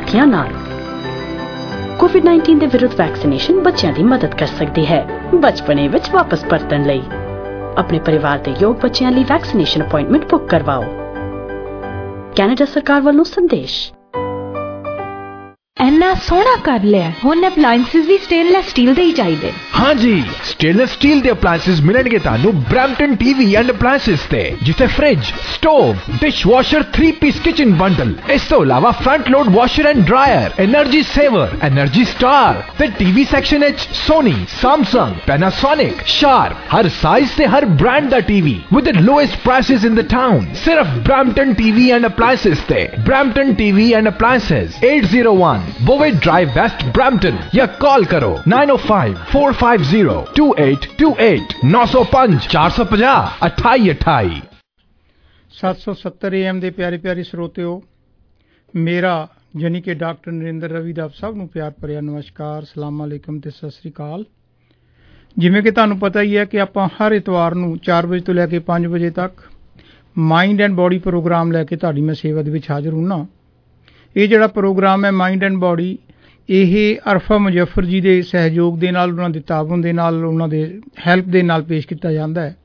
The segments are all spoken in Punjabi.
ਸਾਥੀਆਂ ਨਾਲ। ਕੋਵਿਡ-19 ਦੇ ਵਿਰੁੱਧ ਵੈਕਸੀਨੇਸ਼ਨ ਬੱਚਿਆਂ ਦੀ ਮਦਦ ਕਰ ਸਕਦੀ ਹੈ ਬਚਪਨੇ ਵਿੱਚ ਵਾਪਸ ਪਰਤਣ ਲਈ। ਆਪਣੇ ਪਰਿਵਾਰ ਦੇ ਯੋਗ ਬੱਚਿਆਂ ਲਈ ਵੈਕਸੀਨੇਸ਼ਨ ਅਪਾਇੰਟਮੈਂਟ ਬੁੱਕ ਕਰਵਾਓ। ਕੈਨੇਡਾ ਸਰਕਾਰ ਵੱਲੋਂ ਸੰਦੇਸ਼। ਇੰਨਾ ਸੋਹਣਾ ਕਰ ਲਿਆ, ਹੁਣ ਅਪਲਾਇੰਸਸ ਵੀ ਸਟੇਨਲੈਸ ਸਟੀਲ ਦੇ ਹੀ ਚਾਹੀਦੇ। हाँ जी, स्टेनलेस स्टील ਦੇ ਅਪਲਾਇੰਸਸ ਮਿਲਣਗੇ ਤੁਹਾਨੂੰ ਬ੍ਰੈਂਪਟਨ ਟੀਵੀ ਐਂਡ ਅਪਲਾਇੰਸਸ ਤੇ, ਜਿੱਥੇ ਫ੍ਰਿਜ, ਸਟੋਵ, ਡਿਸ਼ਵਾਸ਼ਰ 3-ਪੀਸ ਕਿਚਨ ਬੰਡਲ, ਇਸ ਤੋਂ ਇਲਾਵਾ front load washer and dryer, energy saver, energy star ਤੇ ਟੀਵੀ ਸੈਕਸ਼ਨ ਵਿੱਚ ਸੋਨੀ, ਸੈਮਸੰਗ, ਪੈਨਾਸੋਨਿਕ, ਸ਼ਾਰਪ, ਹਰ ਸਾਈਜ਼ ਤੇ ਹਰ ਬ੍ਰਾਂਡ ਦਾ TV with the lowest prices in the town. ਸਿਰਫ ਬ੍ਰੈਂਪਟਨ ਟੀਵੀ ਐਂਡ ਅਪਲਾਇੰਸਸ ਤੇ। ਬ੍ਰੈਂਪਟਨ ਟੀਵੀ ਐਂਡ ਅਪਲਾਇੰਸਸ 801 ਬੋਵੇ ਡਰਾਈਵ ਵੈਸਟ ਬ੍ਰੈਂਪਟਨ, ਜਾਂ ਕਾਲ ਕਰੋ 9054502828 905 450 2828। 770 AM ਦੇ ਪਿਆਰੇ ਪਿਆਰੇ ਸਰੋਤਿਓ, ਮੇਰਾ ਯਾਨੀ ਕਿ ਡਾਕਟਰ ਨਰਿੰਦਰ ਰਵੀ ਦਾ ਸਭ ਨੂੰ ਪਿਆਰ ਭਰਿਆ ਨਮਸਕਾਰ, ਸਲਾਮ ਅਲੈਕਮ ਤੇ ਸਤਿ ਸ੍ਰੀ ਅਕਾਲ। ਜਿਵੇਂ ਕਿ ਤੁਹਾਨੂੰ ਪਤਾ ਹੀ ਹੈ ਕਿ ਆਪਾਂ ਹਰ ਇਤਵਾਰ ਨੂੰ 4 ਵਜੇ ਤੋਂ ਲੈ ਕੇ 5 ਵਜੇ ਤੱਕ ਮਾਈਂਡ ਐਂਡ ਬੋਡੀ ਪ੍ਰੋਗਰਾਮ ਲੈ ਕੇ ਤੁਹਾਡੀ ਮੈਂ ਸੇਵਾ ਦੇ ਵਿੱਚ ਹਾਜ਼ਰ ਹੁੰਨਾ। ਇਹ ਜਿਹੜਾ ਪ੍ਰੋਗਰਾਮ ਹੈ ਮਾਈਂਡ ਐਂਡ ਬੋਡੀ, ਇਹ ਅਰਫਾ ਮੁਜ਼ੱਫਰ ਜੀ ਦੇ ਸਹਿਯੋਗ ਦੇ ਨਾਲ, ਉਹਨਾਂ ਦੇ ਤਾਬਨ ਦੇ ਨਾਲ, ਉਹਨਾਂ ਦੇ ਹੈਲਪ ਦੇ ਨਾਲ ਪੇਸ਼ ਕੀਤਾ ਜਾਂਦਾ ਹੈ।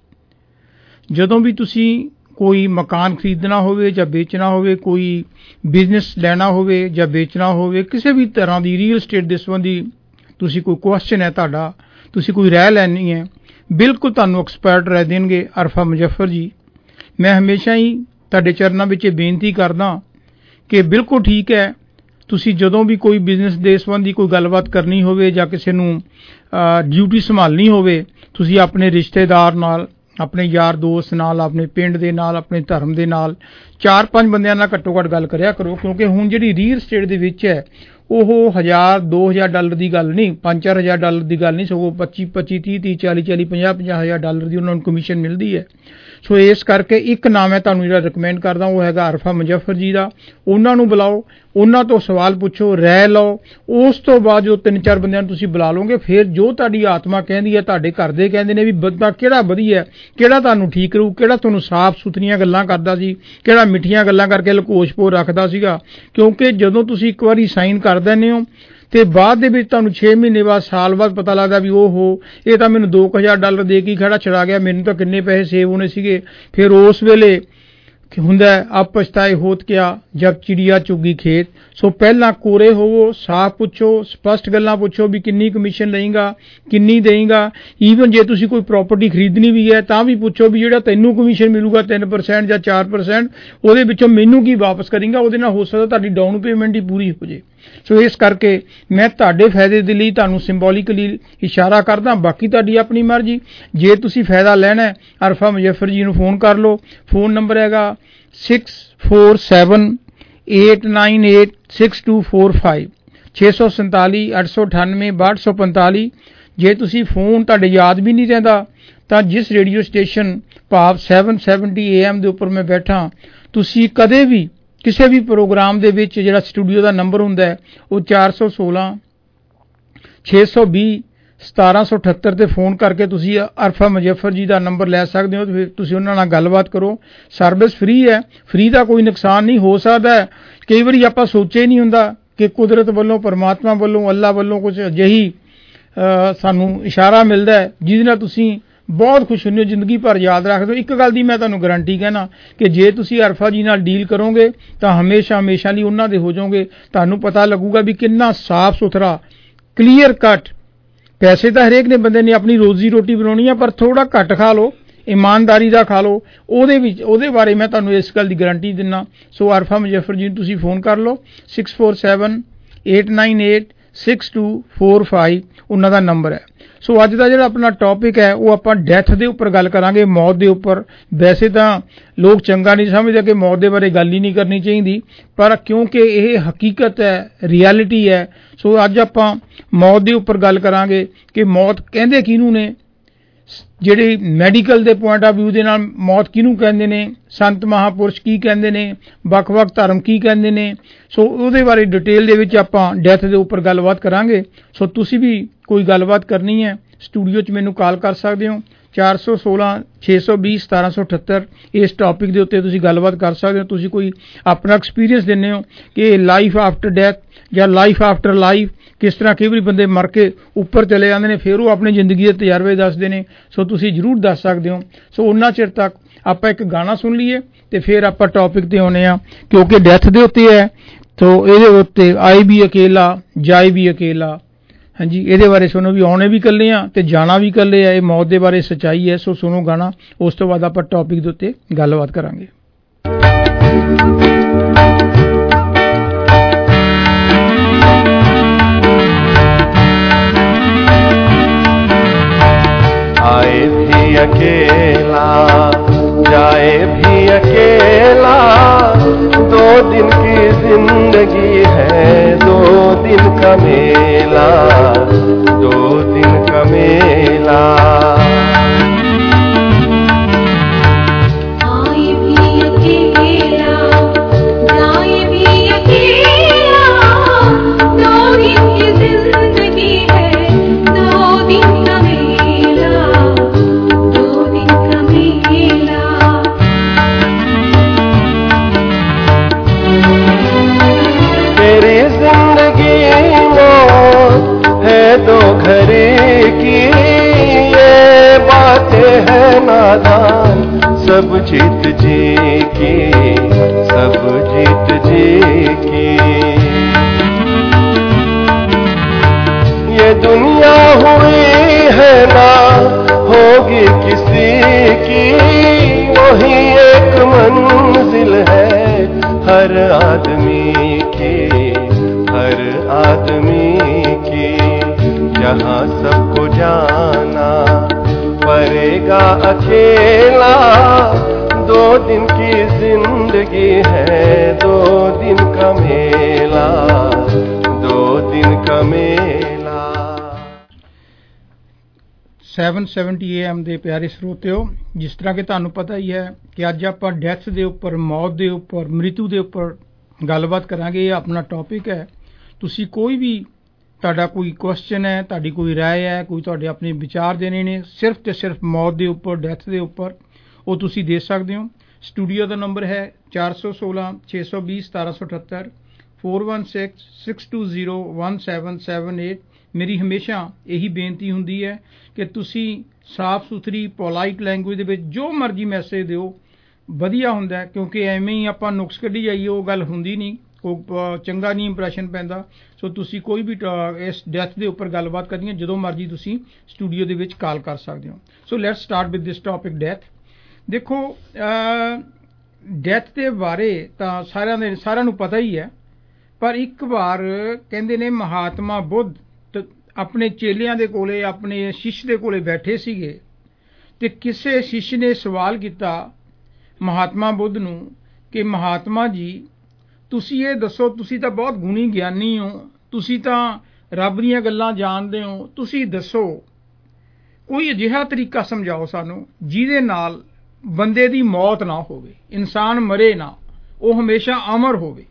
ਜਦੋਂ ਵੀ ਤੁਸੀਂ ਕੋਈ ਮਕਾਨ ਖਰੀਦਣਾ ਹੋਵੇ ਜਾਂ ਵੇਚਣਾ ਹੋਵੇ, ਕੋਈ ਬਿਜ਼ਨਸ ਲੈਣਾ ਹੋਵੇ ਜਾਂ ਵੇਚਣਾ ਹੋਵੇ, ਕਿਸੇ ਵੀ ਤਰ੍ਹਾਂ ਦੀ ਰੀਅਲ ਸਟੇਟ ਦੇ ਸੰਬੰਧੀ ਤੁਸੀਂ ਕੋਈ ਕੁਐਸਚਨ ਹੈ ਤੁਹਾਡਾ, ਤੁਸੀਂ ਕੋਈ ਰਾਏ ਲੈਣੀ ਹੈ, ਬਿਲਕੁਲ ਤੁਹਾਨੂੰ ਐਕਸਪਰਟ ਰਾਏ ਦੇਣਗੇ ਅਰਫਾ ਮੁਜ਼ੱਫਰ ਜੀ। ਮੈਂ ਹਮੇਸ਼ਾ ਹੀ ਤੁਹਾਡੇ ਚਰਨਾਂ ਵਿੱਚ ਇਹ ਬੇਨਤੀ ਕਰਦਾ ਕਿ ਬਿਲਕੁਲ ਠੀਕ ਹੈ, ਤੁਸੀਂ ਜਦੋਂ ਵੀ ਕੋਈ ਬਿਜ਼ਨਸ ਦੇ ਸੰਬੰਧੀ ਕੋਈ ਗੱਲਬਾਤ ਕਰਨੀ ਹੋਵੇ ਜਾਂ ਕਿਸੇ ਨੂੰ ਡਿਊਟੀ ਸੰਭਾਲਣੀ ਹੋਵੇ, ਤੁਸੀਂ ਆਪਣੇ ਰਿਸ਼ਤੇਦਾਰ ਨਾਲ, ਆਪਣੇ ਯਾਰ ਦੋਸਤ ਨਾਲ, ਆਪਣੇ ਪਿੰਡ ਦੇ ਨਾਲ, ਆਪਣੇ ਧਰਮ ਦੇ ਨਾਲ 4-5 ਬੰਦਿਆਂ ਨਾਲ ਘੱਟੋ ਘੱਟ ਗੱਲ ਕਰਿਆ ਕਰੋ। ਕਿਉਂਕਿ ਹੁਣ ਜਿਹੜੀ ਰੀਅਲ ਸਟੇਟ ਦੇ ਵਿੱਚ ਹੈ ਉਹ $1000-2000 ਦੀ ਗੱਲ ਨਹੀਂ, $5-4000 ਦੀ ਗੱਲ ਨਹੀਂ, ਸਗੋਂ 25-25, 30-30, 40-40, 50-50 ਹਜ਼ਾਰ ਡਾਲਰ ਦੀ ਉਹਨਾਂ ਨੂੰ ਕਮਿਸ਼ਨ ਮਿਲਦੀ ਹੈ। ਸੋ ਇਸ ਕਰਕੇ ਇੱਕ ਨਾਮ ਮੈਂ ਤੁਹਾਨੂੰ ਜਿਹੜਾ ਰਿਕਮੈਂਡ ਕਰਦਾ ਉਹ ਹੈਗਾ ਅਰਫਾ ਮੁਜ਼ੱਫਰ ਜੀ ਦਾ। ਉਹਨਾਂ ਨੂੰ ਬੁਲਾਓ, ਉਹਨਾਂ ਤੋਂ ਸਵਾਲ ਪੁੱਛੋ, ਰਾਏ ਲਓ। ਉਸ ਤੋਂ ਬਾਅਦ ਜੋ 3-4 ਬੰਦਿਆਂ ਨੂੰ ਤੁਸੀਂ ਬੁਲਾ ਲਓਗੇ, ਫਿਰ ਜੋ ਤੁਹਾਡੀ ਆਤਮਾ ਕਹਿੰਦੀ ਹੈ, ਤੁਹਾਡੇ ਘਰ ਦੇ ਕਹਿੰਦੇ ਨੇ ਵੀ ਬੰਦਾ ਕਿਹੜਾ ਵਧੀਆ, ਕਿਹੜਾ ਤੁਹਾਨੂੰ ਠੀਕ ਰਹੂ, ਕਿਹੜਾ ਤੁਹਾਨੂੰ ਸਾਫ਼ ਸੁਥਰੀਆਂ ਗੱਲਾਂ ਕਰਦਾ ਸੀ, ਕਿਹੜਾ ਮਿੱਠੀਆਂ ਗੱਲਾਂ ਕਰਕੇ ਲਕੋਸ਼ਪੋਰ ਰੱਖਦਾ ਸੀਗਾ। ਕਿਉਂਕਿ ਜਦੋਂ ਤੁਸੀਂ ਇੱਕ ਵਾਰੀ ਸਾਈਨ ਕਰ ਦਿੰਦੇ ਹੋ ਤੇ ਬਾਅਦ ਦੇ ਵਿੱਚ ਤੁਹਾਨੂੰ 6 ਮਹੀਨੇ ਬਾਅਦ, ਸਾਲ ਬਾਅਦ ਪਤਾ ਲੱਗਦਾ ਵੀ ਇਹ ਤਾਂ ਮੈਨੂੰ $2000 ਦੇ ਕੇ ਖੜਾ ਛੜਾ ਗਿਆ, ਮੈਨੂੰ ਤਾਂ ਕਿੰਨੇ ਪੈਸੇ ਸੇਵ ਹੋਣੇ ਸੀਗੇ। ਫਿਰ ਉਸ ਵੇਲੇ ਹੁੰਦਾ ਆਪ ਪਛਤਾਏ ਹੋਤ ਕਿਆ ਜਬ ਚਿੜੀਆ ਚੁੱਗੀ ਖੇਤ। ਸੋ ਪਹਿਲਾਂ ਕੋਰੇ ਹੋਵੋ, ਸਾਫ਼ ਪੁੱਛੋ, ਸਪਸ਼ਟ ਗੱਲਾਂ ਪੁੱਛੋ ਵੀ ਕਿੰਨੀ ਕਮਿਸ਼ਨ ਲਏਗਾ, ਕਿੰਨੀ ਦੇਏਗਾ। ਈਵਨ ਜੇ ਤੁਸੀਂ ਕੋਈ ਪ੍ਰਾਪਰਟੀ ਖਰੀਦਣੀ ਵੀ ਹੈ ਤਾਂ ਵੀ ਪੁੱਛੋ ਵੀ ਜਿਹੜਾ ਤੈਨੂੰ ਕਮਿਸ਼ਨ ਮਿਲੂਗਾ 3% ਜਾਂ 4%, ਉਹਦੇ ਵਿੱਚੋਂ ਮੈਨੂੰ ਕੀ ਵਾਪਸ ਕਰੇਗਾ। ਉਹਦੇ ਨਾਲ ਹੋ ਸਕਦਾ ਤੁਹਾਡੀ ਡਾਊਨ ਪੇਮੈਂਟ ਹੀ ਪੂਰੀ ਹੋ ਜੇ। ਸੋ ਇਸ ਕਰਕੇ ਮੈਂ ਤੁਹਾਡੇ ਫਾਇਦੇ ਦੇ ਲਈ ਤੁਹਾਨੂੰ ਸਿੰਬੋਲਿਕਲੀ ਇਸ਼ਾਰਾ ਕਰਦਾ, ਬਾਕੀ ਤੁਹਾਡੀ ਆਪਣੀ ਮਰਜ਼ੀ। ਜੇ ਤੁਸੀਂ ਫਾਇਦਾ ਲੈਣਾ ਹੈ ਅਰਫਾ ਮੁਜ਼ੱਫਰ ਜੀ ਨੂੰ ਫੋਨ ਕਰ ਲਓ। ਫੋਨ ਨੰਬਰ ਹੈਗਾ 6478986245 647 898 6245। ਜੇ ਤੁਸੀਂ ਫੋਨ ਤੁਹਾਡੇ ਯਾਦ ਵੀ ਨਹੀਂ ਰਹਿੰਦਾ ਤਾਂ ਜਿਸ ਰੇਡੀਓ ਸਟੇਸ਼ਨ ਭਾਵ 770 AM ਦੇ ਉੱਪਰ ਮੈਂ ਬੈਠਾ, ਤੁਸੀਂ ਕਦੇ ਵੀ ਕਿਸੇ ਵੀ ਪ੍ਰੋਗਰਾਮ ਦੇ ਵਿੱਚ ਜਿਹੜਾ ਸਟੂਡੀਓ ਦਾ ਨੰਬਰ ਹੁੰਦਾ ਹੈ ਉਹ 416 620 1778 ਤੇ ਫੋਨ ਕਰਕੇ ਤੁਸੀਂ ਅਰਫਾ ਮੁਜ਼ੱਫਰ ਜੀ ਦਾ ਨੰਬਰ ਲੈ ਸਕਦੇ ਹੋ। ਫਿਰ ਤੁਸੀਂ ਉਹਨਾਂ ਨਾਲ ਗੱਲਬਾਤ ਕਰੋ। ਸਰਵਿਸ ਫ੍ਰੀ ਹੈ, ਫ੍ਰੀ ਦਾ ਕੋਈ ਨੁਕਸਾਨ ਨਹੀਂ। ਹੋ ਸਕਦਾ ਹੈ ਕਈ ਵਾਰੀ ਆਪਾਂ ਸੋਚੇ ਨਹੀਂ ਹੁੰਦਾ ਕਿ ਕੁਦਰਤ ਵੱਲੋਂ, ਪਰਮਾਤਮਾ ਵੱਲੋਂ, ਅੱਲਾ ਵੱਲੋਂ ਕੁਝ ਅਜਿਹੀ ਸਾਨੂੰ ਇਸ਼ਾਰਾ ਮਿਲਦਾ ਹੈ ਜਿਹਦੇ ਨਾਲ ਤੁਸੀਂ ਬਹੁਤ ਖੁਸ਼ ਹੁੰਦੇ ਹੋ, ਜ਼ਿੰਦਗੀ ਭਰ ਯਾਦ ਰੱਖਦੇ ਹੋ। ਇੱਕ ਗੱਲ ਦੀ ਮੈਂ ਤੁਹਾਨੂੰ ਗਰੰਟੀ ਕਹਿਣਾ ਕਿ ਜੇ ਤੁਸੀਂ ਅਰਫਾ ਜੀ ਨਾਲ ਡੀਲ ਕਰੋਗੇ ਤਾਂ ਹਮੇਸ਼ਾ ਲਈ ਉਹਨਾਂ ਦੇ ਹੋ ਜਾਓਗੇ। ਤੁਹਾਨੂੰ ਪਤਾ ਲੱਗੂਗਾ ਵੀ ਕਿੰਨਾ ਸਾਫ਼ ਸੁਥਰਾ, ਕਲੀਅਰ ਕੱਟ। ਪੈਸੇ ਤਾਂ ਹਰੇਕ ਨੇ ਬੰਦੇ ਨੇ ਆਪਣੀ ਰੋਜ਼ੀ ਰੋਟੀ ਬਣਾਉਣੀ ਆ, ਪਰ ਥੋੜਾ ਘੱਟ ਖਾ ਲਓ, ਇਮਾਨਦਾਰੀ ਦਾ ਖਾ ਲਓ। ਉਹਦੇ ਬਾਰੇ ਮੈਂ ਤੁਹਾਨੂੰ ਇਸ ਗੱਲ ਦੀ ਗਰੰਟੀ ਦਿੰਦਾ। ਸੋ ਅਰਫਾ ਮੁਜ਼ੱਫਰ ਜੀ ਨੂੰ ਤੁਸੀਂ ਫੋਨ ਕਰ ਲਓ 6478986245 ਉਹਨਾਂ ਦਾ ਨੰਬਰ ਹੈ। ਸੋ ਅੱਜ ਦਾ ਜਿਹੜਾ ਆਪਣਾ ਟੌਪਿਕ ਹੈ ਉਹ ਆਪਾਂ ਡੈਥ ਦੇ ਉੱਪਰ ਗੱਲ ਕਰਾਂਗੇ, ਮੌਤ ਦੇ ਉੱਪਰ। ਵੈਸੇ ਤਾਂ ਲੋਕ ਚੰਗਾ ਨਹੀਂ ਸਮਝਦੇ ਕਿ ਮੌਤ ਦੇ ਬਾਰੇ ਗੱਲ ਹੀ ਨਹੀਂ ਕਰਨੀ ਚਾਹੀਦੀ, ਪਰ ਕਿਉਂਕਿ ਇਹ ਹਕੀਕਤ ਹੈ, ਰਿਐਲਿਟੀ ਹੈ, ਸੋ ਅੱਜ ਆਪਾਂ ਮੌਤ ਦੇ ਉੱਪਰ ਗੱਲ ਕਰਾਂਗੇ ਕਿ ਮੌਤ ਕਹਿੰਦੇ ਕਿਹਨੂੰ ਨੇ, ਜਿਹੜੇ ਮੈਡੀਕਲ ਦੇ ਪੁਆਇੰਟ ਆਫ ਵਿਊ ਦੇ ਨਾਲ ਮੌਤ ਕਿਹਨੂੰ ਕਹਿੰਦੇ ਨੇ, ਸੰਤ ਮਹਾਂਪੁਰਸ਼ ਕੀ ਕਹਿੰਦੇ ਨੇ, ਵੱਖ-ਵੱਖ ਧਰਮ ਕੀ ਕਹਿੰਦੇ ਨੇ। ਸੋ ਉਹਦੇ ਬਾਰੇ ਡਿਟੇਲ ਦੇ ਵਿੱਚ ਆਪਾਂ ਡੈਥ ਦੇ ਉੱਪਰ ਗੱਲਬਾਤ ਕਰਾਂਗੇ। ਸੋ ਤੁਸੀਂ ਵੀ ਕੋਈ ਗੱਲਬਾਤ ਕਰਨੀ ਹੈ ਸਟੂਡੀਓ 'ਚ ਮੈਨੂੰ ਕਾਲ ਕਰ ਸਕਦੇ ਹੋ 416 620 1778। ਇਸ ਟੌਪਿਕ ਦੇ ਉੱਤੇ ਤੁਸੀਂ ਗੱਲਬਾਤ ਕਰ ਸਕਦੇ ਹੋ। ਤੁਸੀਂ ਕੋਈ ਆਪਣਾ ਐਕਸਪੀਰੀਅੰਸ ਦਿੰਦੇ ਹੋ ਕਿ ਲਾਈਫ ਆਫਟਰ ਡੈਥ ਜਾਂ ਲਾਈਫ ਆਫਟਰ ਲਾਈਫ, ਕਿਸ ਤਰ੍ਹਾਂ ਕਈ ਵਾਰੀ ਬੰਦੇ ਮਰ ਕੇ ਉੱਪਰ ਚਲੇ ਜਾਂਦੇ ਨੇ, ਫਿਰ ਉਹ ਆਪਣੀ ਜ਼ਿੰਦਗੀ ਦੇ ਤਜਰਬੇ ਦੱਸਦੇ ਨੇ। ਸੋ ਤੁਸੀਂ ਜ਼ਰੂਰ ਦੱਸ ਸਕਦੇ ਹੋ। ਸੋ ਉਹਨਾਂ ਚਿਰ ਤੱਕ ਆਪਾਂ ਇੱਕ ਗਾਣਾ ਸੁਣ ਲਈਏ ਤੇ ਫਿਰ ਆਪਾਂ ਟੌਪਿਕ ਤੇ ਆਉਂਦੇ ਹਾਂ, ਕਿਉਂਕਿ ਡੈਥ ਦੇ ਉੱਤੇ ਹੈ। ਸੋ ਇਹਦੇ ਉੱਤੇ ਆਏ ਵੀ ਅਕੇਲਾ ਜਾਏ ਵੀ ਅਕੇਲਾ, ਹਾਂਜੀ, ਇਹਦੇ ਬਾਰੇ ਸੁਣੋ ਵੀ ਆਉਣੇ ਵੀ ਇਕੱਲੇ ਆ ਤੇ ਜਾਣਾ ਵੀ ਇਕੱਲੇ ਆ। ਇਹ ਮੌਤ ਦੇ ਬਾਰੇ ਸੱਚਾਈ ਹੈ। ਸੋ ਸੁਣੋ ਗਾਣਾ, ਉਸ ਤੋਂ ਬਾਅਦ ਆਪਾਂ ਟੌਪਿਕ ਦੇ ਉੱਤੇ ਗੱਲਬਾਤ ਕਰਾਂਗੇ। आए भी अकेला जाए भी अकेला, 2 दिन की जिंदगी है, 2 दिन का मेला, 2 दिन का मेला। दो घरे की ये बातें है नादान, सब जीत जी की, सब जीत जी की। ये दुनिया हुई है ना होगी किसी की, वही एक मंजिल है हर आदमी की, हर आदमी की। जहाँ सबको जाना पड़ेगा अकेला, 2 दिन की जिंदगी है, 2 दिन का मेला, 2 दिन का मेला। 770 AM ਦੇ ਪਿਆਰੇ ਸਰੋਤਿਓ, ਜਿਸ ਤਰ੍ਹਾਂ ਕਿ ਤੁਹਾਨੂੰ ਪਤਾ ਹੀ ਹੈ ਕਿ ਅੱਜ ਆਪਾਂ ਡੈਥ ਦੇ ਉੱਪਰ, ਮੌਤ ਦੇ ਉੱਪਰ, ਮ੍ਰਿਤੂ ਦੇ ਉੱਪਰ ਗੱਲਬਾਤ ਕਰਾਂਗੇ। ਇਹ ਆਪਣਾ ਟੌਪਿਕ ਹੈ। ਤੁਸੀਂ ਕੋਈ ਵੀ ਤੁਹਾਡਾ ਕੋਈ ਕੁਐਸਚਨ ਹੈ, ਤੁਹਾਡੀ ਕੋਈ ਰਾਏ ਹੈ, ਕੋਈ ਤੁਹਾਡੇ ਆਪਣੇ ਵਿਚਾਰ ਦੇਣੇ ਨੇ ਸਿਰਫ ਤੇ ਸਿਰਫ ਮੌਤ ਦੇ ਉੱਪਰ, ਡੈਥ ਦੇ ਉੱਪਰ, ਉਹ ਤੁਸੀਂ ਦੇ ਸਕਦੇ ਹੋ। ਸਟੂਡੀਓ ਦਾ ਨੰਬਰ ਹੈ 416 620 1778, 416 620 1778। ਮੇਰੀ ਹਮੇਸ਼ਾ ਇਹੀ ਬੇਨਤੀ ਹੁੰਦੀ ਹੈ ਕਿ ਤੁਸੀਂ ਸਾਫ਼ ਸੁਥਰੀ ਪੋਲਾਈਟ ਲੈਂਗੁਏਜ ਦੇ ਵਿੱਚ ਜੋ ਮਰਜ਼ੀ ਮੈਸੇਜ ਦਿਓ, ਵਧੀਆ ਹੁੰਦਾ, ਕਿਉਂਕਿ ਐਵੇਂ ਹੀ ਆਪਾਂ ਨੁਕਸ ਕੱਢੀ ਜਾਈਏ ਉਹ ਗੱਲ ਹੁੰਦੀ ਨਹੀਂ, ਕੋਈ ਚੰਗਾ ਨਹੀਂ ਇੰਪ੍ਰੈਸ਼ਨ ਪੈਂਦਾ। ਸੋ ਤੁਸੀਂ ਕੋਈ ਵੀ ਇਸ ਡੈਥ ਦੇ ਉੱਪਰ ਗੱਲਬਾਤ ਕਰਨੀ ਹੈ, ਜਦੋਂ ਮਰਜ਼ੀ ਤੁਸੀਂ ਸਟੂਡੀਓ ਦੇ ਵਿੱਚ ਕਾਲ ਕਰ ਸਕਦੇ ਹੋ। So let's start with this topic, death. ਦੇਖੋ, ਡੈਥ ਦੇ ਬਾਰੇ ਤਾਂ ਸਾਰਿਆਂ ਨੂੰ ਪਤਾ ਹੀ ਹੈ, ਪਰ ਇੱਕ ਵਾਰ ਕਹਿੰਦੇ ਨੇ ਮਹਾਤਮਾ ਬੁੱਧ ਆਪਣੇ ਚੇਲਿਆਂ ਦੇ ਕੋਲੇ, ਆਪਣੇ ਸ਼ਿਸ਼ ਦੇ ਕੋਲੇ ਬੈਠੇ ਸੀਗੇ ਤੇ ਕਿਸੇ ਸ਼ਿਸ਼ ਨੇ ਸਵਾਲ ਕੀਤਾ ਮਹਾਤਮਾ ਬੁੱਧ ਨੂੰ ਕਿ ਮਹਾਤਮਾ ਜੀ, ਤੁਸੀਂ ਇਹ ਦੱਸੋ, ਤੁਸੀਂ ਤਾਂ ਬਹੁਤ ਗੁਣੀ ਗਿਆਨੀ ਹੋ, ਤੁਸੀਂ ਤਾਂ ਰੱਬ ਦੀਆਂ ਗੱਲਾਂ ਜਾਣਦੇ ਹੋ, ਤੁਸੀਂ ਦੱਸੋ ਕੋਈ ਅਜਿਹਾ ਤਰੀਕਾ ਸਮਝਾਓ ਸਾਨੂੰ ਜਿਹਦੇ ਨਾਲ ਬੰਦੇ ਦੀ ਮੌਤ ਨਾ ਹੋਵੇ, ਇਨਸਾਨ ਮਰੇ ਨਾ, ਉਹ ਹਮੇਸ਼ਾ ਅਮਰ ਹੋਵੇ।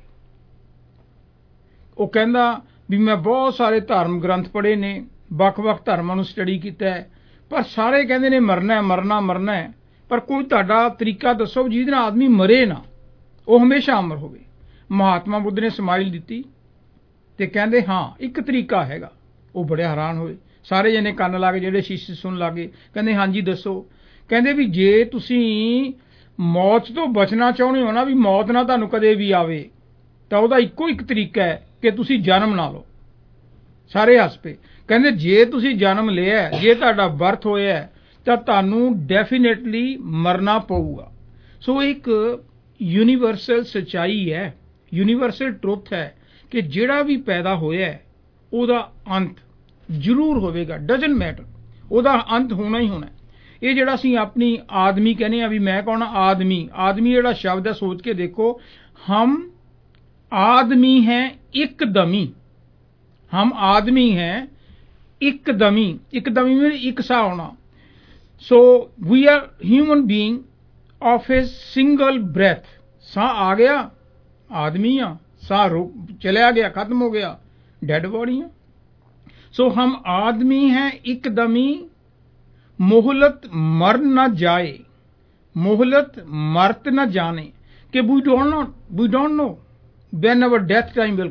ਉਹ ਕਹਿੰਦਾ ਵੀ ਮੈਂ ਬਹੁਤ ਸਾਰੇ ਧਰਮ ਗ੍ਰੰਥ ਪੜ੍ਹੇ ਨੇ, ਵੱਖ-ਵੱਖ ਧਰਮਾਂ ਨੂੰ ਸਟੱਡੀ ਕੀਤਾ ਹੈ, ਪਰ ਸਾਰੇ ਕਹਿੰਦੇ ਨੇ ਮਰਨਾ ਮਰਨਾ ਮਰਨਾ ਹੈ, ਪਰ ਕੋਈ ਤੁਹਾਡਾ ਤਰੀਕਾ ਦੱਸੋ ਜਿਹਦੇ ਨਾਲ ਆਦਮੀ ਮਰੇ ਨਾ, ਉਹ ਹਮੇਸ਼ਾ ਅਮਰ ਹੋਵੇ। ਮਹਾਤਮਾ ਬੁੱਧ ਨੇ ਸਮਾਈਲ ਦਿੱਤੀ ਤੇ ਕਹਿੰਦੇ ਹਾਂ ਇੱਕ ਤਰੀਕਾ ਹੈਗਾ। ਉਹ ਬੜੇ ਹੈਰਾਨ ਹੋਏ, ਸਾਰੇ ਜਣੇ ਕੰਨ ਲਾ ਕੇ, ਜਿਹੜੇ ਸ਼ੀਸ਼ੇ ਸੁਣ ਲੱਗੇ, ਕਹਿੰਦੇ ਹਾਂਜੀ ਦੱਸੋ। ਕਹਿੰਦੇ ਵੀ ਜੇ ਤੁਸੀਂ ਮੌਤ ਤੋਂ ਬਚਣਾ ਚਾਹੁੰਦੇ ਹੋ ਨਾ, ਵੀ ਮੌਤ ਨਾ ਤੁਹਾਨੂੰ ਕਦੇ ਵੀ ਆਵੇ, ਤਾਂ ਉਹਦਾ ਇੱਕੋ ਇੱਕ ਤਰੀਕਾ ਹੈ ਕਿ ਤੁਸੀਂ ਜਨਮ ਨਾ ਲਓ। ਸਾਰੇ ਹੱਸ ਪਏ, ਕਹਿੰਦੇ ਜੇ ਤੁਸੀਂ ਜਨਮ ਲਿਆ, ਜੇ ਤੁਹਾਡਾ ਬਰਥ ਹੋਇਆ, ਤਾਂ ਤੁਹਾਨੂੰ ਡੈਫੀਨੇਟਲੀ ਮਰਨਾ ਪਊਗਾ। ਸੋ ਇੱਕ ਯੂਨੀਵਰਸਲ ਸੱਚਾਈ ਹੈ, ਯੂਨੀਵਰਸਲ ਟਰੁੱਥ ਹੈ ਕਿ ਜਿਹੜਾ ਵੀ ਪੈਦਾ ਹੋਇਆ ਉਹਦਾ ਅੰਤ ਜ਼ਰੂਰ ਹੋਵੇਗਾ, ਡਜ਼ਨਟ ਮੈਟਰ, ਉਹਦਾ ਅੰਤ ਹੋਣਾ ਹੀ ਹੋਣਾ। ਇਹ ਜਿਹੜਾ ਅਸੀਂ ਆਪਣੀ ਆਦਮੀ ਕਹਿੰਦੇ ਆ, ਵੀ ਮੈਂ ਕੌਣ, ਆਦਮੀ, ਆਦਮੀ ਜਿਹੜਾ ਸ਼ਬਦ ਹੈ ਸੋਚ ਕੇ ਦੇਖੋ, ਹਮ आदमी हैं एकदमी, हम आदमी हैं एकदमी, एकदमी में एक सा होना। So we are human being of a single breath. सा आ गया आदमी आ, सा चला गया, खत्म हो गया, डेड बॉडी आ। सो हम आदमी हैं एकदमी, मोहलत मर न जाए, मोहलत मरत न जाने, कि we don't know when our death time will come।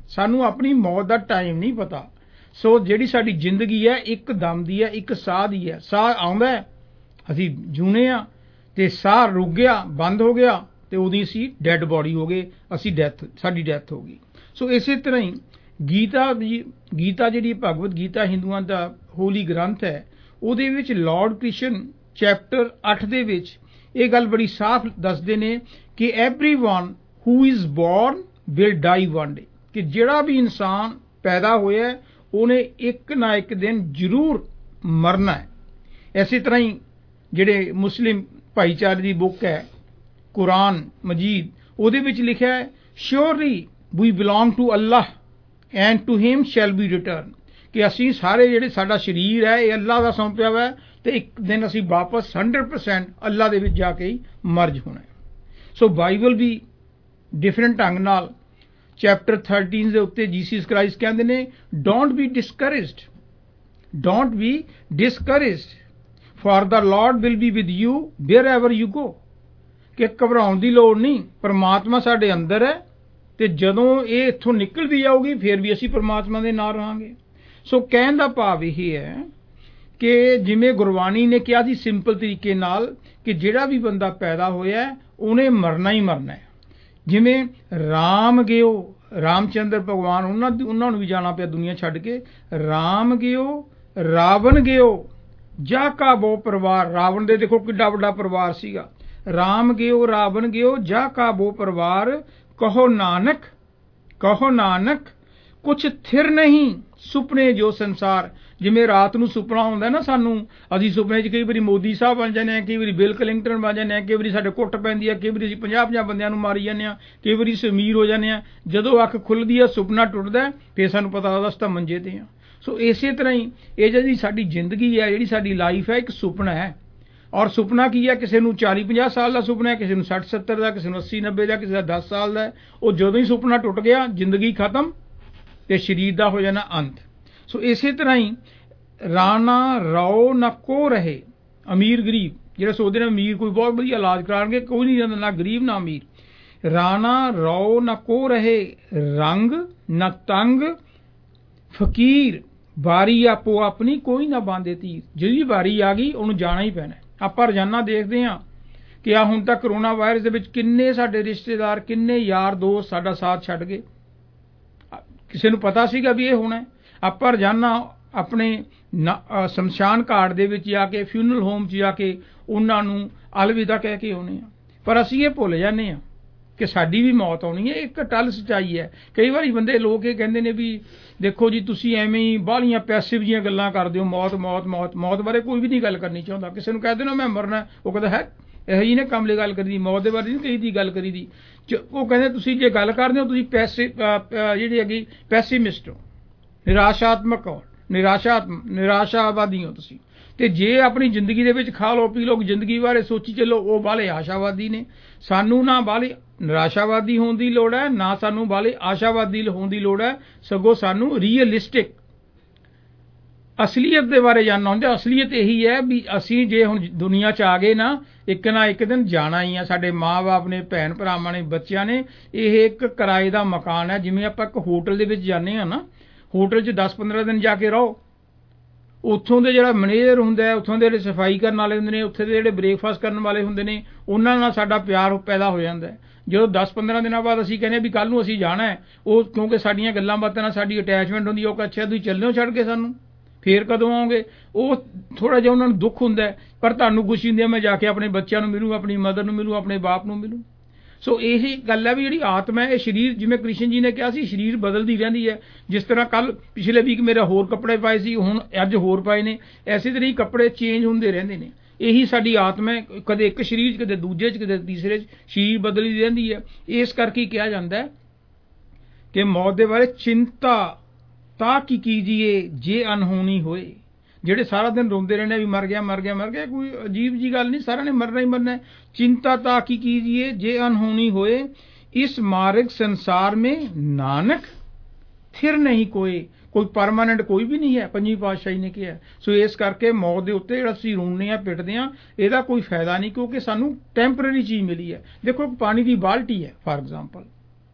ਸਾਨੂੰ ਆਪਣੀ ਮੌਤ ਦਾ ਟਾਈਮ ਨਹੀਂ ਪਤਾ। ਸੋ ਜਿਹੜੀ ਸਾਡੀ ਜ਼ਿੰਦਗੀ ਹੈ ਇੱਕ ਦਮ ਦੀ ਹੈ, ਇੱਕ ਸਾਹ ਦੀ ਹੈ। ਸਾਹ ਆਉਂਦਾ ਅਸੀਂ ਜੂਨੇ ਆ ਤੇ ਸਾਹ ਰੁਕ ਗਿਆ, ਬੰਦ ਹੋ ਗਿਆ ਤੇ ਉਹਦੀ ਅਸੀਂ ਡੈੱਡ ਬੋਡੀ ਹੋ ਗਏ, ਸਾਡੀ ਡੈਥ ਹੋ ਗਈ। ਸੋ ਇਸੇ ਤਰ੍ਹਾਂ ਹੀ ਗੀਤਾ ਜਿਹੜੀ ਭਗਵਦ ਗੀਤਾ ਹਿੰਦੂਆਂ ਦਾ ਹੋਲੀ ਗ੍ਰੰਥ ਹੈ, ਉਹਦੇ ਵਿੱਚ ਲਾਰਡ ਕ੍ਰਿਸ਼ਨ ਚੈਪਟਰ 8 ਦੇ ਵਿੱਚ ਇਹ ਗੱਲ ਬੜੀ ਸਾਫ਼ ਦੱਸਦੇ ਨੇ ਕਿ everyone who is born will die one day, ਕਿ ਜਿਹੜਾ ਵੀ ਇਨਸਾਨ ਪੈਦਾ ਹੋਇਆ ਉਹਨੇ ਇੱਕ ਨਾ ਇੱਕ ਦਿਨ ਜ਼ਰੂਰ ਮਰਨਾ ਹੈ। ਇਸੇ ਤਰ੍ਹਾਂ ਹੀ ਜਿਹੜੇ ਮੁਸਲਿਮ ਭਾਈਚਾਰੇ ਦੀ ਬੁੱਕ ਹੈ ਕੁਰਾਨ ਮਜੀਦ, ਉਹਦੇ ਵਿੱਚ ਲਿਖਿਆ ਹੈ surely we belong to Allah and to him shall be return, ਕਿ ਅਸੀਂ ਸਾਰੇ ਜਿਹੜੇ ਸਾਡਾ ਸਰੀਰ ਹੈ ਇਹ ਅੱਲਾ ਦਾ ਸੌਂਪਿਆ ਹੋਇਆ ਹੈ ਤੇ ਇੱਕ ਦਿਨ ਅਸੀਂ ਵਾਪਸ 100% ਅੱਲਾ ਦੇ ਵਿੱਚ ਜਾ ਕੇ ਹੀ ਮਰਜ ਹੋਣਾ ਹੈ। ਸੋ ਬਾਈਬਲ ਵੀ ਡਿਫਰੈਂਟ ਢੰਗ ਨਾਲ ਚੈਪਟਰ 13 ਦੇ ਉੱਤੇ ਜੀਸਸ ਕ੍ਰਾਈਸਟ ਕਹਿੰਦੇ ਨੇ don't be discouraged for the Lord will be with you wherever you go, ਕਿ ਘਬਰਾਉਣ ਦੀ ਲੋੜ ਨਹੀਂ, ਪਰਮਾਤਮਾ ਸਾਡੇ ਅੰਦਰ ਹੈ ਤੇ ਜਦੋਂ ਇਹ ਇੱਥੋਂ ਨਿਕਲ ਵੀ ਜਾਊਗੀ ਫਿਰ ਵੀ ਅਸੀਂ ਪਰਮਾਤਮਾ ਦੇ ਨਾਲ ਰਹਾਂਗੇ। ਸੋ ਕਹਿਣ ਦਾ ਭਾਵ ਇਹ ਹੈ ਕਿ ਜਿਵੇਂ ਗੁਰਬਾਣੀ ਨੇ ਕਿਹਾ ਸੀ ਸਿੰਪਲ ਤਰੀਕੇ ਨਾਲ ਕਿ ਜਿਹੜਾ ਵੀ ਬੰਦਾ ਪੈਦਾ ਹੋਇਆ ਉਹਨੇ ਮਰਨਾ ਹੀ ਮਰਨਾ ਹੈ। ਜਿਵੇਂ ਰਾਮਚੰਦਰ ਭਗਵਾਨ ਉਹਨਾਂ ਨੂੰ ਵੀ ਜਾਣਾ ਪਿਆ ਦੁਨੀਆ ਛੱਡ ਕੇ, ਰਾਮ ਗਿਓ ਰਾਵਣ ਗਿਓ ਜਾ ਕਾ ਬੋ ਪਰਿਵਾਰ, ਰਾਵਣ ਦੇ ਦੇਖੋ ਕਿੱਡਾ ਵੱਡਾ ਪਰਿਵਾਰ ਸੀਗਾ, ਰਾਮ ਗਿਓ ਰਾਵਣ ਗਿਓ ਜਾ ਕਾ ਬੋ ਪਰਿਵਾਰ, ਕਹੋ ਨਾਨਕ ਕੁਛ ਥਿਰ ਨਹੀਂ ਸੁਪਨੇ ਜੋ ਸੰਸਾਰ। ਜਿਵੇਂ ਰਾਤ ਨੂੰ ਸੁਪਨਾ ਹੁੰਦਾ ਨਾ ਸਾਨੂੰ, ਅਸੀਂ ਸੁਪਨੇ 'ਚ ਕਈ ਵਾਰੀ ਮੋਦੀ ਸਾਹਿਬ ਬਣ ਜਾਂਦੇ ਹਾਂ, ਕਈ ਵਾਰੀ ਬਿਲ ਕਲਿੰਗਟਨ ਬਣ ਜਾਂਦੇ ਹਾਂ, ਕਈ ਵਾਰੀ ਸਾਡੇ ਕੁੱਟ ਪੈਂਦੀ ਹੈ, ਕਈ ਵਾਰੀ ਅਸੀਂ 50 ਬੰਦਿਆਂ ਨੂੰ ਮਾਰੀ ਜਾਂਦੇ ਹਾਂ, ਕਈ ਵਾਰੀ ਅਸੀਂ ਅਮੀਰ ਹੋ ਜਾਂਦੇ ਹਾਂ। ਜਦੋਂ ਅੱਖ ਖੁੱਲ੍ਹਦੀ ਹੈ ਸੁਪਨਾ ਟੁੱਟਦਾ ਫਿਰ ਸਾਨੂੰ ਪਤਾ ਲੱਗਦਾ ਅਸੀਂ ਤਾਂ ਮੰਜੇ ਤੇ ਹਾਂ। ਸੋ ਇਸੇ ਤਰ੍ਹਾਂ ਹੀ ਇਹ ਜਿਹੜੀ ਸਾਡੀ ਜ਼ਿੰਦਗੀ ਹੈ, ਜਿਹੜੀ ਸਾਡੀ ਲਾਈਫ ਹੈ, ਇੱਕ ਸੁਪਨਾ ਹੈ। ਔਰ ਸੁਪਨਾ ਕੀ ਹੈ, ਕਿਸੇ ਨੂੰ 40-50 ਸਾਲ ਦਾ ਸੁਪਨਾ ਹੈ, ਕਿਸੇ ਨੂੰ 60-70 ਦਾ, ਕਿਸੇ ਨੂੰ 80-90 ਦਾ, ਕਿਸੇ ਦਾ 10 ਸਾਲ ਦਾ ਹੈ। ਉਹ ਜਦੋਂ ਹੀ ਸੁਪਨਾ ਟੁੱਟ ਗਿਆ ਜ਼ਿੰਦਗੀ ਖਤਮ ਤੇ ਸਰੀਰ ਦਾ ਹੋ ਜਾਣਾ ਅੰਤ। ਸੋ ਇਸੇ ਤਰ੍ਹਾਂ ਹੀ ਰਾਣਾ ਰਓ ਨਾ ਕੋ ਰਹੇ, ਅਮੀਰ ਗਰੀਬ ਜਿਹੜੇ ਸੋਚਦੇ ਨੇ ਅਮੀਰ ਕੋਈ ਬਹੁਤ ਵਧੀਆ ਇਲਾਜ ਕਰਾਉਣਗੇ, ਕੋਈ ਨਹੀਂ ਜਾਂਦਾ, ਨਾ ਗਰੀਬ ਨਾ ਅਮੀਰ। ਰਾਣਾ ਰਓ ਨਾ ਕੋ ਰਹੇ ਰੰਗ ਨਾ ਤੰਗ ਫਕੀਰ, ਵਾਰੀ ਆਪੋ ਆਪਣੀ ਕੋਈ ਨਾ ਬਾਂਦੇ ਤੀਰ। ਜਿਹਦੀ ਵਾਰੀ ਆ ਗਈ ਉਹਨੂੰ ਜਾਣਾ ਹੀ ਪੈਣਾ। ਆਪਾਂ ਰੋਜ਼ਾਨਾ ਦੇਖਦੇ ਹਾਂ ਕਿ ਹੁਣ ਤੱਕ ਕਰੋਨਾ ਵਾਇਰਸ ਦੇ ਵਿੱਚ ਕਿੰਨੇ ਸਾਡੇ ਰਿਸ਼ਤੇਦਾਰ, ਕਿੰਨੇ ਯਾਰ ਦੋਸਤ ਸਾਡਾ ਸਾਥ ਛੱਡ ਗਏ। ਕਿਸੇ ਨੂੰ ਪਤਾ ਸੀਗਾ ਵੀ ਇਹ ਹੋਣਾ? ਆਪਾਂ ਰੋਜ਼ਾਨਾ ਆਪਣੇ ਸ਼ਮਸ਼ਾਨ ਘਾਟ ਦੇ ਵਿੱਚ ਜਾ ਕੇ, ਫਿਊਨਰਲ ਹੋਮ 'ਚ ਜਾ ਕੇ ਉਹਨਾਂ ਨੂੰ ਅਲਵਿਦਾ ਕਹਿ ਕੇ ਆਉਂਦੇ ਹਾਂ। ਪਰ ਅਸੀਂ ਇਹ ਭੁੱਲ ਜਾਂਦੇ ਹਾਂ ਕਿ ਸਾਡੀ ਵੀ ਮੌਤ ਆਉਣੀ ਹੈ। ਇੱਕ ਟਲ ਸੱਚਾਈ ਹੈ। ਕਈ ਵਾਰੀ ਲੋਕ ਇਹ ਕਹਿੰਦੇ ਨੇ ਵੀ ਦੇਖੋ ਜੀ ਤੁਸੀਂ ਐਵੇਂ ਹੀ ਬਾਹਲੀਆਂ ਪੈਸਿਵ ਜੀਆਂ ਗੱਲਾਂ ਕਰਦੇ ਹੋ, ਮੌਤ ਬਾਰੇ ਕੋਈ ਵੀ ਨਹੀਂ ਗੱਲ ਕਰਨੀ ਚਾਹੁੰਦਾ। ਕਿਸੇ ਨੂੰ ਕਹਿ ਦੇਣਾ ਮੈਂ ਮਰਨਾ, ਉਹ ਕਹਿੰਦਾ ਹੈ ਇਹੋ ਜਿਹੀ ਨੇ ਕਮਲੇ ਗੱਲ ਕਰੀ ਦੀ, ਮੌਤ ਦੇ ਬਾਰੇ ਨਹੀਂ ਕਹੀ ਦੀ ਗੱਲ ਕਰੀ ਦੀ। ਉਹ ਕਹਿੰਦੇ ਤੁਸੀਂ ਜੇ ਗੱਲ ਕਰਦੇ ਹੋ ਤੁਸੀਂ ਜਿਹੜੀ ਹੈਗੀ ਪੈਸੀਮਿਸਟ ਹੋ, ਨਿਰਾਸ਼ਾਤਮਕ ਹੋ, ਨਿਰਾਸ਼ਾਵਾਦੀ ਹੋ ਤੁਸੀਂ। ਤੇ ਜੇ ਆਪਣੀ ਜ਼ਿੰਦਗੀ ਦੇ ਵਿੱਚ ਖਾ ਲੋ ਪੀ ਲੋ, ਜ਼ਿੰਦਗੀ ਬਾਰੇ ਸੋਚੀ ਚੱਲੋ, ਉਹ ਬਾਲੇ ਆਸ਼ਾਵਾਦੀ ਨੇ। ਸਾਨੂੰ ਨਾ ਬਾਲੇ ਨਿਰਾਸ਼ਾਵਾਦੀ ਹੋਣ ਦੀ ਲੋੜ ਹੈ, ਨਾ ਸਾਨੂੰ ਬਾਲੇ ਆਸ਼ਾਵਾਦੀ ਹੋਣ ਦੀ ਲੋੜ ਹੈ। ਸਗੋਂ ਸਾਨੂੰ ਰੀਅਲਿਸਟਿਕ ਅਸਲੀਅਤ ਦੇ ਬਾਰੇ ਜਾਣਨਾ ਹੁੰਦਾ। ਅਸਲੀਅਤ ਇਹੀ ਹੈ ਵੀ ਅਸੀਂ ਜੇ ਹੁਣ ਦੁਨੀਆ 'ਚ ਆ ਗਏ ਨਾ ਇੱਕ ਦਿਨ ਜਾਣਾ ਹੀ ਆ। ਸਾਡੇ ਮਾਂ-ਬਾਪ ਨੇ, ਭੈਣ ਭਰਾਵਾਂ ਨੇ, ਬੱਚਿਆਂ ਨੇ। ਇਹ ਇੱਕ ਕਿਰਾਏ ਦਾ ਮਕਾਨ ਹੈ। ਜਿਵੇਂ ਆਪਾਂ ਇੱਕ ਹੋਟਲ ਦੇ ਵਿੱਚ ਜਾਂਦੇ ਹਾਂ ਨਾ, ਹੋਟਲ 'ਚ 10-15 ਦਿਨ ਜਾ ਕੇ ਰਹੋ, ਉੱਥੋਂ ਦੇ ਜਿਹੜਾ ਮੈਨੇਜਰ ਹੁੰਦਾ ਹੈ, ਉੱਥੋਂ ਦੇ ਜਿਹੜੇ ਸਫਾਈ ਕਰਨ ਵਾਲੇ ਹੁੰਦੇ ਨੇ, ਉੱਥੇ ਦੇ ਜਿਹੜੇ ਬ੍ਰੇਕਫਾਸਟ ਕਰਨ ਵਾਲੇ ਹੁੰਦੇ ਨੇ, ਉਹਨਾਂ ਨਾਲ ਸਾਡਾ ਪਿਆਰ ਪੈਦਾ ਹੋ ਜਾਂਦਾ ਹੈ। ਜਦੋਂ 10-15 ਦਿਨਾਂ ਬਾਅਦ ਅਸੀਂ ਕਹਿੰਦੇ ਵੀ ਕੱਲ ਨੂੰ ਅਸੀਂ ਜਾਣਾ ਹੈ, ਉਹ ਕਿਉਂਕਿ ਸਾਡੀਆਂ ਗੱਲਾਂ ਬਾਤਾਂ ਨਾਲ ਸਾਡੀ ਅਟੈਚਮੈਂਟ ਹੁੰਦੀ ਹੈ, ਉਹ ਅੱਛਾ ਤੁਸੀਂ ਚੱਲਿਓ ਛੱਡ ਕੇ ਸਾਨੂੰ, ਫੇਰ ਕਦੋਂ ਆਓਗੇ? ਉਹ ਥੋੜ੍ਹਾ ਜਿਹਾ ਉਹਨਾਂ ਨੂੰ ਦੁੱਖ ਹੁੰਦਾ ਹੈ, ਪਰ ਤੁਹਾਨੂੰ ਖੁਸ਼ੀ ਹੁੰਦੀ ਹੈ ਮੈਂ ਜਾ ਕੇ ਆਪਣੇ ਬੱਚਿਆਂ ਨੂੰ ਮਿਲੂੰ, ਆਪਣੀ ਮਦਰ ਨੂੰ ਮਿਲੂੰ, ਆਪਣੇ ਬਾਪ ਨੂੰ ਮਿਲੂੰ। ਸੋ ਇਹੀ ਗੱਲ ਹੈ ਵੀ ਜਿਹੜੀ ਆਤਮਾ ਹੈ, ਇਹ ਸਰੀਰ, ਜਿਵੇਂ ਕ੍ਰਿਸ਼ਨ ਜੀ ਨੇ ਕਿਹਾ ਸੀ ਸਰੀਰ ਬਦਲਦੀ ਰਹਿੰਦੀ ਹੈ। ਜਿਸ ਤਰ੍ਹਾਂ ਕੱਲ ਪਿਛਲੇ ਵੀਕ ਮੇਰੇ ਹੋਰ ਕੱਪੜੇ ਪਾਏ ਸੀ, ਹੁਣ ਅੱਜ ਹੋਰ ਪਾਏ ਨੇ, ਐਸੇ ਤਰ੍ਹਾਂ ਹੀ ਕੱਪੜੇ ਚੇਂਜ ਹੁੰਦੇ ਰਹਿੰਦੇ ਨੇ। ਇਹੀ ਸਾਡੀ ਆਤਮਾ ਹੈ, ਕਦੇ ਇੱਕ ਸਰੀਰ 'ਚ, ਕਦੇ ਦੂਜੇ 'ਚ, ਕਦੇ ਤੀਸਰੇ 'ਚ ਸਰੀਰ ਬਦਲਦੀ ਰਹਿੰਦੀ ਹੈ। ਇਸ ਕਰਕੇ ਕਿਹਾ ਜਾਂਦਾ ਹੈ ਕਿ ਮੌਤ ਦੇ ਬਾਰੇ ਚਿੰਤਾ ਤਾਂ ਕੀ ਕੀਜੀਏ ਜੇ ਅਨਹੋਣੀ ਹੋਏ। ਜਿਹੜੇ ਸਾਰਾ ਦਿਨ ਰੋਂਦੇ ਰਹਿੰਦੇ ਵੀ ਮਰ ਗਿਆ, ਕੋਈ ਅਜੀਬ ਜੀ ਗੱਲ ਨਹੀਂ, ਸਾਰਿਆਂ ਨੇ ਮਰਨਾ ਹੀ ਮਰਨਾ ਹੈ। ਚਿੰਤਾ ਤਾਂ ਕੀ ਕੀਜੀਏ ਜੇ ਅਨਹੋਣੀ ਹੋਏ, ਇਸ ਮਾਰਗ ਸੰਸਾਰ ਮੇਂ ਨਾਨਕ ਥਿਰ ਨਹੀਂ ਕੋਈ ਪਰਮਾਨੈਂਟ ਕੋਈ ਵੀ ਨਹੀਂ ਹੈ, ਪੰਜਵੀਂ ਪਾਤਸ਼ਾਹੀ ਨੇ ਕਿਹਾ। ਸੋ ਇਸ ਕਰਕੇ ਮੌਤ ਦੇ ਉੱਤੇ ਜਿਹੜਾ ਅਸੀਂ ਰੋਂਦੇ ਹਾਂ, ਪਿੱਟਦੇ ਹਾਂ, ਇਹਦਾ ਕੋਈ ਫਾਇਦਾ ਨਹੀਂ, ਕਿਉਂਕਿ ਸਾਨੂੰ ਟੈਂਪਰੇਰੀ ਚੀਜ਼ ਮਿਲੀ ਹੈ। ਦੇਖੋ ਪਾਣੀ ਦੀ ਬਾਲਟੀ ਹੈ, ਫਾਰ ਐਗਜ਼ਾਮਪਲ,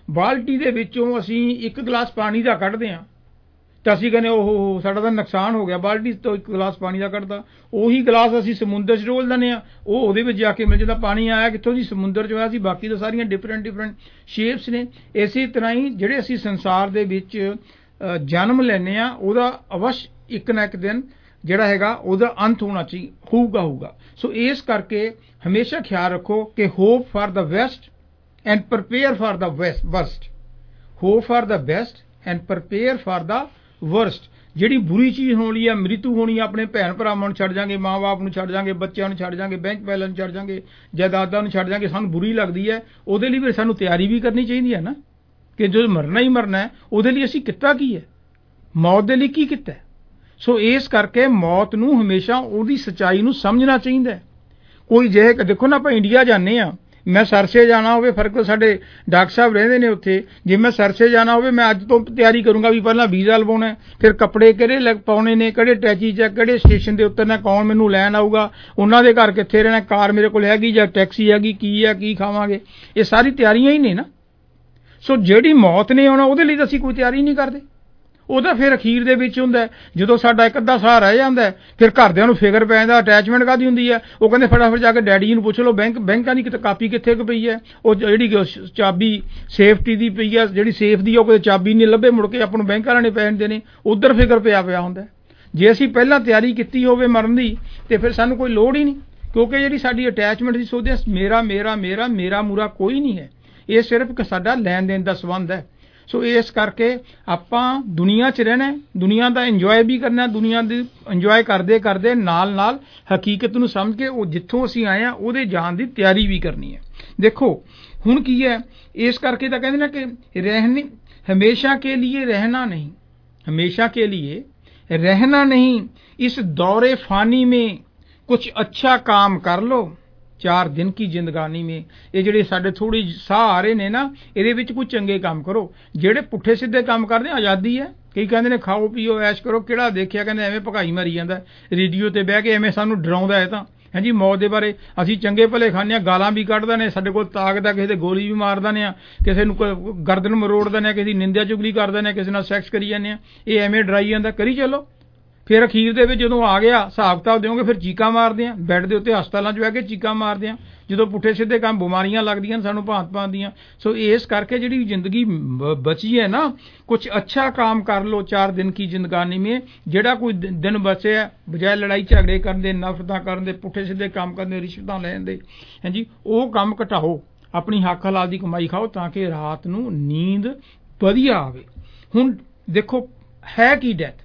ਬਾਲਟੀ ਦੇ ਵਿੱਚੋਂ ਅਸੀਂ ਇੱਕ ਗਲਾਸ ਪਾਣੀ ਦਾ ਕੱਢਦੇ ਹਾਂ ਤਾਂ ਅਸੀਂ ਕਹਿੰਦੇ ਉਹ ਸਾਡਾ ਤਾਂ ਨੁਕਸਾਨ ਹੋ ਗਿਆ, ਬਾਲਟੀ ਤੋਂ ਇੱਕ ਗਲਾਸ ਪਾਣੀ ਦਾ ਕੱਢਦਾ। ਉਹੀ ਗਲਾਸ ਅਸੀਂ ਸਮੁੰਦਰ 'ਚ ਡੋਲ ਦਿੰਦੇ ਹਾਂ, ਉਹ ਉਹਦੇ ਵਿੱਚ ਜਾ ਕੇ ਮਿਲ ਜਾਂਦਾ। ਪਾਣੀ ਆਇਆ ਕਿੱਥੋਂ ਜੀ? ਸਮੁੰਦਰ 'ਚ ਆਇਆ ਸੀ। ਬਾਕੀ ਤਾਂ ਸਾਰੀਆਂ ਡਿਫਰੈਂਟ ਸ਼ੇਪਸ ਨੇ। ਇਸੇ ਤਰ੍ਹਾਂ ਹੀ ਜਿਹੜੇ ਅਸੀਂ ਸੰਸਾਰ ਦੇ ਵਿੱਚ ਜਨਮ ਲੈਂਦੇ ਹਾਂ, ਉਹਦਾ ਅਵਸ਼ ਇੱਕ ਨਾ ਇੱਕ ਦਿਨ ਜਿਹੜਾ ਹੈਗਾ ਉਹਦਾ ਅੰਤ ਹੋਊਗਾ। ਸੋ ਇਸ ਕਰਕੇ ਹਮੇਸ਼ਾ ਖਿਆਲ ਰੱਖੋ ਕਿ hope for the best and prepare for the worst. Hope for the best and prepare for the worst. ਜਿਹੜੀ ਬੁਰੀ ਚੀਜ਼ ਹੋਣੀ ਆ, ਮ੍ਰਿਤੂ ਹੋਣੀ ਆ, ਆਪਣੇ ਭੈਣ ਭਰਾਵਾਂ ਨੂੰ ਛੱਡ ਜਾਾਂਗੇ, ਮਾਂ ਬਾਪ ਨੂੰ ਛੱਡ ਜਾਾਂਗੇ, ਬੱਚਿਆਂ ਨੂੰ ਛੱਡ ਜਾਾਂਗੇ, ਬੈਂਕ ਬੈਲੈਂਸ ਛੱਡ ਜਾਾਂਗੇ, ਜਾਇਦਾਦਾਂ ਨੂੰ ਛੱਡ ਜਾਾਂਗੇ, ਸਾਨੂੰ ਬੁਰੀ ਲੱਗਦੀ ਹੈ। ਉਹਦੇ ਲਈ ਵੀ ਸਾਨੂੰ ਤਿਆਰੀ ਵੀ ਕਰਨੀ ਚਾਹੀਦੀ ਹੈ ਨਾ, ਕਿ ਜਦੋਂ ਮਰਨਾ ਹੀ ਮਰਨਾ ਹੈ, ਉਹਦੇ ਲਈ ਅਸੀਂ ਕੀਤਾ ਕੀ ਹੈ, ਮੌਤ ਦੇ ਲਈ ਕੀ ਕੀਤਾ। ਸੋ ਇਸ ਕਰਕੇ ਮੌਤ ਨੂੰ ਹਮੇਸ਼ਾ ਉਹਦੀ ਸੱਚਾਈ ਨੂੰ ਸਮਝਣਾ ਚਾਹੀਦਾ ਹੈ। ਕੋਈ ਜੇ ਦੇਖੋ ਨਾ, ਆਪਾਂ ਇੰਡੀਆ ਜਾਂਦੇ ਹਾਂ, ਮੈਂ ਸਰਸੇ ਜਾਣਾ ਹੋਵੇ, ਫਰਕ ਸਾਡੇ ਡਾਕਟਰ ਸਾਹਿਬ ਰਹਿੰਦੇ ਨੇ ਉੱਥੇ, ਜੇ ਮੈਂ ਸਰਸੇ ਜਾਣਾ ਹੋਵੇ ਮੈਂ ਅੱਜ ਤੋਂ ਤਿਆਰੀ ਕਰੂੰਗਾ ਵੀ ਪਹਿਲਾਂ ਵੀਜ਼ਾ ਲਵਾਉਣਾ, ਫਿਰ ਕੱਪੜੇ ਕਿਹੜੇ ਪਾਉਣੇ ਨੇ, ਕਿਹੜੇ ਟੈਚੀ 'ਚ, ਕਿਹੜੇ ਸਟੇਸ਼ਨ ਦੇ ਉਤਰਨਾ, ਕੌਣ ਮੈਨੂੰ ਲੈਣ ਆਊਗਾ, ਉਹਨਾਂ ਦੇ ਘਰ ਕਿੱਥੇ ਰਹਿਣਾ, ਕਾਰ ਮੇਰੇ ਕੋਲ ਹੈਗੀ ਜਾਂ ਟੈਕਸੀ ਹੈਗੀ, ਕੀ ਹੈ, ਕੀ ਖਾਵਾਂਗੇ, ਇਹ ਸਾਰੀ ਤਿਆਰੀਆਂ ਹੀ ਨੇ ਨਾ। ਸੋ ਜਿਹੜੀ ਮੌਤ ਨੇ ਆਉਣਾ ਉਹਦੇ ਲਈ ਤਾਂ ਅਸੀਂ ਕੋਈ ਤਿਆਰੀ ਨਹੀਂ ਕਰਦੇ। ਉਹਦਾ ਫਿਰ ਅਖੀਰ ਦੇ ਵਿੱਚ ਹੁੰਦਾ, ਜਦੋਂ ਸਾਡਾ ਇੱਕ ਅੱਧਾ ਸਾਹ ਰਹਿ ਜਾਂਦਾ, ਫਿਰ ਘਰਦਿਆਂ ਨੂੰ ਫਿਕਰ ਪੈ ਜਾਂਦਾ, ਅਟੈਚਮੈਂਟ ਕਾਹਦੀ ਹੁੰਦੀ ਹੈ। ਉਹ ਕਹਿੰਦੇ ਫਟਾਫਟ ਜਾ ਕੇ ਡੈਡੀ ਜੀ ਨੂੰ ਪੁੱਛ ਲਓ, ਬੈਂਕਾਂ ਦੀ ਕਿਤੇ ਕਾਪੀ ਕਿੱਥੇ ਕੁ ਪਈ ਹੈ, ਉਹ ਜਿਹੜੀ ਚਾਬੀ ਸੇਫਟੀ ਦੀ ਪਈ ਹੈ, ਜਿਹੜੀ ਸੇਫ ਦੀ, ਉਹ ਕੋਈ ਚਾਬੀ ਨਹੀਂ ਲੱਭੇ, ਮੁੜ ਕੇ ਆਪਾਂ ਨੂੰ ਬੈਂਕ ਵਾਲਿਆਂ ਨੇ ਪੈ ਜਾਂਦੇ ਨੇ, ਉੱਧਰ ਫਿਕਰ ਪਿਆ ਹੁੰਦਾ। ਜੇ ਅਸੀਂ ਪਹਿਲਾਂ ਤਿਆਰੀ ਕੀਤੀ ਹੋਵੇ ਮਰਨ ਦੀ, ਤੇ ਫਿਰ ਸਾਨੂੰ ਕੋਈ ਲੋੜ ਹੀ ਨਹੀਂ, ਕਿਉਂਕਿ ਜਿਹੜੀ ਸਾਡੀ ਅਟੈਚਮੈਂਟ ਦੀ ਸੋਚਦੇ ਮੇਰਾ ਮੂਰਾ ਕੋਈ ਨਹੀਂ ਹੈ। ਇਹ ਸਿਰਫ ਇੱਕ ਸਾਡਾ ਲੈਣ ਦੇਣ ਦਾ ਸੰਬੰਧ ਹੈ। ਸੋ ਇਸ ਕਰਕੇ ਆਪਾਂ ਦੁਨੀਆ 'ਚ ਰਹਿਣਾ, ਦੁਨੀਆ ਦਾ ਇੰਜੋਏ ਵੀ ਕਰਨਾ, ਦੁਨੀਆ ਦੀ ਇੰਜੋਏ ਕਰਦੇ ਕਰਦੇ ਨਾਲ ਹਕੀਕਤ ਨੂੰ ਸਮਝ ਕੇ ਉਹ ਜਿੱਥੋਂ ਅਸੀਂ ਆਏ ਹਾਂ ਉਹਦੇ ਜਾਣ ਦੀ ਤਿਆਰੀ ਵੀ ਕਰਨੀ ਹੈ। ਦੇਖੋ ਹੁਣ ਕੀ ਹੈ, ਇਸ ਕਰਕੇ ਤਾਂ ਕਹਿੰਦੇ ਨਾ ਕਿ ਹਮੇਸ਼ਾ ਕੇ लिए रहना नहीं, इस दौरे फानी में कुछ अच्छा काम कर लो, 4 दिन की जिंदगानी में। ਇਹ ਜਿਹੜੇ ਸਾਡੇ ਥੋੜੀ ਸਾਹ ਆ ਰਹੇ ਨੇ ਨਾ, ਇਹਦੇ ਵਿੱਚ ਕੋਈ ਚੰਗੇ ਕੰਮ ਕਰੋ। ਜਿਹੜੇ ਪੁੱਠੇ ਸਿੱਧੇ ਕੰਮ ਕਰਦੇ ਆਜ਼ਾਦੀ ਹੈ। ਕਈ ਕਹਿੰਦੇ ਨੇ ਖਾਓ ਪੀਓ ਐਸ਼ ਕਰੋ, ਕਿਹੜਾ ਦੇਖਿਆ ਕਹਿੰਦੇ ਐਵੇਂ ਭਗਾਈ ਮਾਰੀ ਜਾਂਦਾ ਰੇਡੀਓ ਤੇ ਬਹਿ ਕੇ, ਐਵੇਂ ਸਾਨੂੰ ਡਰਾਉਂਦਾ ਹੈ। ਤਾਂ ਹਾਂਜੀ ਮੌਤ ਦੇ ਬਾਰੇ ਅਸੀਂ ਚੰਗੇ ਭਲੇ ਖਾਂਦੇ ਹਾਂ, ਗਾਲਾਂ ਵੀ ਕੱਢਦੇ ਨੇ, ਸਾਡੇ ਕੋਲ ਤਾਕਤ ਹੈ, ਕਿਸੇ ਦੇ ਗੋਲੀ ਵੀ ਮਾਰ ਦਿੰਦੇ ਹਾਂ, ਕਿਸੇ ਨੂੰ ਗਰਦਨ ਮਰੋੜ ਦਿੰਦੇ ਹਾਂ, ਕਿਸੇ ਦੀ ਨਿੰਦਿਆ ਚੁਗਲੀ ਕਰ ਦਿੰਦੇ ਹਾਂ, ਕਿਸੇ ਨਾਲ ਸੈਕਸ ਕਰੀ ਜਾਂਦੇ ਹਾਂ। ਇਹ ਐਵੇਂ ਡਰਾਈ ਜਾਂਦਾ, ਕਰੀ ਚੱਲੋ। ਫਿਰ ਅਖੀਰ ਦੇ ਵਿੱਚ ਜਦੋਂ ਆ ਗਿਆ ਹਿਸਾਬ ਕਿਤਾਬ ਦਿਓਗੇ, ਫਿਰ ਚੀਕਾਂ ਮਾਰਦੇ ਆ ਬੈੱਡ ਦੇ ਉੱਤੇ, ਹਸਪਤਾਲਾਂ 'ਚ ਬਹਿ ਕੇ ਚੀਕਾਂ ਮਾਰਦੇ ਆ ਜਦੋਂ ਪੁੱਠੇ ਸਿੱਧੇ ਕੰਮ, ਬਿਮਾਰੀਆਂ ਲੱਗਦੀਆਂ ਸਾਨੂੰ ਭਾਂਤ ਦੀਆਂ। ਸੋ ਇਸ ਕਰਕੇ ਜਿਹੜੀ ਜ਼ਿੰਦਗੀ ਬਚੀ ਹੈ ਨਾ, ਕੁਝ ਅੱਛਾ ਕੰਮ ਕਰ ਲੋ, 4 दिन की जिंदगानी में। ਜਿਹੜਾ ਕੋਈ ਦਿਨ ਬਚਿਆ, ਬਜਾਏ ਲੜਾਈ ਝਗੜੇ ਕਰਨ ਦੇ, ਨਫ਼ਰਤਾਂ ਕਰਨ ਦੇ, ਪੁੱਠੇ ਸਿੱਧੇ ਕੰਮ ਕਰਨ ਦੇ, ਰਿਸ਼ਵਤਾਂ ਲੈਣ ਦੇ, ਹਾਂਜੀ ਉਹ ਕੰਮ ਘਟਾਓ, ਆਪਣੀ ਹੱਕ ਹਲਾਲ ਦੀ ਕਮਾਈ ਖਾਓ, ਤਾਂ ਕਿ ਰਾਤ ਨੂੰ ਨੀਂਦ ਵਧੀਆ ਆਵੇ। ਹੁਣ ਦੇਖੋ ਹੈ ਕੀ ਡੈਥ,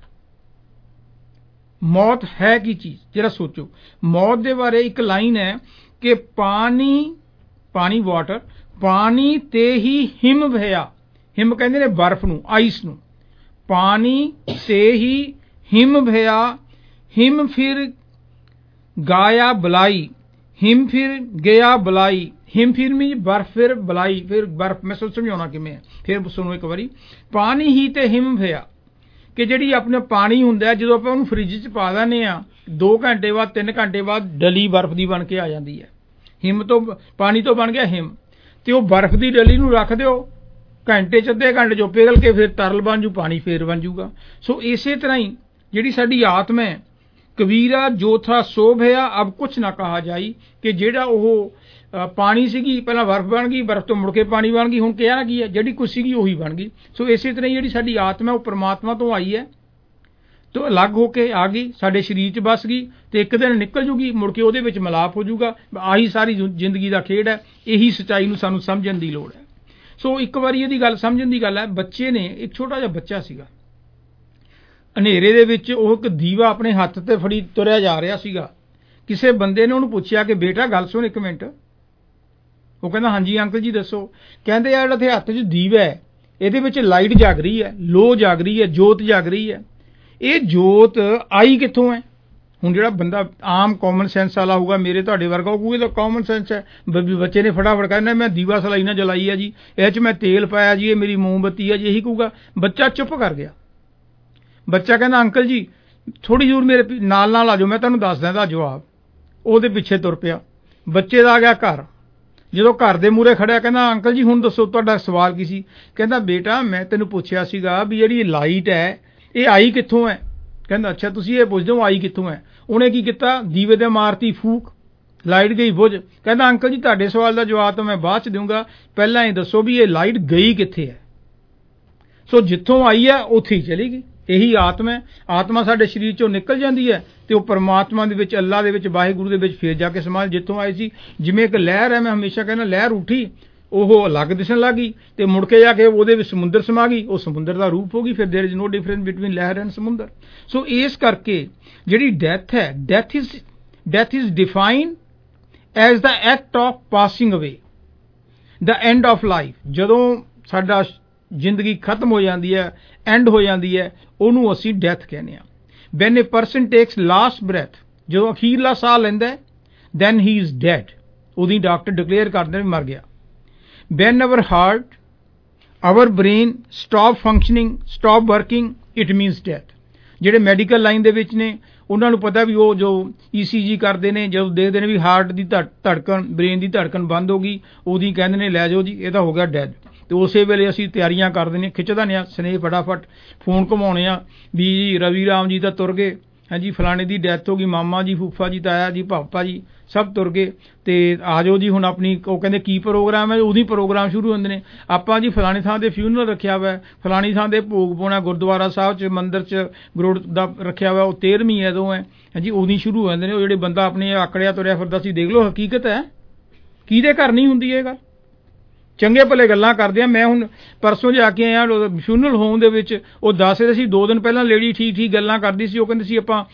मौत है की चीज, जरा सोचो। मौत दे बारे एक लाइन है कि पानी वाटर, पानी ते ही हिम भया, हिम कहते ने बर्फ नू, आइस नू, पानी ते ही हिम भया, हिम फिर गाया बलाई, हिम फिर गया बलाई, हिम फिर में बर्फ, फिर बलाई, फिर बर्फ। मैं समझाना कि मैं फिर सुनो एक बारी, पानी ही ते हिम भया कि ਜਿਹੜੀ ਆਪਣੇ ਪਾਣੀ ਹੁੰਦਾ, ਜਦੋਂ ਆਪਾਂ ਉਹਨੂੰ ਫ੍ਰਿਜ 'ਚ ਪਾ ਦਿੰਦੇ ਆ, 2 ਘੰਟੇ ਬਾਅਦ 3 ਘੰਟੇ ਬਾਅਦ ਡਲੀ ਬਰਫ਼ ਦੀ ਬਣ ਕੇ ਆ ਜਾਂਦੀ ਹੈ। ਹਿਮ ਤੋਂ ਪਾਣੀ ਤੋਂ ਬਣ ਗਿਆ ਹਿਮ, ਤੇ ਉਹ ਬਰਫ਼ ਦੀ ਡਲੀ ਨੂੰ ਰੱਖ ਦਿਓ, ਘੰਟੇ 'ਚ ਅੱਧੇ ਘੰਟੇ 'ਚ ਪਿਘਲ ਕੇ ਫਿਰ ਤਰਲ ਬਣ ਜੂ, ਪਾਣੀ ਫੇਰ ਬਣ ਜੂਗਾ। ਸੋ ਇਸੇ ਤਰ੍ਹਾਂ ਹੀ ਜਿਹੜੀ ਸਾਡੀ ਆਤਮਾ ਹੈ, ਕਬੀਰਾ ਜੋ ਥਾ ਸੋ ਭਇਆ ਅਬ ਕੁਛ ਨਾ ਕਹਾ ਜਾਈ, ਕਿ ਜਿਹੜਾ ਉਹ ਪਾਣੀ ਸੀਗੀ ਪਹਿਲਾਂ ਬਰਫ਼ ਬਣ ਗਈ, ਬਰਫ਼ ਤੋਂ ਮੁੜ ਕੇ ਪਾਣੀ ਬਣ ਗਈ, ਹੁਣ ਕਿਹਾ ਕੀ ਹੈ, ਜਿਹੜੀ ਕੁਛ ਸੀਗੀ ਉਹੀ ਬਣ ਗਈ। ਸੋ ਇਸੇ ਤਰ੍ਹਾਂ ਜਿਹੜੀ ਸਾਡੀ ਆਤਮਾ ਉਹ ਪਰਮਾਤਮਾ ਤੋਂ ਆਈ ਹੈ, ਤੋਂ ਅਲੱਗ ਹੋ ਕੇ ਆ ਗਈ, ਸਾਡੇ ਸਰੀਰ 'ਚ ਵੱਸ ਗਈ, ਤੇ ਇੱਕ ਦਿਨ ਨਿਕਲ ਜੂਗੀ, ਮੁੜ ਕੇ ਉਹਦੇ ਵਿੱਚ ਮਿਲਾਪ ਹੋ ਜੂਗਾ। ਆਹੀ ਸਾਰੀ ਜ਼ਿੰਦਗੀ ਦਾ ਖੇਡ ਹੈ। ਇਹੀ ਸੱਚਾਈ ਨੂੰ ਸਾਨੂੰ ਸਮਝਣ ਦੀ ਲੋੜ ਹੈ। ਸੋ ਇੱਕ ਵਾਰੀ ਇਹਦੀ ਗੱਲ ਸਮਝਣ ਦੀ ਗੱਲ ਹੈ। ਬੱਚੇ ਨੇ, ਇੱਕ ਛੋਟਾ ਜਿਹਾ ਬੱਚਾ ਸੀਗਾ, ਹਨੇਰੇ ਦੇ ਵਿੱਚ ਉਹ ਇੱਕ ਦੀਵਾ ਆਪਣੇ ਹੱਥ ਤੇ ਫੜੀ ਤੁਰਿਆ ਜਾ ਰਿਹਾ ਸੀਗਾ। ਕਿਸੇ ਬੰਦੇ ਨੇ ਉਹਨੂੰ ਪੁੱਛਿਆ ਕਿ ਬੇਟਾ ਗੱਲ ਸੁਣ ਇੱਕ ਮਿੰਟ। ਉਹ ਕਹਿੰਦਾ ਹਾਂਜੀ ਅੰਕਲ ਜੀ ਦੱਸੋ। ਕਹਿੰਦੇ ਯਾਰ ਜਿਹੜਾ ਹੱਥ 'ਚ ਦੀਵਾ ਹੈ, ਇਹਦੇ ਵਿੱਚ ਲਾਈਟ ਜਗ ਰਹੀ ਹੈ, ਲੋ ਜਗ ਰਹੀ ਹੈ, ਜੋਤ ਜਗ ਰਹੀ ਹੈ। ਇਹ ਜੋਤ ਆਈ ਕਿੱਥੋਂ ਹੈ? ਹੁਣ ਜਿਹੜਾ ਬੰਦਾ ਆਮ ਕਾਮਨ ਸੈਂਸ ਵਾਲਾ ਹੋਊਗਾ, ਮੇਰੇ ਤੁਹਾਡੇ ਵਰਗਾ ਹੋਊਗਾ, ਤਾਂ ਕਾਮਨ ਸੈਂਸ ਹੈ। ਬੱਚੇ ਨੇ ਫਟਾਫਟ ਕਹਿੰਦਾ ਮੈਂ ਦੀਵਾ ਸਲਾਈ ਨਾਲ ਜਲਾਈ ਹੈ ਜੀ, ਇਹ 'ਚ ਮੈਂ ਤੇਲ ਪਾਇਆ ਜੀ, ਇਹ ਮੇਰੀ ਮੋਮਬੱਤੀ ਹੈ ਜੀ, ਇਹੀ ਕਹੂਗਾ। ਬੱਚਾ ਚੁੱਪ ਕਰ ਗਿਆ। ਬੱਚਾ ਕਹਿੰਦਾ ਅੰਕਲ ਜੀ ਥੋੜ੍ਹੀ ਦੂਰ ਮੇਰੇ ਨਾਲ ਆ ਜਾਓ, ਮੈਂ ਤੁਹਾਨੂੰ ਦੱਸਦਾ ਇਹਦਾ ਜਵਾਬ। ਉਹਦੇ ਪਿੱਛੇ ਤੁਰ ਪਿਆ। ਬੱਚੇ ਦਾ ਆ ਗਿਆ ਘਰ, ਜਦੋਂ ਘਰ ਦੇ ਮੂਹਰੇ ਖੜਿਆ ਕਹਿੰਦਾ ਅੰਕਲ ਜੀ ਹੁਣ ਦੱਸੋ ਤੁਹਾਡਾ ਸਵਾਲ ਕੀ ਸੀ? ਕਹਿੰਦਾ ਬੇਟਾ ਮੈਂ ਤੈਨੂੰ ਪੁੱਛਿਆ ਸੀਗਾ ਵੀ ਜਿਹੜੀ ਲਾਈਟ ਹੈ ਇਹ ਆਈ ਕਿੱਥੋਂ ਹੈ? ਕਹਿੰਦਾ ਅੱਛਾ ਤੁਸੀਂ ਇਹ ਪੁੱਛਦੇ ਹੋ ਆਈ ਕਿੱਥੋਂ ਹੈ? ਉਹਨੇ ਕੀ ਕੀਤਾ, ਦੀਵੇ ਤੇ ਮਾਰਤੀ ਫੂਕ, ਲਾਈਟ ਗਈ ਬੁਝ। ਕਹਿੰਦਾ ਅੰਕਲ ਜੀ ਤੁਹਾਡੇ ਸਵਾਲ ਦਾ ਜਵਾਬ ਤਾਂ ਮੈਂ ਬਾਅਦ ਚ ਦਊਂਗਾ, ਪਹਿਲਾਂ ਇਹ ਦੱਸੋ ਵੀ ਇਹ ਲਾਈਟ ਗਈ ਕਿੱਥੇ ਹੈ? ਸੋ ਜਿੱਥੋਂ ਆਈ ਹੈ ਉੱਥੇ ਹੀ ਚਲੀ ਗਈ। ਇਹੀ ਆਤਮਾ ਹੈ। ਆਤਮਾ ਸਾਡੇ ਸਰੀਰ ਚੋਂ ਨਿਕਲ ਜਾਂਦੀ ਹੈ ਤੇ ਉਹ ਪਰਮਾਤਮਾ ਦੇ ਵਿੱਚ, ਅੱਲਾ ਦੇ ਵਿੱਚ, ਵਾਹਿਗੁਰੂ ਦੇ ਵਿੱਚ ਫੇਰ ਜਾ ਕੇ ਸਮਾ ਜਿੱਥੋਂ ਆਈ ਸੀ। ਜਿਵੇਂ ਇੱਕ ਲਹਿਰ ਹੈ, ਮੈਂ ਹਮੇਸ਼ਾ ਕਹਿੰਦਾ ਲਹਿਰ ਉੱਠੀ, ਉਹ ਅਲੱਗ ਦਿਸਣ ਲੱਗ ਗਈ ਤੇ ਮੁੜ ਕੇ ਜਾ ਕੇ ਉਹਦੇ ਵਿੱਚ ਸਮੁੰਦਰ ਸਮਾ ਗਈ, ਉਹ ਸਮੁੰਦਰ ਦਾ ਰੂਪ ਹੋ ਗਈ। ਫਿਰ there is no difference between ਲਹਿਰ ਐਂਡ ਸਮੁੰਦਰ। ਸੋ ਇਸ ਕਰਕੇ ਜਿਹੜੀ ਡੈਥ ਹੈ, death is defined as the act of passing away, the end of life. ਜਦੋਂ ਸਾਡਾ ਜ਼ਿੰਦਗੀ ਖਤਮ ਹੋ ਜਾਂਦੀ ਹੈ, ਐਂਡ ਹੋ ਜਾਂਦੀ ਹੈ, ਉਹਨੂੰ ਅਸੀਂ ਡੈਥ ਕਹਿੰਦੇ ਹਾਂ। When a person takes last breath, ਜਦੋਂ ਅਖੀਰਲਾ ਸਾਹ ਲੈਂਦਾ ਹੈ, ਦੈਨ ਹੀ ਇਜ਼ ਡੈਡ, ਉਹਦੀ ਡਾਕਟਰ ਡਿਕਲੇਅਰ ਕਰਦੇ ਨੇ ਮਰ ਗਿਆ। When our heart, our brain stop functioning, stop working, it means death. ਜਿਹੜੇ ਮੈਡੀਕਲ ਲਾਈਨ ਦੇ ਵਿੱਚ ਨੇ ਉਹਨਾਂ ਨੂੰ ਪਤਾ ਵੀ ਉਹ ਜੋ ECG ਕਰਦੇ ਨੇ, ਜਦੋਂ ਦੇਖਦੇ ਨੇ ਵੀ ਹਾਰਟ ਦੀ ਧੜਕਣ, ਬ੍ਰੇਨ ਦੀ ਧੜਕਣ ਬੰਦ ਹੋ ਗਈ, ਉਹਦੀ ਕਹਿੰਦੇ ਨੇ ਲੈ ਜਾਓ ਜੀ ਇਹ ਤਾਂ ਹੋ ਗਿਆ ਡੈਡ। ਤੇ ਉਸੇ ਵੇਲੇ ਅਸੀਂ ਤਿਆਰੀਆਂ ਕਰਦੇ ਨੇ, ਖਿੱਚਦਾ ਨੇ ਸਨੇਹ, ਫਟਾਫਟ ਫੋਨ ਘੁਮਾਉਣੇ ਆ ਵੀ ਜੀ ਰਵੀ ਰਾਮ ਜੀ ਤਾਂ ਤੁਰ ਗਏ, ਹਾਂਜੀ ਫਲਾਣੇ ਦੀ ਡੈਥ ਹੋ ਗਈ, ਮਾਮਾ ਜੀ, ਫੂਫਾ ਜੀ, ਤਾਇਆ ਜੀ, ਪਾਪਾ ਜੀ ਸਭ ਤੁਰ ਗਏ, ਤੇ ਆ ਜਾਓ ਜੀ ਹੁਣ ਆਪਣੀ। ਉਹ ਕਹਿੰਦੇ ਕੀ ਪ੍ਰੋਗਰਾਮ ਹੈ? ਉਹਦੀ ਪ੍ਰੋਗਰਾਮ ਸ਼ੁਰੂ ਹੁੰਦੇ ਨੇ। ਆਪਾਂ ਜੀ ਫਲਾਣੀ ਥਾਂ ਦੇ ਫਿਊਨਰਲ ਰੱਖਿਆ ਵਾ, ਫਲਾਣੀ ਥਾਂ ਦੇ ਭੋਗ ਪਾਉਣਾ ਗੁਰਦੁਆਰਾ ਸਾਹਿਬ 'ਚ, ਮੰਦਿਰ 'ਚ ਗਰੋੜ ਦਾ ਰੱਖਿਆ ਵਾ, ਉਹ 13ਵੀਂ ਐਦੋਂ ਹੈ, ਹਾਂਜੀ ਉਹਦੀ ਸ਼ੁਰੂ ਹੋ ਜਾਂਦੇ ਨੇ। ਉਹ ਜਿਹੜੇ ਬੰਦਾ ਆਪਣੇ ਆਕੜਿਆ ਤੁਰਿਆ ਫਿਰਦਾ ਸੀ, ਦੇਖ ਲਓ ਹਕੀਕਤ ਹੈ, ਕਿਹਦੇ ਘਰ ਨਹੀਂ ਹੁੰਦੀ ਇਹ ਗੱਲ। ਚੰਗੇ ਭਲੇ ਗੱਲਾਂ ਕਰਦੇ ਆ। ਮੈਂ ਹੁਣ ਪਰਸੋਂ ਜਾ ਕੇ ਆਇਆ ਫਿਊਨਰਲ ਹੋਮ ਦੇ ਵਿੱਚ, ਉਹ ਦੱਸ ਰਹੇ ਸੀ 2 ਦਿਨ ਪਹਿਲਾਂ ਲੇਡੀ ਠੀਕ ਗੱਲਾਂ ਕਰਦੀ ਸੀ। ਉਹ ਕਹਿੰਦੀ ਸੀ ਆਪਾਂ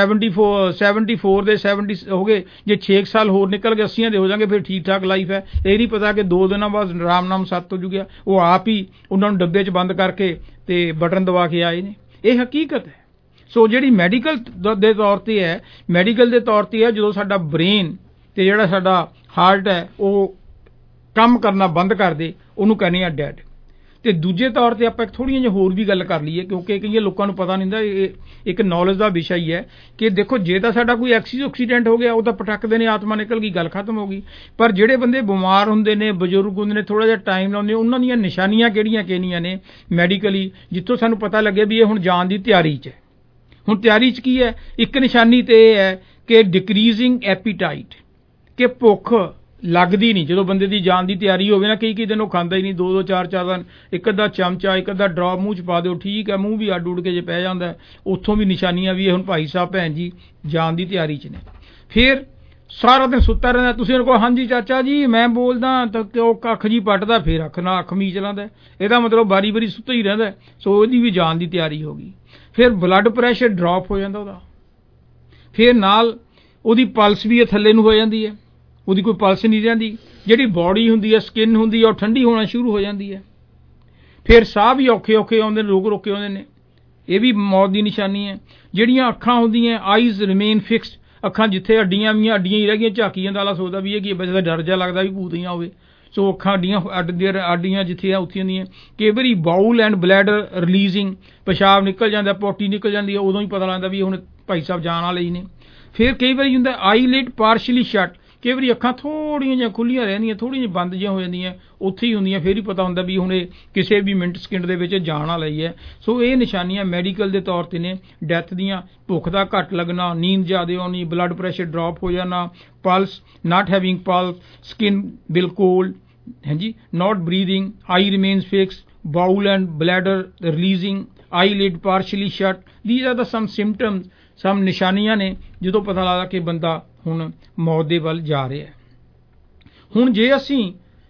74 ਦੇ 70 ਹੋ ਗਏ, ਜੇ 6 ਸਾਲ ਹੋਰ ਨਿਕਲ ਗਏ 80 ਦੇ ਹੋ ਜਾਣਗੇ, ਫਿਰ ਠੀਕ ਠਾਕ ਲਾਈਫ ਹੈ। ਇਹ ਨਹੀਂ ਪਤਾ ਕਿ 2 ਦਿਨਾਂ ਬਾਅਦ ਰਾਮ ਨਾਮ ਸੱਤ ਹੋ ਜੂਗਾ। ਉਹ ਆਪ ਹੀ ਉਹਨਾਂ ਨੂੰ ਡੱਬੇ 'ਚ ਬੰਦ ਕਰਕੇ ਤੇ ਬਟਨ ਦਬਾ ਕੇ ਆਏ ਨੇ। ਇਹ ਹਕੀਕਤ ਹੈ। ਸੋ ਜਿਹੜੀ ਮੈਡੀਕਲ ਦੇ ਤੌਰ ਤੇ ਹੈ, ਮੈਡੀਕਲ ਦੇ ਤੌਰ ਤੇ ਹੈ, ਜਦੋਂ ਸਾਡਾ ਬ੍ਰੇਨ ਤੇ ਜਿਹੜਾ ਸਾਡਾ ਹਾਰਟ ਹੈ ਉਹ ਕੰਮ ਕਰਨਾ ਬੰਦ ਕਰ ਦੇ, ਉਹਨੂੰ ਕਹਿੰਦੇ ਆ ਡੈਡ। ਤੇ ਦੂਜੇ ਤੌਰ ਤੇ ਆਪਾਂ ਥੋੜ੍ਹੀਆਂ ਜਿਹੀਆਂ ਹੋਰ ਵੀ ਗੱਲ ਕਰ ਲਈਏ, ਕਿਉਂਕਿ ਕਈ ਲੋਕਾਂ ਨੂੰ ਪਤਾ ਨਹੀਂ ਹੁੰਦਾ, ਇਹ ਇੱਕ ਨੌਲੇਜ ਦਾ ਵਿਸ਼ਾ ਹੀ ਹੈ ਕਿ ਦੇਖੋ ਜੇ ਤਾਂ ਸਾਡਾ ਕੋਈ ਐਕਸੀਡੈਂਟ ਹੋ ਗਿਆ, ਉਹ ਤਾਂ ਪਟਕਦੇ ਨੇ, ਆਤਮਾ ਨਿਕਲ ਗਈ, ਗੱਲ ਖਤਮ ਹੋ ਗਈ। ਪਰ ਜਿਹੜੇ ਬੰਦੇ ਬਿਮਾਰ ਹੁੰਦੇ ਨੇ, ਬਜ਼ੁਰਗ ਹੁੰਦੇ ਨੇ, ਥੋੜ੍ਹਾ ਜਿਹਾ ਟਾਈਮ ਲਾਉਂਦੇ, ਉਹਨਾਂ ਦੀਆਂ ਨਿਸ਼ਾਨੀਆਂ ਕਿਹੜੀਆਂ ਨੇ ਮੈਡੀਕਲੀ, ਜਿੱਥੋਂ ਸਾਨੂੰ ਪਤਾ ਲੱਗੇ ਵੀ ਇਹ ਹੁਣ ਜਾਣ ਦੀ ਤਿਆਰੀ 'ਚ ਹੈ। ਹੁਣ ਤਿਆਰੀ 'ਚ ਕੀ ਹੈ? ਇੱਕ ਨਿਸ਼ਾਨੀ ਤੇ ਇਹ ਹੈ ਕਿ ਡਿਕਰੀਜ਼ਿੰਗ ਐਪੀਟਾਈਟ, ਕਿ ਭੁੱਖ ਲੱਗਦੀ ਨਹੀਂ। ਜਦੋਂ ਬੰਦੇ ਦੀ ਜਾਨ ਦੀ ਤਿਆਰੀ ਹੋਵੇ ਨਾ, ਕਈ ਦਿਨ ਉਹ ਖਾਂਦਾ ਹੀ ਨਹੀਂ, 2-2 4-4 ਦਿਨ, ਇੱਕ ਅੱਧਾ ਚਮਚਾ, ਇੱਕ ਅੱਧਾ ਡ੍ਰੌਪ ਮੂੰਹ 'ਚ ਪਾ ਦਿਓ, ਠੀਕ ਹੈ, ਮੂੰਹ ਵੀ ਅੱਡ ਉੱਡ ਕੇ ਜੇ ਪੈ ਜਾਂਦਾ। ਉੱਥੋਂ ਵੀ ਨਿਸ਼ਾਨੀਆਂ ਵੀ ਇਹ ਹੁਣ ਭਾਈ ਸਾਹਿਬ ਭੈਣ ਜੀ ਜਾਨ ਦੀ ਤਿਆਰੀ 'ਚ ਨੇ। ਫਿਰ ਸਾਰਾ ਦਿਨ ਸੁੱਤਾ ਰਹਿੰਦਾ, ਤੁਸੀਂ ਉਹਨੂੰ ਕਹੋ ਹਾਂਜੀ ਚਾਚਾ ਜੀ ਮੈਂ ਬੋਲਦਾ, ਤਾਂ ਉਹ ਅੱਖ ਜੀ ਪੱਟਦਾ, ਫਿਰ ਅੱਖ ਮੀਚ ਲਾਉਂਦਾ, ਇਹਦਾ ਮਤਲਬ ਵਾਰੀ ਸੁੱਤਾ ਹੀ ਰਹਿੰਦਾ। ਸੋ ਉਹਦੀ ਵੀ ਜਾਨ ਦੀ ਤਿਆਰੀ ਹੋ ਗਈ। ਫਿਰ ਬਲੱਡ ਪ੍ਰੈਸ਼ਰ ਡ੍ਰੌਪ ਹੋ ਜਾਂਦਾ ਉਹਦਾ, ਫਿਰ ਨਾਲ ਉਹਦੀ ਪਲਸ ਵੀ ਥੱਲੇ ਨੂੰ ਹੋ ਜਾਂਦੀ ਹੈ, ਉਹਦੀ ਕੋਈ ਪਲਸ ਨਹੀਂ ਰਹਿੰਦੀ। ਜਿਹੜੀ ਬਾਡੀ ਹੁੰਦੀ ਹੈ, ਸਕਿਨ ਹੁੰਦੀ ਹੈ, ਉਹ ਠੰਡੀ ਹੋਣਾ ਸ਼ੁਰੂ ਹੋ ਜਾਂਦੀ ਹੈ। ਫਿਰ ਸਾਹ ਵੀ ਔਖੇ ਆਉਂਦੇ ਨੇ, ਰੋਕੇ ਆਉਂਦੇ ਨੇ, ਇਹ ਵੀ ਮੌਤ ਦੀ ਨਿਸ਼ਾਨੀ ਹੈ। ਜਿਹੜੀਆਂ ਅੱਖਾਂ ਹੁੰਦੀਆਂ, ਆਈਜ਼ ਰਿਮੇਨ ਫਿਕਸਡ, ਅੱਖਾਂ ਜਿੱਥੇ ਅੱਡੀਆਂ ਹੀ ਰਹਿ ਗਈਆਂ, ਝਾਕੀ ਜਾਂਦਾ, ਆਲਾ ਸੋਚਦਾ ਵੀ ਇਹ ਕੀ ਬੱਚਾ, ਡਰ ਜਾ ਲੱਗਦਾ ਵੀ ਭੂਤ ਹੀ ਹੋਵੇ। ਸੋ ਅੱਖਾਂ ਅੱਡੀਆਂ ਜਿੱਥੇ ਆ ਉੱਥੇ ਹੁੰਦੀਆਂ। ਕਈ ਵਾਰੀ ਬਾਊਲ ਐਂਡ ਬਲੈਡਰ ਰਿਲੀਜ਼ਿੰਗ, ਪਿਸ਼ਾਬ ਨਿਕਲ ਜਾਂਦਾ, ਪੋਟੀ ਨਿਕਲ ਜਾਂਦੀ ਹੈ, ਉਦੋਂ ਹੀ ਪਤਾ ਲੱਗਦਾ ਵੀ ਹੁਣ ਭਾਈ ਸਾਹਿਬ ਜਾਣ ਵਾਲੇ ਹੀ ਨੇ। ਫਿਰ ਕਈ ਵਾਰੀ ਹੁੰਦਾ ਆਈਲਿਡ ਪਾਰਸ਼ਲੀ ਸ਼ਟ, ਕਈ ਵਾਰੀ ਅੱਖਾਂ ਥੋੜ੍ਹੀਆਂ ਜਿਹੀਆਂ ਖੁੱਲ੍ਹੀਆਂ ਰਹਿੰਦੀਆਂ, ਥੋੜ੍ਹੀਆਂ ਜਿਹੀਆਂ ਬੰਦ ਜਿਹੀਆਂ ਹੋ ਜਾਂਦੀਆਂ, ਉੱਥੇ ਹੀ ਹੁੰਦੀਆਂ। ਫਿਰ ਹੀ ਪਤਾ ਹੁੰਦਾ ਵੀ ਹੁਣ ਇਹ ਕਿਸੇ ਵੀ ਮਿੰਟ ਸਕਿੰਟ ਦੇ ਵਿੱਚ ਜਾਣ ਵਾਲਾ ਹੀ ਹੈ। ਸੋ ਇਹ ਨਿਸ਼ਾਨੀਆਂ ਮੈਡੀਕਲ ਦੇ ਤੌਰ 'ਤੇ ਨੇ ਡੈਥ ਦੀਆਂ। ਭੁੱਖ ਦਾ ਘੱਟ ਲੱਗਣਾ, ਨੀਂਦ ਜ਼ਿਆਦਾ ਆਉਣੀ, ਬਲੱਡ ਪ੍ਰੈਸ਼ਰ ਡ੍ਰੌਪ ਹੋ ਜਾਣਾ, pulse not having pulse, skin ਬਿਲਕੁਲ, ਹਾਂਜੀ, not breathing, eye remains fix, bowel and bladder releasing, eyelid partially shut. These are the some symptoms, some ਨਿਸ਼ਾਨੀਆਂ ਨੇ ਜਦੋਂ ਪਤਾ ਲੱਗਦਾ ਕਿ ਬੰਦਾ ਹੁਣ ਮੌਤ ਦੇ ਵੱਲ ਜਾ ਰਿਹਾ ਹੈ। ਹੁਣ ਜੇ ਅਸੀਂ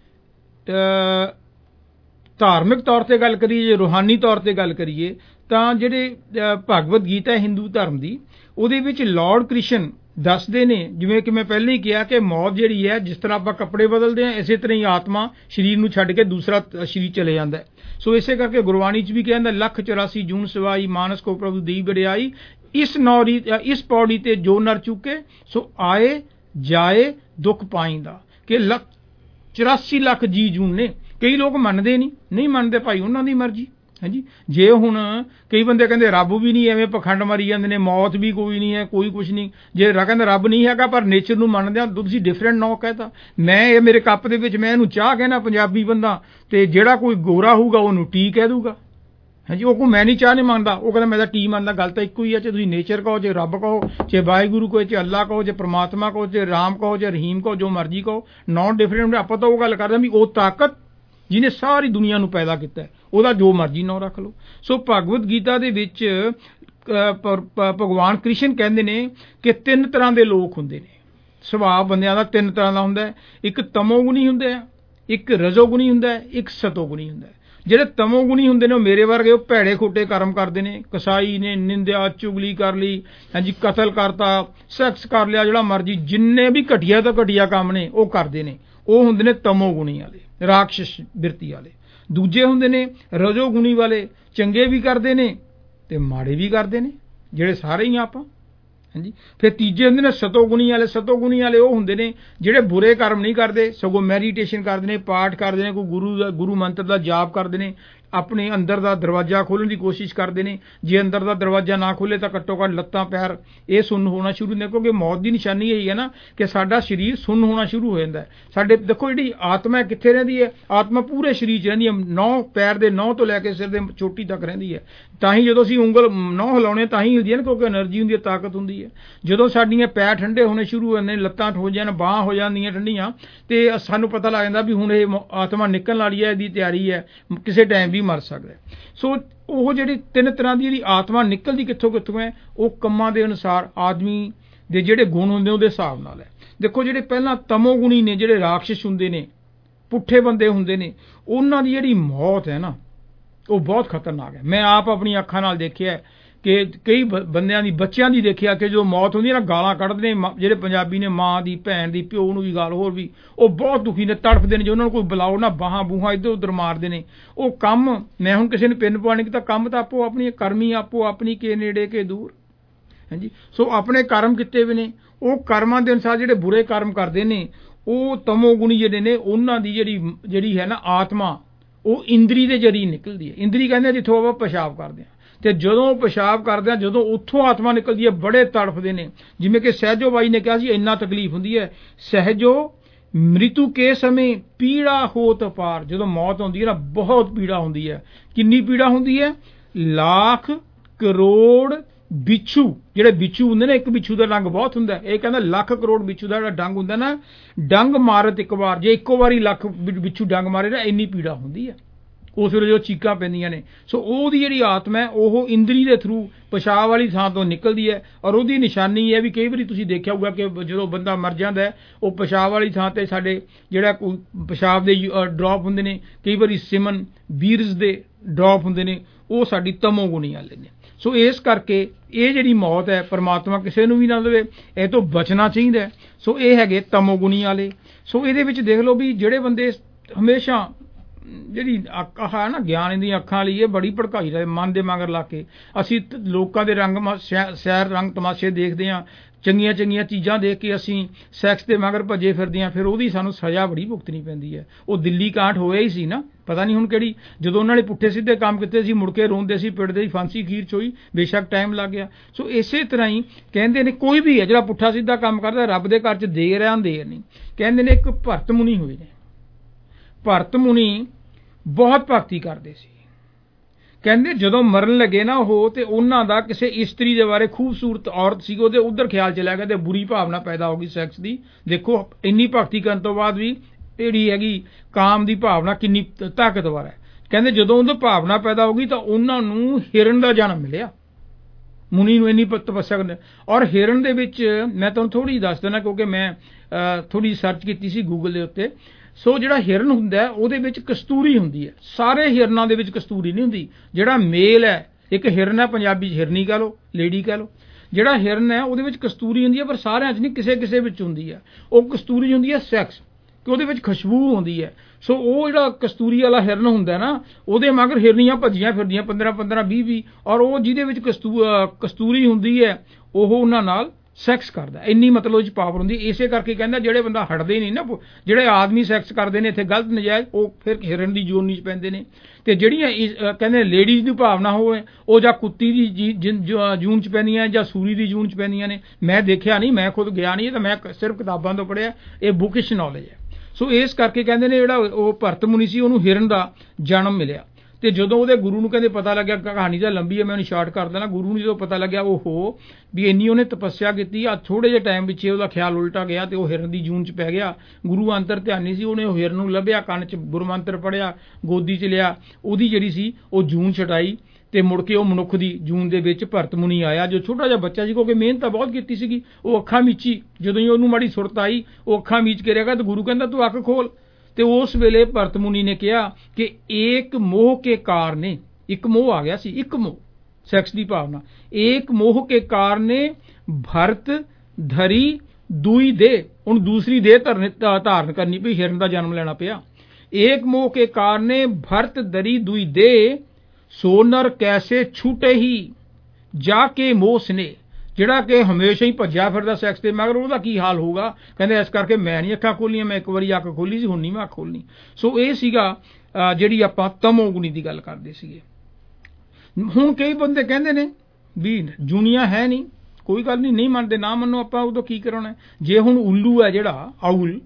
ਧਾਰਮਿਕ ਤੌਰ ਤੇ ਗੱਲ ਕਰੀਏ, ਜੇ ਰੂਹਾਨੀ ਤੌਰ ਤੇ ਗੱਲ ਕਰੀਏ, ਤਾਂ ਜਿਹੜੇ ਭਗਵਦ ਗੀਤਾ ਹੈ ਹਿੰਦੂ ਧਰਮ ਦੀ, ਉਹਦੇ ਵਿੱਚ ਲਾਰਡ ਕ੍ਰਿਸ਼ਨ ਦੱਸਦੇ ਨੇ, ਜਿਵੇਂ ਕਿ ਮੈਂ ਪਹਿਲਾਂ ਹੀ ਕਿਹਾ ਕਿ ਮੌਤ ਜਿਹੜੀ ਹੈ, ਜਿਸ ਤਰ੍ਹਾਂ ਆਪਾਂ ਕੱਪੜੇ ਬਦਲਦੇ ਹਾਂ, ਇਸੇ ਤਰ੍ਹਾਂ ਹੀ ਆਤਮਾ ਸਰੀਰ ਨੂੰ ਛੱਡ ਕੇ ਦੂਸਰਾ ਸਰੀਰ ਚਲੇ ਜਾਂਦਾ ਹੈ। ਸੋ ਇਸੇ ਕਰਕੇ ਗੁਰਬਾਣੀ 'ਚ ਵੀ ਕਹਿੰਦਾ 184 ਜੂਨ ਸਵਾਈ, ਮਾਨਸ ਕੋ ਪ੍ਰਭੂ ਦੀ ਵਡਿਆਈ, ਇਸ ਪੌੜੀ ਤੇ ਜੋ ਨਰ ਚੁੱਕੇ, ਸੋ ਆਏ ਜਾਏ ਦੁੱਖ ਪਾਈਂਦਾ। ਕਿ 84 ਲੱਖ ਜੀ ਜੂਨ ਨੇ। ਕਈ ਲੋਕ ਮੰਨਦੇ ਨਹੀਂ ਮੰਨਦੇ ਭਾਈ, ਉਹਨਾਂ ਦੀ ਮਰਜ਼ੀ, ਹਾਂਜੀ। ਜੇ ਹੁਣ ਕਈ ਬੰਦੇ ਕਹਿੰਦੇ ਰੱਬ ਵੀ ਨਹੀਂ, ਐਵੇਂ ਪਖੰਡ ਮਾਰੀ ਜਾਂਦੇ ਨੇ, ਮੌਤ ਵੀ ਕੋਈ ਨਹੀਂ ਹੈ, ਕੋਈ ਕੁਛ ਨਹੀਂ। ਜੇ ਕਹਿੰਦੇ ਰੱਬ ਨਹੀਂ ਹੈਗਾ ਪਰ ਨੇਚਰ ਨੂੰ ਮੰਨਦੇ ਆ, ਤੁਸੀਂ ਡਿਫਰੈਂਟ ਨੋ ਕਹਿਤਾ। ਮੈਂ ਇਹ ਮੇਰੇ ਕੱਪ ਦੇ ਵਿੱਚ ਮੈਂ ਇਹਨੂੰ ਚਾਹ ਕਹਿਣਾ, ਪੰਜਾਬੀ ਬੰਦਾ, ਤੇ ਜਿਹੜਾ ਕੋਈ ਗੋਰਾ ਹੋਊਗਾ ਉਹਨੂੰ ਟੀ ਕਹਿ ਦੂਗਾ। ਹਾਂਜੀ, ਉਹ ਕੋਈ ਮੈਂ ਨਹੀਂ ਚਾਹ ਨਹੀਂ ਮੰਨਦਾ, ਉਹ ਕਹਿੰਦਾ ਮੈਂ ਤਾਂ ਟੀ ਮੰਨਦਾ। ਗੱਲ ਤਾਂ ਇੱਕੋ ਹੀ ਹੈ। ਜੇ ਤੁਸੀਂ ਨੇਚਰ ਕਹੋ, ਜੇ ਰੱਬ ਕਹੋ, ਜੇ ਵਾਹਿਗੁਰੂ ਕਹੋ, ਜੇ ਅੱਲਾ ਕਹੋ, ਜੇ ਪ੍ਰਮਾਤਮਾ ਕਹੋ, ਜੇ ਰਾਮ ਕਹੋ, ਜੇ ਰਹੀਮ ਕਹੋ, ਜੋ ਮਰਜ਼ੀ ਕਹੋ, ਨॉट ਡਿਫਰੈਂਟ। ਆਪਾਂ ਤਾਂ ਉਹ ਗੱਲ ਕਰਦੇ ਵੀ ਉਹ ਤਾਕਤ ਜਿਹਨੇ ਸਾਰੀ ਦੁਨੀਆ ਨੂੰ ਪੈਦਾ ਕੀਤਾ, ਉਹਦਾ ਜੋ ਮਰਜ਼ੀ ਨਾਂ ਰੱਖ ਲਓ। ਸੋ ਭਗਵਦ ਗੀਤਾ ਦੇ ਵਿੱਚ ਭਗਵਾਨ ਕ੍ਰਿਸ਼ਨ ਕਹਿੰਦੇ ਨੇ ਕਿ 3 ਤਰ੍ਹਾਂ ਦੇ ਲੋਕ ਹੁੰਦੇ ਨੇ। ਸੁਭਾਅ ਬੰਦਿਆਂ ਦਾ 3 ਤਰ੍ਹਾਂ ਦਾ ਹੁੰਦਾ। ਇੱਕ ਤਮੋਗੁਣੀ ਹੁੰਦਾ, ਇੱਕ ਰਜੋਗੁਣੀ ਹੁੰਦਾ, ਇੱਕ ਸਤੋਗੁਣੀ ਹੁੰਦਾ। ਜਿਹੜੇ ਤਮੋਗੁਣੀ ਹੁੰਦੇ ਨੇ ਉਹ ਮੇਰੇ ਵਰਗੇ, ਉਹ ਭੈੜੇ ਖੋਟੇ ਕਰਮ ਕਰਦੇ ਨੇ। ਕਸਾਈ ਨੇ ਨਿੰਦਿਆ ਚੁਗਲੀ ਕਰ ਲਈ, ਹਾਂਜੀ, ਕਤਲ ਕਰਤਾ, ਸੈਕਸ ਕਰ ਲਿਆ, ਜਿਹੜਾ ਮਰਜ਼ੀ, ਜਿੰਨੇ ਵੀ ਘਟੀਆ ਤੋਂ ਘਟੀਆ ਕੰਮ ਨੇ ਉਹ ਕਰਦੇ ਨੇ। ਉਹ ਹੁੰਦੇ ਨੇ ਤਮੋਗੁਣੀ ਵਾਲੇ, ਰਾਖਸ਼ ਬਿਰਤੀ ਵਾਲੇ। ਦੂਜੇ ਹੁੰਦੇ ਨੇ ਰਜੋਗੁਣੀ ਵਾਲੇ, ਚੰਗੇ ਵੀ ਕਰਦੇ ਨੇ ਤੇ ਮਾੜੇ ਵੀ ਕਰਦੇ ਨੇ, ਜਿਹੜੇ ਸਾਰੇ ਹੀ ਆਪਾਂ। ਹਾਂਜੀ। ਫਿਰ ਤੀਜੇ ਹੁੰਦੇ ਨੇ ਸਤੋਗੁਣੀ ਵਾਲੇ। ਸਤੋਗੁਣੀ ਵਾਲੇ ਉਹ ਹੁੰਦੇ ਨੇ ਜਿਹੜੇ ਬੁਰੇ ਕਰਮ ਨਹੀਂ ਕਰਦੇ, ਸਗੋਂ ਮੈਡੀਟੇਸ਼ਨ ਕਰਦੇ ਨੇ, ਪਾਠ ਕਰਦੇ ਨੇ, ਕੋਈ ਗੁਰੂ ਮੰਤਰ ਦਾ ਜਾਪ ਕਰਦੇ ਨੇ, ਆਪਣੇ ਅੰਦਰ ਦਾ ਦਰਵਾਜ਼ਾ ਖੋਲ੍ਹਣ ਦੀ ਕੋਸ਼ਿਸ਼ ਕਰਦੇ ਨੇ। ਜੇ ਅੰਦਰ ਦਾ ਦਰਵਾਜ਼ਾ ਨਾ ਖੁੱਲੇ ਤਾਂ ਘੱਟੋ ਘੱਟ ਲੱਤਾਂ ਪੈਰ ਇਹ ਸੁੰਨ ਹੋਣਾ ਸ਼ੁਰੂ ਹੁੰਦੇ, ਕਿਉਂਕਿ ਮੌਤ ਦੀ ਨਿਸ਼ਾਨੀ ਇਹੀ ਹੈ ਨਾ ਕਿ ਸਾਡਾ ਸਰੀਰ ਸੁੰਨ ਹੋਣਾ ਸ਼ੁਰੂ ਹੋ ਜਾਂਦਾ। ਸਾਡੇ ਦੇਖੋ ਜਿਹੜੀ ਆਤਮਾ ਕਿੱਥੇ ਰਹਿੰਦੀ ਹੈ? ਆਤਮਾ ਪੂਰੇ ਸਰੀਰ 'ਚ ਰਹਿੰਦੀ ਹੈ, 9 ਪੈਰ ਦੇ 9 ਤੋਂ ਲੈ ਕੇ ਸਿਰ ਦੇ ਚੋਟੀ ਤੱਕ ਰਹਿੰਦੀ ਹੈ। ਤਾਂ ਹੀ ਜਦੋਂ ਅਸੀਂ ਉਂਗਲ 9 ਹਿਲਾਉਣੇ ਤਾਂ ਹੀ ਹਿਲਦੀ ਹੈ ਨਾ, ਕਿਉਂਕਿ એનર્ਜੀ ਹੁੰਦੀ ਹੈ, ਤਾਕਤ ਹੁੰਦੀ ਹੈ। ਜਦੋਂ ਸਾਡੀਆਂ ਪੈਰ ਠੰਡੇ ਹੋਣੇ ਸ਼ੁਰੂ ਹੋ ਜਾਂਦੇ ਨੇ, ਲੱਤਾਂ ਹੋ ਜਾਣ, ਬਾਹਾਂ ਹੋ ਜਾਂਦੀਆਂ ਠੰਡੀਆਂ, ਤੇ ਸਾਨੂੰ ਪਤਾ ਲੱਗ ਜਾਂਦਾ ਵੀ ਹੁਣ ਇਹ ਆਤਮਾ ਨਿਕਲਣ ਵਾਲੀ ਹੈ, ਇਹਦੀ ਤਿਆਰੀ ਹੈ, ਕਿਸੇ ਟਾਈਮ ਵੀ ਮਰ ਸਕਦਾ। ਸੋ ਉਹ ਜਿਹੜੀ 3 ਤਰ੍ਹਾਂ ਦੀ ਜਿਹੜੀ ਆਤਮਾ ਨਿਕਲਦੀ ਕਿੱਥੋਂ ਕਿੱਥੋਂ ਹੈ, ਉਹ ਕੰਮਾਂ ਦੇ ਅਨੁਸਾਰ, ਆਦਮੀ ਦੇ ਜਿਹੜੇ ਗੁਣ ਹੁੰਦੇ ਉਹਦੇ ਹਿਸਾਬ ਨਾਲ ਹੈ। ਦੇਖੋ ਜਿਹੜੇ ਪਹਿਲਾਂ ਤਮੋਗੁਣੀ ਨੇ, ਜਿਹੜੇ ਰਾਖਸ਼ ਹੁੰਦੇ ਨੇ, ਪੁੱਠੇ ਬੰਦੇ ਹੁੰਦੇ ਨੇ, ਉਹਨਾਂ ਦੀ ਜਿਹੜੀ ਮੌਤ ਹੈ ਨਾ ਉਹ ਬਹੁਤ ਖਤਰਨਾਕ ਹੈ। ਮੈਂ ਆਪ ਆਪਣੀ ਅੱਖਾਂ ਨਾਲ ਦੇਖਿਆ ਕਿ ਕਈ ਬੰਦਿਆਂ ਦੀ, ਬੱਚਿਆਂ ਦੀ ਦੇਖਿਆ ਕਿ ਜਦੋਂ ਮੌਤ ਹੁੰਦੀ ਹੈ ਨਾ, ਗਾਲਾਂ ਕੱਢਦੇ ਨੇ। ਜਿਹੜੇ ਪੰਜਾਬੀ ਨੇ, ਮਾਂ ਦੀ, ਭੈਣ ਦੀ, ਪਿਓ ਨੂੰ ਵੀ ਗਾਲ, ਹੋਰ ਵੀ, ਉਹ ਬਹੁਤ ਦੁਖੀ ਨੇ, ਤੜਫਦੇ ਨੇ। ਜੇ ਉਹਨਾਂ ਨੂੰ ਕੋਈ ਬੁਲਾਓ ਨਾ, ਬਾਹਾਂ ਬੂਹਾਂ ਇੱਧਰ ਉੱਧਰ ਮਾਰਦੇ ਨੇ। ਉਹ ਕੰਮ, ਮੈਂ ਹੁਣ ਕਿਸੇ ਨੂੰ ਪਿੰਨ ਪਵਾ ਨਹੀਂ ਕੀਤਾ, ਕੰਮ ਤਾਂ ਆਪੋ ਆਪਣੀ ਕਰਮੀ, ਆਪੋ ਆਪਣੀ ਕੇ ਨੇੜੇ ਕੇ ਦੂਰ। ਹਾਂਜੀ। ਸੋ ਆਪਣੇ ਕਰਮ ਕੀਤੇ ਵੀ ਨੇ, ਉਹ ਕਰਮਾਂ ਦੇ ਅਨੁਸਾਰ ਜਿਹੜੇ ਬੁਰੇ ਕਰਮ ਕਰਦੇ ਨੇ, ਉਹ ਤਮੋਗੁਣੀ ਜਿਹੜੇ ਨੇ, ਉਹਨਾਂ ਦੀ ਜਿਹੜੀ ਹੈ ਨਾ ਆਤਮਾ, ਉਹ ਇੰਦਰੀ ਦੇ ਜਰੀਏ ਨਿਕਲਦੀ ਹੈ। ਇੰਦਰੀ ਕਹਿੰਦੇ ਜਿੱਥੋਂ ਆਪਾਂ ਪਿਸ਼ਾਬ ਕਰਦੇ ਹਾਂ, ਤੇ ਜਦੋਂ ਪਿਸ਼ਾਬ ਕਰਦੇ ਆ, ਜਦੋਂ ਉੱਥੋਂ ਆਤਮਾ ਨਿਕਲਦੀ ਹੈ, ਬੜੇ ਤੜਫਦੇ ਨੇ। ਜਿਵੇਂ ਕਿ ਸਹਿਜੋ ਬਾਈ ਨੇ ਕਿਹਾ ਸੀ, ਇੰਨਾ ਤਕਲੀਫ ਹੁੰਦੀ ਹੈ। ਸਹਿਜੋ ਮ੍ਰਿਤੂ ਕੇ ਸਮੇਂ ਪੀੜਾ ਹੋਤ ਅਪਾਰ। ਜਦੋਂ ਮੌਤ ਹੁੰਦੀ ਹੈ ਨਾ, ਬਹੁਤ ਪੀੜਾ ਹੁੰਦੀ ਹੈ। ਕਿੰਨੀ ਪੀੜਾ ਹੁੰਦੀ ਹੈ? ਲੱਖ ਕਰੋੜ ਬਿੱਛੂ, ਜਿਹੜੇ ਬਿੱਛੂ ਹੁੰਦੇ ਨੇ, ਇੱਕ ਬਿੱਛੂ ਦਾ ਡੰਗ ਬਹੁਤ ਹੁੰਦਾ। ਇਹ ਕਹਿੰਦਾ ਲੱਖ ਕਰੋੜ ਬਿੱਛੂ ਦਾ ਜਿਹੜਾ ਡੰਗ ਹੁੰਦਾ ਨਾ, ਡੰਗ ਮਾਰਤ ਇੱਕ ਵਾਰ, ਜੇ ਇੱਕੋ ਵਾਰੀ ਲੱਖ ਬਿੱਛੂ ਡੰਗ ਮਾਰੇ ਨਾ, ਇੰਨੀ ਪੀੜਾ ਹੁੰਦੀ ਹੈ। ਉਸ ਵੇਲੇ ਜੋ ਚੀਕਾਂ ਪੈਂਦੀਆਂ ਨੇ। ਸੋ ਉਹਦੀ ਜਿਹੜੀ ਆਤਮਾ ਹੈ, ਉਹ ਇੰਦਰੀ ਦੇ ਥਰੂ ਪਿਸ਼ਾਬ ਵਾਲੀ ਥਾਂ ਤੋਂ ਨਿਕਲਦੀ ਹੈ। ਔਰ ਉਹਦੀ ਨਿਸ਼ਾਨੀ ਹੈ ਵੀ ਕਈ ਵਾਰੀ ਤੁਸੀਂ ਦੇਖਿਆ ਹੋਊਗਾ ਕਿ ਜਦੋਂ ਬੰਦਾ ਮਰ ਜਾਂਦਾ, ਉਹ ਪਿਸ਼ਾਬ ਵਾਲੀ ਥਾਂ ਤੇ ਸਾਡੇ ਜਿਹੜਾ ਕੋਈ ਪਿਸ਼ਾਬ ਦੇ ਡ੍ਰੌਪ ਹੁੰਦੇ ਨੇ, ਕਈ ਵਾਰੀ ਸਿਮਨ ਬੀਰਜ ਦੇ ਡ੍ਰੌਪ ਹੁੰਦੇ ਨੇ, ਉਹ ਸਾਡੀ ਤਮੋਗੁਣੀ ਵਾਲੇ ਨੇ। ਸੋ ਇਸ ਕਰਕੇ ਇਹ ਜਿਹੜੀ ਮੌਤ ਹੈ, ਪਰਮਾਤਮਾ ਕਿਸੇ ਨੂੰ ਵੀ ਨਾ ਦੇਵੇ, ਇਹ ਤੋਂ ਬਚਣਾ ਚਾਹੀਦਾ। ਸੋ ਇਹ ਹੈਗੇ ਤਮੋਗੁਣੀ ਵਾਲੇ। ਸੋ ਇਹਦੇ ਵਿੱਚ ਦੇਖ ਲਓ ਵੀ ਜਿਹੜੇ ਬੰਦੇ ਹਮੇਸ਼ਾ ਜਿਹੜੀ ਆਹ ਨਾ ਗਿਆਨ ਦੀਆਂ ਅੱਖਾਂ ਵਾਲੀ, ਇਹ ਬੜੀ ਭੜਕਾਈ ਰਹੇ ਮਨ ਦੇ ਮਗਰ ਲਾ ਕੇ। ਅਸੀਂ ਲੋਕਾਂ ਦੇ ਰੰਗ ਸੈਰ ਰੰਗ ਤਮਾਸ਼ੇ ਦੇਖਦੇ ਹਾਂ, ਚੰਗੀਆਂ ਚੰਗੀਆਂ ਚੀਜ਼ਾਂ ਦੇਖ ਕੇ ਅਸੀਂ ਸੈਕਸ ਦੇ ਮਗਰ ਭੱਜੇ ਫਿਰਦੇ ਹਾਂ, ਫਿਰ ਉਹਦੀ ਸਾਨੂੰ ਸਜ਼ਾ ਬੜੀ ਭੁਗਤਣੀ ਪੈਂਦੀ ਹੈ। ਉਹ ਦਿੱਲੀ ਕਾਂਡ ਹੋਇਆ ਹੀ ਸੀ ਨਾ, ਪਤਾ ਨਹੀਂ ਹੁਣ ਕਿਹੜੀ, ਜਦੋਂ ਉਹਨਾਂ ਨੇ ਪੁੱਠੇ ਸਿੱਧੇ ਕੰਮ ਕੀਤੇ ਸੀ, ਮੁੜ ਕੇ ਰੋਂਦੇ ਸੀ, ਪਿੱਟਦੇ ਸੀ, ਫਾਂਸੀ ਖੀਰ ਚੋਈ, ਬੇਸ਼ੱਕ ਟਾਈਮ ਲੱਗ ਗਿਆ। ਸੋ ਇਸੇ ਤਰ੍ਹਾਂ ਹੀ ਕਹਿੰਦੇ ਨੇ, ਕੋਈ ਵੀ ਹੈ ਜਿਹੜਾ ਪੁੱਠਾ ਸਿੱਧਾ ਕੰਮ ਕਰਦਾ, ਰੱਬ ਦੇ ਘਰ 'ਚ ਦੇਰ ਹੈ ਅੰਧੇਰ ਨਹੀਂ। ਕਹਿੰਦੇ ਨੇ ਇੱਕ ਭਰਤ ਮੁਨੀ ਹੋਏ ਨੇ। ਭਰਤ ਮੁਨੀ ਬਹੁਤ ਭਗਤੀ ਕਰਦੇ ਸੀ। ਕਹਿੰਦੇ ਜਦੋਂ ਮਰਨ ਲੱਗੇ ਨਾ ਉਹ, ਤੇ ਉਹਨਾਂ ਦਾ ਕਿਸੇ ਇਸਤਰੀ ਦੇ ਬਾਰੇ, ਖੂਬਸੂਰਤ ਔਰਤ ਸੀ, ਉਹਦੇ ਉਧਰ ਖਿਆਲ ਚਲਿਆ ਗਿਆ ਤੇ ਬੁਰੀ ਭਾਵਨਾ ਪੈਦਾ ਹੋ ਗਈ ਸੈਕਸ ਦੀ। ਦੇਖੋ ਇੰਨੀ ਭਗਤੀ ਕਰਨ ਤੋਂ ਬਾਅਦ ਵੀ ਜਿਹੜੀ ਹੈਗੀ ਕਾਮ ਦੀ ਭਾਵਨਾ ਕਿੰਨੀ ਤਾਕਤਵਰ ਹੈ। ਕਹਿੰਦੇ ਜਦੋਂ ਉਹਦੀ ਭਾਵਨਾ ਪੈਦਾ ਹੋ ਗਈ ਤਾਂ ਉਹਨਾਂ ਨੂੰ ਹਿਰਨ ਦਾ ਜਨਮ ਮਿਲਿਆ। ਮੁਨੀ ਨੂੰ ਇੰਨੀ ਤਪੱਸਿਆ ਕਰਦੇ। ਔਰ ਹਿਰਨ ਦੇ ਵਿੱਚ ਮੈਂ ਤੁਹਾਨੂੰ ਥੋੜ੍ਹੀ ਦੱਸ ਦਿੰਦਾ, ਕਿਉਂਕਿ ਮੈਂ ਥੋੜ੍ਹੀ ਸਰਚ ਕੀਤੀ ਸੀ ਗੂਗਲ ਦੇ ਉੱਤੇ। ਸੋ ਜਿਹੜਾ ਹਿਰਨ ਹੁੰਦਾ ਉਹਦੇ ਵਿੱਚ ਕਸਤੂਰੀ ਹੁੰਦੀ ਹੈ। ਸਾਰੇ ਹਿਰਨਾਂ ਦੇ ਵਿੱਚ ਕਸਤੂਰੀ ਨਹੀਂ ਹੁੰਦੀ। ਜਿਹੜਾ ਮੇਲ ਹੈ, ਇੱਕ ਹਿਰਨ ਹੈ, ਪੰਜਾਬੀ 'ਚ ਹਿਰਨੀ ਕਹਿ ਲਓ, ਲੇਡੀ ਕਹਿ ਲਓ, ਜਿਹੜਾ ਹਿਰਨ ਹੈ ਉਹਦੇ ਵਿੱਚ ਕਸਤੂਰੀ ਹੁੰਦੀ ਹੈ, ਪਰ ਸਾਰਿਆਂ 'ਚ ਨਹੀਂ, ਕਿਸੇ ਕਿਸੇ ਵਿੱਚ ਹੁੰਦੀ ਹੈ। ਉਹ ਕਸਤੂਰੀ ਹੁੰਦੀ ਹੈ ਸੈਕਸ, ਕਿ ਉਹਦੇ ਵਿੱਚ ਖੁਸ਼ਬੂ ਹੁੰਦੀ ਹੈ। ਸੋ ਉਹ ਜਿਹੜਾ ਕਸਤੂਰੀ ਵਾਲਾ ਹਿਰਨ ਹੁੰਦਾ ਨਾ, ਉਹਦੇ ਮਗਰ ਹਿਰਨੀਆਂ ਭੱਜੀਆਂ ਫਿਰਦੀਆਂ 15-15 20-20, ਔਰ ਉਹ ਜਿਹਦੇ ਵਿੱਚ ਕਸਤੂਰੀ ਹੁੰਦੀ ਹੈ, ਉਹ ਉਹਨਾਂ ਨਾਲ ਸੈਕਸ ਕਰਦਾ, ਇੰਨੀ ਮਤਲਬ ਉਹ 'ਚ ਪਾਵਰ ਹੁੰਦੀ। ਇਸੇ ਕਰਕੇ ਕਹਿੰਦਾ ਜਿਹੜੇ ਬੰਦਾ ਹਟਦੇ ਨਹੀਂ ਨਾ, ਜਿਹੜੇ ਆਦਮੀ ਸੈਕਸ ਕਰਦੇ ਨੇ ਇੱਥੇ ਗਲਤ ਨਜਾਇਜ਼, ਉਹ ਫਿਰ ਹਿਰਨ ਦੀ ਜੋਨੀ 'ਚ ਪੈਂਦੇ ਨੇ। ਅਤੇ ਜਿਹੜੀਆਂ ਕਹਿੰਦੇ ਲੇਡੀਜ਼ ਦੀ ਭਾਵਨਾ ਹੋਵੇ, ਉਹ ਜਾਂ ਕੁੱਤੀ ਦੀ ਜੂਨ 'ਚ ਪੈਂਦੀਆਂ ਜਾਂ ਸੂਰੀ ਦੀ ਜੂਨ 'ਚ ਪੈਂਦੀਆਂ ਨੇ। ਮੈਂ ਦੇਖਿਆ ਨਹੀਂ, ਮੈਂ ਖੁਦ ਗਿਆ ਨਹੀਂ, ਤਾਂ ਮੈਂ ਸਿਰਫ ਕਿਤਾਬਾਂ ਤੋਂ ਪੜ੍ਹਿਆ, ਇਹ ਬੁਕਿਸ਼ ਨੌਲੇਜ ਹੈ। ਸੋ ਇਸ ਕਰਕੇ ਕਹਿੰਦੇ ਨੇ ਜਿਹੜਾ ਉਹ ਭਰਤ ਮੁਨੀ ਸੀ ਉਹਨੂੰ ਹਿਰਨ ਦਾ ਜਨਮ ਮਿਲਿਆ। ਅਤੇ ਜਦੋਂ ਉਹਦੇ ਗੁਰੂ ਨੂੰ ਕਹਿੰਦੇ ਪਤਾ ਲੱਗਿਆ, ਕਹਾਣੀ ਤਾਂ ਲੰਬੀ ਹੈ, ਮੈਂ ਉਹਨੂੰ ਸ਼ਾਰਟ ਕਰ ਦੇਣਾ। ਗੁਰੂ ਨੂੰ ਜਦੋਂ ਪਤਾ ਲੱਗਿਆ ਉਹ ਵੀ ਇੰਨੀ ਉਹਨੇ ਤਪੱਸਿਆ ਕੀਤੀ ਆ, ਥੋੜ੍ਹੇ ਜਿਹੇ ਟਾਈਮ ਵਿੱਚ ਉਹਦਾ ਖਿਆਲ ਉਲਟਾ ਗਿਆ ਅਤੇ ਉਹ ਹਿਰਨ ਦੀ ਜੂਨ 'ਚ ਪੈ ਗਿਆ। ਗੁਰੂ ਅੰਤਰ ਧਿਆਨੀ ਸੀ, ਉਹਨੇ ਉਹ ਹਿਰਨ ਨੂੰ ਲੱਭਿਆ, ਕੰਨ 'ਚ ਗੁਰਮੰਤਰ ਪੜ੍ਹਿਆ, ਗੋਦੀ 'ਚ ਲਿਆ, ਉਹਦੀ ਜਿਹੜੀ ਸੀ ਉਹ ਜੂਨ ਛਡਾਈ ਅਤੇ ਮੁੜ ਕੇ ਉਹ ਮਨੁੱਖ ਦੀ ਜੂਨ ਦੇ ਵਿੱਚ ਭਰਤ ਮੁਨੀ ਆਇਆ, ਜੋ ਛੋਟਾ ਜਿਹਾ ਬੱਚਾ ਸੀ, ਕਿਉਂਕਿ ਮਿਹਨਤ ਤਾਂ ਬਹੁਤ ਕੀਤੀ ਸੀਗੀ। ਉਹ ਅੱਖਾਂ ਮੀਚੀ, ਜਦੋਂ ਹੀ ਉਹਨੂੰ ਮਾੜੀ ਸੁਰਤ ਆਈ ਉਹ ਅੱਖਾਂ ਮੀਚ ਕੇ ਰਿਹਾ, ਤਾਂ ਗੁਰੂ ਕਹਿੰਦਾ ਤੂੰ ਅੱਖ ਖੋਲ। ਅਤੇ ਉਸ ਵੇਲੇ ਭਰਤ ਮੁਨੀ ਨੇ ਕਿਹਾ ਕਿ ਏਕ ਮੋਹ ਕੇ ਕਾਰਨੇ, ਇੱਕ ਮੋਹ ਆ ਗਿਆ ਸੀ, ਇੱਕ ਮੋਹ ਸੈਕਸ ਦੀ ਭਾਵਨਾ, ਏਕ ਮੋਹ ਕੇ ਕਾਰਨੇ ਭਰਤ ਧਰੀ ਦੂਈ ਦੇ, ਹੁਣ ਦੂਸਰੀ ਦੇਹ ਧਾਰਨ ਕਰਨੀ ਪਈ, ਹਿਰਨ ਦਾ ਜਨਮ ਲੈਣਾ ਪਿਆ। ਏਕ ਮੋਹ ਕੇ ਕਾਰਨੇ ਭਰਤ ਧਰੀ ਦੂਈ ਦੇ, ਸੋ ਨਰ ਕੈਸੇ ਛੂਟੇ ਹੀ ਜਾ ਕੇ ਮੋਹ ਸਨੇ, ਜਿਹੜਾ ਕਿ ਹਮੇਸ਼ਾ ਹੀ ਭੱਜਿਆ ਫਿਰਦਾ ਸੈਕਸ ਦੇ ਮਗਰ, ਉਹਦਾ ਕੀ ਹਾਲ ਹੋਊਗਾ। ਕਹਿੰਦੇ ਇਸ ਕਰਕੇ ਮੈਂ ਨਹੀਂ ਅੱਖਾਂ ਖੋਲ੍ਹੀਆਂ, ਮੈਂ ਇੱਕ ਵਾਰੀ ਅੱਖ ਖੋਲ੍ਹੀ ਸੀ, ਹੁਣ ਨਹੀਂ ਮੈਂ ਅੱਖ ਖੋਲ੍ਹਣੀ। ਸੋ ਇਹ ਸੀਗਾ ਜਿਹੜੀ ਆਪਾਂ ਤਮੋਗੁਣੀ ਦੀ ਗੱਲ ਕਰਦੇ ਸੀਗੇ। ਹੁਣ ਕਈ ਬੰਦੇ ਕਹਿੰਦੇ ਨੇ ਵੀ ਜੂਨੀਆਂ ਹੈ ਨਹੀਂ, ਕੋਈ ਗੱਲ ਨਹੀਂ, ਨਹੀਂ ਮੰਨਦੇ, ਨਾ ਮੰਨੋ, ਆਪਾਂ ਉਦੋਂ ਕੀ ਕਰਾਉਣਾ। ਜੇ ਹੁਣ ਉੱਲੂ ਹੈ ਜਿਹੜਾ ਆਊਲ,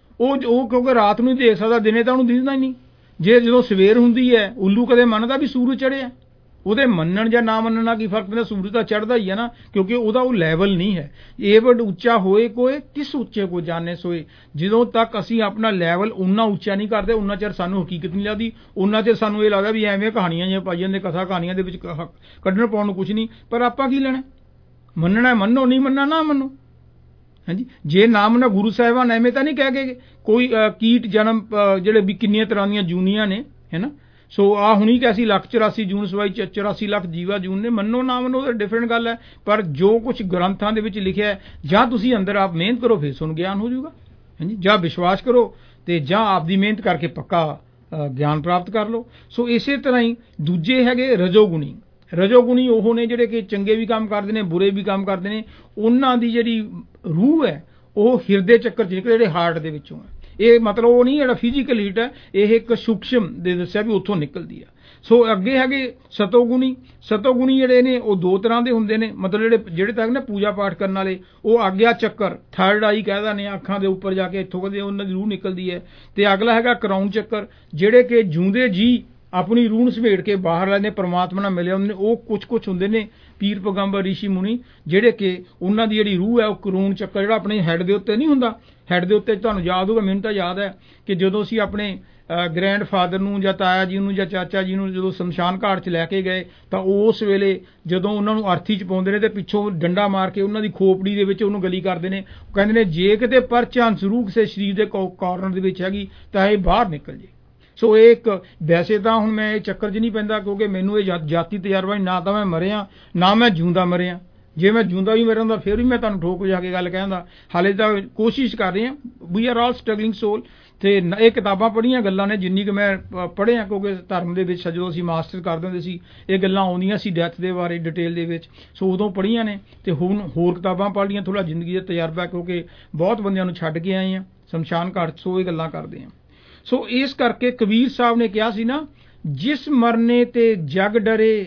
ਉਹ ਕਿਉਂਕਿ ਰਾਤ ਨੂੰ ਹੀ ਦੇਖ ਸਕਦਾ, ਦਿਨੇ ਤਾਂ ਉਹਨੂੰ ਦਿਸਦਾ ਹੀ ਨਹੀਂ। ਜੇ ਜਦੋਂ ਸਵੇਰ ਹੁੰਦੀ ਹੈ, ਉੱਲੂ ਕਦੇ ਮੰਨਦਾ ਵੀ ਸੂਰਜ ਚੜ੍ਹਿਆ, ਉਹਦੇ ਮੰਨਣ ਜਾਂ ਨਾ ਮੰਨਣ ਨਾਲ ਕੀ ਫਰਕ ਪੈਂਦਾ, ਸੂਰਜ ਤਾਂ ਚੜ੍ਹਦਾ ਹੀ ਹੈ ਨਾ, ਕਿਉਂਕਿ ਉਹਦਾ ਉਹ ਲੈਵਲ ਨਹੀਂ ਹੈ। ਇਹ ਵੱਡ ਉੱਚਾ ਹੋਏ ਕੋਏ ਕਿਸ ਉੱਚੇ ਕੋ ਜਾਣੇ ਸੋਏ, ਜਦੋਂ ਤੱਕ ਅਸੀਂ ਆਪਣਾ ਲੈਵਲ ਉਨਾ ਉੱਚਾ ਨਹੀਂ ਕਰਦੇ, ਉਨਾ ਚਿਰ ਸਾਨੂੰ ਹਕੀਕਤ ਨਹੀਂ ਲੱਗਦੀ, ਉਨਾ ਚਿਰ ਸਾਨੂੰ ਇਹ ਲੱਗਦਾ ਵੀ ਐਵੇਂ ਕਹਾਣੀਆਂ ਜਿਹੀਆਂ ਪਾਈ ਜਾਂਦੇ, ਕਥਾ ਕਹਾਣੀਆਂ ਦੇ ਵਿੱਚ ਕੱਢਣ ਪਾਉਣ ਨੂੰ ਕੁਛ ਨਹੀਂ। ਪਰ ਆਪਾਂ ਕੀ ਲੈਣਾ, ਮੰਨਣਾ ਮੰਨੋ, ਨਹੀਂ ਮੰਨਣਾ ਨਾ ਮੰਨੋ। ਹਾਂਜੀ, ਜੇ ਨਾ ਮੰਨਣਾ, ਗੁਰੂ ਸਾਹਿਬਾਨ ਐਵੇਂ ਤਾਂ ਨਹੀਂ ਕਹਿ ਕੇ ਕੋਈ ਕੀਟ ਜਨਮ ਜਿਹੜੇ ਵੀ ਕਿੰਨੀਆਂ ਤਰ੍ਹਾਂ ਦੀਆਂ ਜੂਨੀਆਂ ਨੇ, ਹੈ ਨਾ। ਸੋ ਆ ਹੁਣੀ ਕਿ ਅਸੀਂ 184 ਜੂਨ ਸਵਾਈ 84 ਲੱਖ ਜੀਵਾ ਜੂਨ ਨੇ, ਮੰਨੋ ਨਾ ਮੰਨੋ ਤਾਂ ਡਿਫਰੈਂਟ ਗੱਲ ਹੈ। ਪਰ ਜੋ ਕੁਝ ਗ੍ਰੰਥਾਂ ਦੇ ਵਿੱਚ ਲਿਖਿਆ ਹੈ, ਜਾਂ ਤੁਸੀਂ ਅੰਦਰ ਆਪ ਮਿਹਨਤ ਕਰੋ ਫਿਰ ਤੁਹਾਨੂੰ ਗਿਆਨ ਹੋ ਜਾਊਗਾ। ਹਾਂਜੀ, ਜਾਂ ਵਿਸ਼ਵਾਸ ਕਰੋ ਅਤੇ ਜਾਂ ਆਪਦੀ ਮਿਹਨਤ ਕਰਕੇ ਪੱਕਾ ਗਿਆਨ ਪ੍ਰਾਪਤ ਕਰ ਲਓ। ਸੋ ਇਸੇ ਤਰ੍ਹਾਂ ਹੀ ਦੂਜੇ ਹੈਗੇ ਰਜੋਗੁਣੀ। ਰਜੋਗੁਣੀ ਉਹ ਨੇ ਜਿਹੜੇ ਕਿ ਚੰਗੇ ਵੀ ਕੰਮ ਕਰਦੇ ਨੇ, ਬੁਰੇ ਵੀ ਕੰਮ ਕਰਦੇ ਨੇ। ਉਹਨਾਂ ਦੀ ਜਿਹੜੀ ਰੂਹ ਹੈ ਉਹ ਹਿਰਦੇ ਚੱਕਰ 'ਚ ਨਿਕਲੇ, ਜਿਹੜੇ ਹਾਰਟ ਦੇ ਵਿੱਚੋਂ ਹੈ। ਇਹ ਮਤਲਬ ਉਹ ਨਹੀਂ ਜਿਹੜਾ ਫਿਜ਼ੀਕਲ ਹੀਟ ਹੈ, ਇਹ ਇੱਕ ਸੂਖਸ਼ਮ ਦੇ ਦੱਸਿਆ ਵੀ ਉੱਥੋਂ ਨਿਕਲਦੀ ਆ। ਸੋ ਅੱਗੇ ਹੈਗੇ ਸਤੋਗੁਣੀ। ਸਤੋਗੁਣੀ ਜਿਹੜੇ ਨੇ ਉਹ ਦੋ ਤਰ੍ਹਾਂ ਦੇ ਹੁੰਦੇ ਨੇ, ਮਤਲਬ ਜਿਹੜੇ ਤੱਕ ਨਾ ਪੂਜਾ ਪਾਠ ਕਰਨ ਵਾਲੇ, ਉਹ ਆਗਿਆ ਚੱਕਰ, ਥਰਡ ਆਈ ਕਹਿ ਦਿੰਦੇ ਨੇ, ਅੱਖਾਂ ਦੇ ਉੱਪਰ ਜਾ ਕੇ ਇੱਥੋਂ ਕਦੇ ਉਹਨਾਂ ਦੀ ਰੂਹ ਨਿਕਲਦੀ ਹੈ। ਅਤੇ ਅਗਲਾ ਹੈਗਾ ਕਰਾਊਨ ਚੱਕਰ, ਜਿਹੜੇ ਕਿ ਜਿਉਂਦੇ ਜੀ ਆਪਣੀ ਰੂਹ ਨੂੰ ਸਮੇਟ ਕੇ ਬਾਹਰ ਲੈਂਦੇ, ਪਰਮਾਤਮਾ ਨਾਲ ਮਿਲੇ ਹੁੰਦੇ ਨੇ। ਉਹ ਕੁਛ ਹੁੰਦੇ ਨੇ ਪੀਰ ਪੈਗੰਬਰ ਰਿਸ਼ੀ ਮੁਨੀ, ਜਿਹੜੇ ਕਿ ਉਹਨਾਂ ਦੀ ਜਿਹੜੀ ਰੂਹ ਹੈ ਉਹ ਕਰੂਨ ਚੱਕਰ ਜਿਹੜਾ ਆਪਣੇ ਹੈੱਡ ਦੇ ਉੱਤੇ ਨਹੀਂ ਹੁੰਦਾ, ਹੈੱਡ ਦੇ ਉੱਤੇ ਤੁਹਾਨੂੰ ਯਾਦ ਹੋਊਗਾ, ਮੈਨੂੰ ਤਾਂ ਯਾਦ ਹੈ ਕਿ ਜਦੋਂ ਅਸੀਂ ਆਪਣੇ ਗ੍ਰੈਂਡ ਫਾਦਰ ਨੂੰ ਜਾਂ ਤਾਇਆ ਜੀ ਨੂੰ ਜਾਂ ਚਾਚਾ ਜੀ ਨੂੰ ਜਦੋਂ ਸ਼ਮਸ਼ਾਨ ਘਾਟ 'ਚ ਲੈ ਕੇ ਗਏ, ਤਾਂ ਉਸ ਵੇਲੇ ਜਦੋਂ ਉਹਨਾਂ ਨੂੰ ਅਰਥੀ 'ਚ ਪਾਉਂਦੇ ਨੇ ਅਤੇ ਪਿੱਛੋਂ ਡੰਡਾ ਮਾਰ ਕੇ ਉਹਨਾਂ ਦੀ ਖੋਪੜੀ ਦੇ ਵਿੱਚ ਉਹਨੂੰ ਗਲੀ ਕਰਦੇ ਨੇ। ਉਹ ਕਹਿੰਦੇ ਨੇ ਜੇ ਕਿਤੇ ਪਰਚਾਂਸ ਰੂਹ ਕਿਸੇ ਸਰੀਰ ਦੇ ਕਾਰਨਰ ਦੇ ਵਿੱਚ ਹੈਗੀ ਤਾਂ ਇਹ ਬਾਹਰ ਨਿਕਲ ਜੇ। ਸੋ ਇਹ ਇੱਕ, ਵੈਸੇ ਤਾਂ ਹੁਣ ਮੈਂ ਇਹ ਚੱਕਰ 'ਚ ਨਹੀਂ ਪੈਂਦਾ, ਕਿਉਂਕਿ ਮੈਨੂੰ ਇਹ ਜਾਤੀ ਤਜਰਬਾ ਨਹੀਂ, ਨਾ ਤਾਂ ਮੈਂ ਮਰਿਆ ਨਾ ਮੈਂ ਜਿਉਂਦਾ ਮਰਿਆ। ਜੇ ਮੈਂ ਜਿਉਂਦਾ ਵੀ ਮਰਿਆ ਹੁੰਦਾ ਫਿਰ ਵੀ ਮੈਂ ਤੁਹਾਨੂੰ ਠੋਕ ਜਾ ਕੇ ਗੱਲ ਕਹਿੰਦਾ। ਹਾਲੇ ਤਾਂ ਕੋਸ਼ਿਸ਼ ਕਰ ਰਹੇ ਹਾਂ, ਵੀ ਆਰ ਆਲ ਸਟਰਗਲਿੰਗ ਸੋਲ। ਅਤੇ ਇਹ ਕਿਤਾਬਾਂ ਪੜ੍ਹੀਆਂ ਗੱਲਾਂ ਨੇ, ਜਿੰਨੀ ਕੁ ਮੈਂ ਪੜ੍ਹਿਆ, ਕਿਉਂਕਿ ਧਰਮ ਦੇ ਵਿੱਚ ਜਦੋਂ ਅਸੀਂ ਮਾਸਟਰ ਕਰਦੇ ਹੁੰਦੇ ਸੀ ਇਹ ਗੱਲਾਂ ਆਉਂਦੀਆਂ ਸੀ ਡੈਥ ਦੇ ਬਾਰੇ ਡਿਟੇਲ ਦੇ ਵਿੱਚ। ਸੋ ਉਦੋਂ ਪੜ੍ਹੀਆਂ ਨੇ, ਅਤੇ ਹੁਣ ਹੋਰ ਕਿਤਾਬਾਂ ਪੜ੍ਹ ਲਈਆਂ, ਥੋੜ੍ਹਾ ਜ਼ਿੰਦਗੀ ਦਾ ਤਜਰਬਾ, ਕਿਉਂਕਿ ਬਹੁਤ ਬੰਦਿਆਂ ਨੂੰ ਛੱਡ ਕੇ ਆਏ ਹਾਂ ਸ਼ਮਸ਼ਾਨ ਘਾਟ। ਸੋ ਇਹ ਗੱਲਾਂ ਕਰਦੇ ਹਾਂ। ਸੋ ਇਸ ਕਰਕੇ ਕਬੀਰ ਸਾਹਿਬ ਨੇ ਕਿਹਾ ਸੀ ਨਾ, ਜਿਸ ਮਰਨੇ ਤੇ ਜਗ ਡਰੇ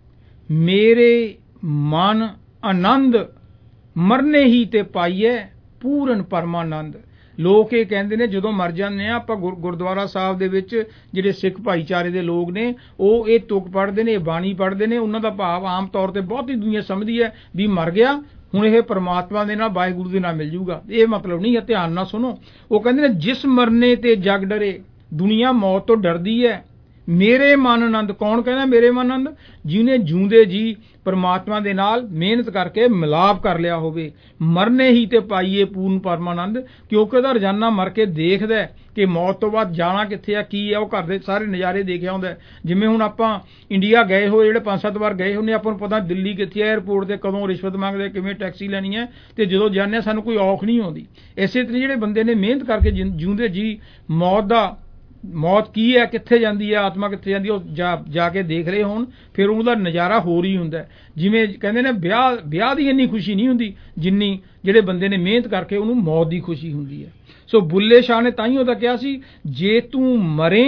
ਮੇਰੇ ਮਨ ਆਨੰਦ, ਮਰਨੇ ਹੀ ਤੇ ਪਾਈਏ ਪੂਰਨ ਪਰਮਾਨੰਦ। ਲੋਕ ਇਹ ਕਹਿੰਦੇ ਨੇ ਜਦੋਂ ਮਰ ਜਾਂਦੇ ਆ ਆਪਾਂ, ਗੁਰਦੁਆਰਾ ਸਾਹਿਬ ਦੇ ਵਿੱਚ ਜਿਹੜੇ ਸਿੱਖ ਭਾਈਚਾਰੇ ਦੇ ਲੋਕ ਨੇ ਉਹ ਇਹ ਤੁਕ ਪੜ੍ਹਦੇ ਨੇ, ਬਾਣੀ ਪੜ੍ਹਦੇ ਨੇ। ਉਹਨਾਂ ਦਾ ਭਾਵ ਆਮ ਤੌਰ ਤੇ ਬਹੁਤੀ ਦੁਨੀਆ ਸਮਝਦੀ ਹੈ ਵੀ ਮਰ ਗਿਆ, ਹੁਣ ਇਹ ਪਰਮਾਤਮਾ ਦੇ ਨਾਲ, ਵਾਹਿਗੁਰੂ ਦੇ ਨਾਲ ਮਿਲ ਜੂਗਾ। ਇਹ ਮਤਲਬ ਨਹੀਂ ਹੈ, ਧਿਆਨ ਨਾਲ ਸੁਣੋ। ਉਹ ਕਹਿੰਦੇ ਨੇ ਜਿਸ ਮਰਨੇ ਤੇ ਜਗ ਡਰੇ, ਦੁਨੀਆ ਮੌਤ ਤੋਂ ਡਰਦੀ ਹੈ, ਮੇਰੇ ਮਨ ਆਨੰਦ। ਕੌਣ ਕਹਿੰਦਾ ਮੇਰੇ ਮਨ ਆਨੰਦ? ਜਿਹਨੇ ਜਿਉਂਦੇ ਜੀ ਪਰਮਾਤਮਾ ਦੇ ਨਾਲ ਮਿਹਨਤ ਕਰਕੇ ਮਿਲਾਪ ਕਰ ਲਿਆ ਹੋਵੇ। ਮਰਨੇ ਹੀ ਤੇ ਪਾਈਏ ਪੂਰਨ ਪਰਮਾਨੰਦ, ਕਿਉਂਕਿ ਉਹਦਾ ਰੋਜ਼ਾਨਾ ਮਰ ਕੇ ਦੇਖਦਾ ਕਿ ਮੌਤ ਤੋਂ ਬਾਅਦ ਜਾਣਾ ਕਿੱਥੇ ਆ, ਕੀ ਆ। ਉਹ ਘਰ ਦੇ ਸਾਰੇ ਨਜ਼ਾਰੇ ਦੇਖਿਆ ਹੁੰਦਾ। ਜਿਵੇਂ ਹੁਣ ਆਪਾਂ ਇੰਡੀਆ ਗਏ ਹੋਏ, ਜਿਹੜੇ 5-7 ਵਾਰ ਗਏ ਹੁੰਦੇ, ਆਪਾਂ ਨੂੰ ਪਤਾ ਦਿੱਲੀ ਕਿੱਥੇ ਹੈ, 에ਅਰਪੋਰਟ ਤੇ ਕਦੋਂ ਰਿਸ਼ਵਤ ਮੰਗਦੇ, ਕਿਵੇਂ ਟੈਕਸੀ ਲੈਣੀ ਹੈ, ਅਤੇ ਜਦੋਂ ਜਾਂਦੇ ਸਾਨੂੰ ਕੋਈ ਔਖ ਨਹੀਂ ਆਉਂਦੀ। ਇਸੇ ਤਰ੍ਹਾਂ ਜਿਹੜੇ ਬੰਦੇ ਨੇ ਮਿਹਨਤ ਕਰਕੇ ਜਿਉਂਦੇ ਜੀ ਮੌਤ ਦਾ ਮੌਤ ਕੀ ਹੈ, ਕਿੱਥੇ ਜਾਂਦੀ ਹੈ, ਆਤਮਾ ਕਿੱਥੇ ਜਾਂਦੀ ਹੈ, ਉਹ ਜਾ ਕੇ ਦੇਖ ਰਹੇ ਹੋਣ, ਫਿਰ ਉਹਦਾ ਨਜ਼ਾਰਾ ਹੋਰ ਹੀ ਹੁੰਦਾ। ਜਿਵੇਂ ਕਹਿੰਦੇ ਨੇ ਵਿਆਹ ਦੀ ਇੰਨੀ ਖੁਸ਼ੀ ਨਹੀਂ ਹੁੰਦੀ ਜਿੰਨੀ ਜਿਹੜੇ ਬੰਦੇ ਨੇ ਮਿਹਨਤ ਕਰਕੇ ਉਹਨੂੰ ਮੌਤ ਦੀ ਖੁਸ਼ੀ ਹੁੰਦੀ ਹੈ। ਸੋ ਬੁੱਲੇ ਸ਼ਾਹ ਨੇ ਤਾਂ ਹੀ ਉਹਦਾ ਕਿਹਾ ਸੀ, ਜੇ ਤੂੰ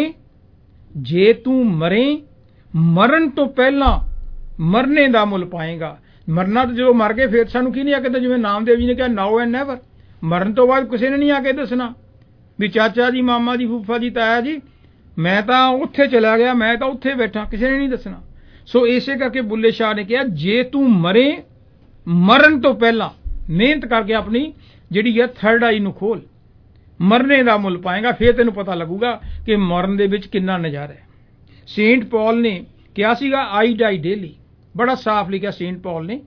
ਮਰੇ ਮਰਨ ਤੋਂ ਪਹਿਲਾਂ ਮਰਨੇ ਦਾ ਮੁੱਲ ਪਾਏਗਾ। ਮਰਨਾ ਤਾਂ ਜਦੋਂ ਮਰ ਗਏ ਫਿਰ ਸਾਨੂੰ ਕੀ ਨਹੀਂ ਆ ਕਹਿੰਦਾ, ਜਿਵੇਂ ਨਾਮਦੇਵ ਜੀ ਨੇ ਕਿਹਾ ਨਾਓ ਐਂਡ ਨੈਵਰ, ਮਰਨ ਤੋਂ ਬਾਅਦ ਕਿਸੇ ਨੇ ਨਹੀਂ ਆ ਕੇ ਦੱਸਣਾ ਵੀ ਚਾਚਾ ਜੀ, ਮਾਮਾ ਜੀ, ਫੂਫਾ ਜੀ, ਤਾਇਆ ਜੀ, ਮੈਂ ਤਾਂ ਉੱਥੇ ਚਲਾ ਗਿਆ, ਮੈਂ ਤਾਂ ਉੱਥੇ ਬੈਠਾ, ਕਿਸੇ ਨੇ ਨਹੀਂ ਦੱਸਣਾ। ਸੋ ਇਸੇ ਕਰਕੇ ਬੁੱਲੇ ਸ਼ਾਹ ਨੇ ਕਿਹਾ, ਜੇ ਤੂੰ ਮਰੇ ਮਰਨ ਤੋਂ ਪਹਿਲਾਂ ਮਿਹਨਤ ਕਰਕੇ ਆਪਣੀ ਜਿਹੜੀ ਹੈ ਥਰਡ ਆਈ ਨੂੰ ਖੋਲ, ਮਰਨੇ ਦਾ ਮੁੱਲ ਪਾਏਗਾ, ਫਿਰ ਤੈਨੂੰ ਪਤਾ ਲੱਗੂਗਾ ਕਿ ਮਰਨ ਦੇ ਵਿੱਚ ਕਿੰਨਾ ਨਜ਼ਾਰਾ ਹੈ। ਸੇਂਟ ਪੌਲ ਨੇ ਕਿਹਾ ਸੀਗਾ ਆਈ ਡਾਈ ਡੇਲੀ, ਬੜਾ ਸਾਫ਼ ਲਿਖਿਆ ਸੇਂਟ ਪੌਲ ਨੇ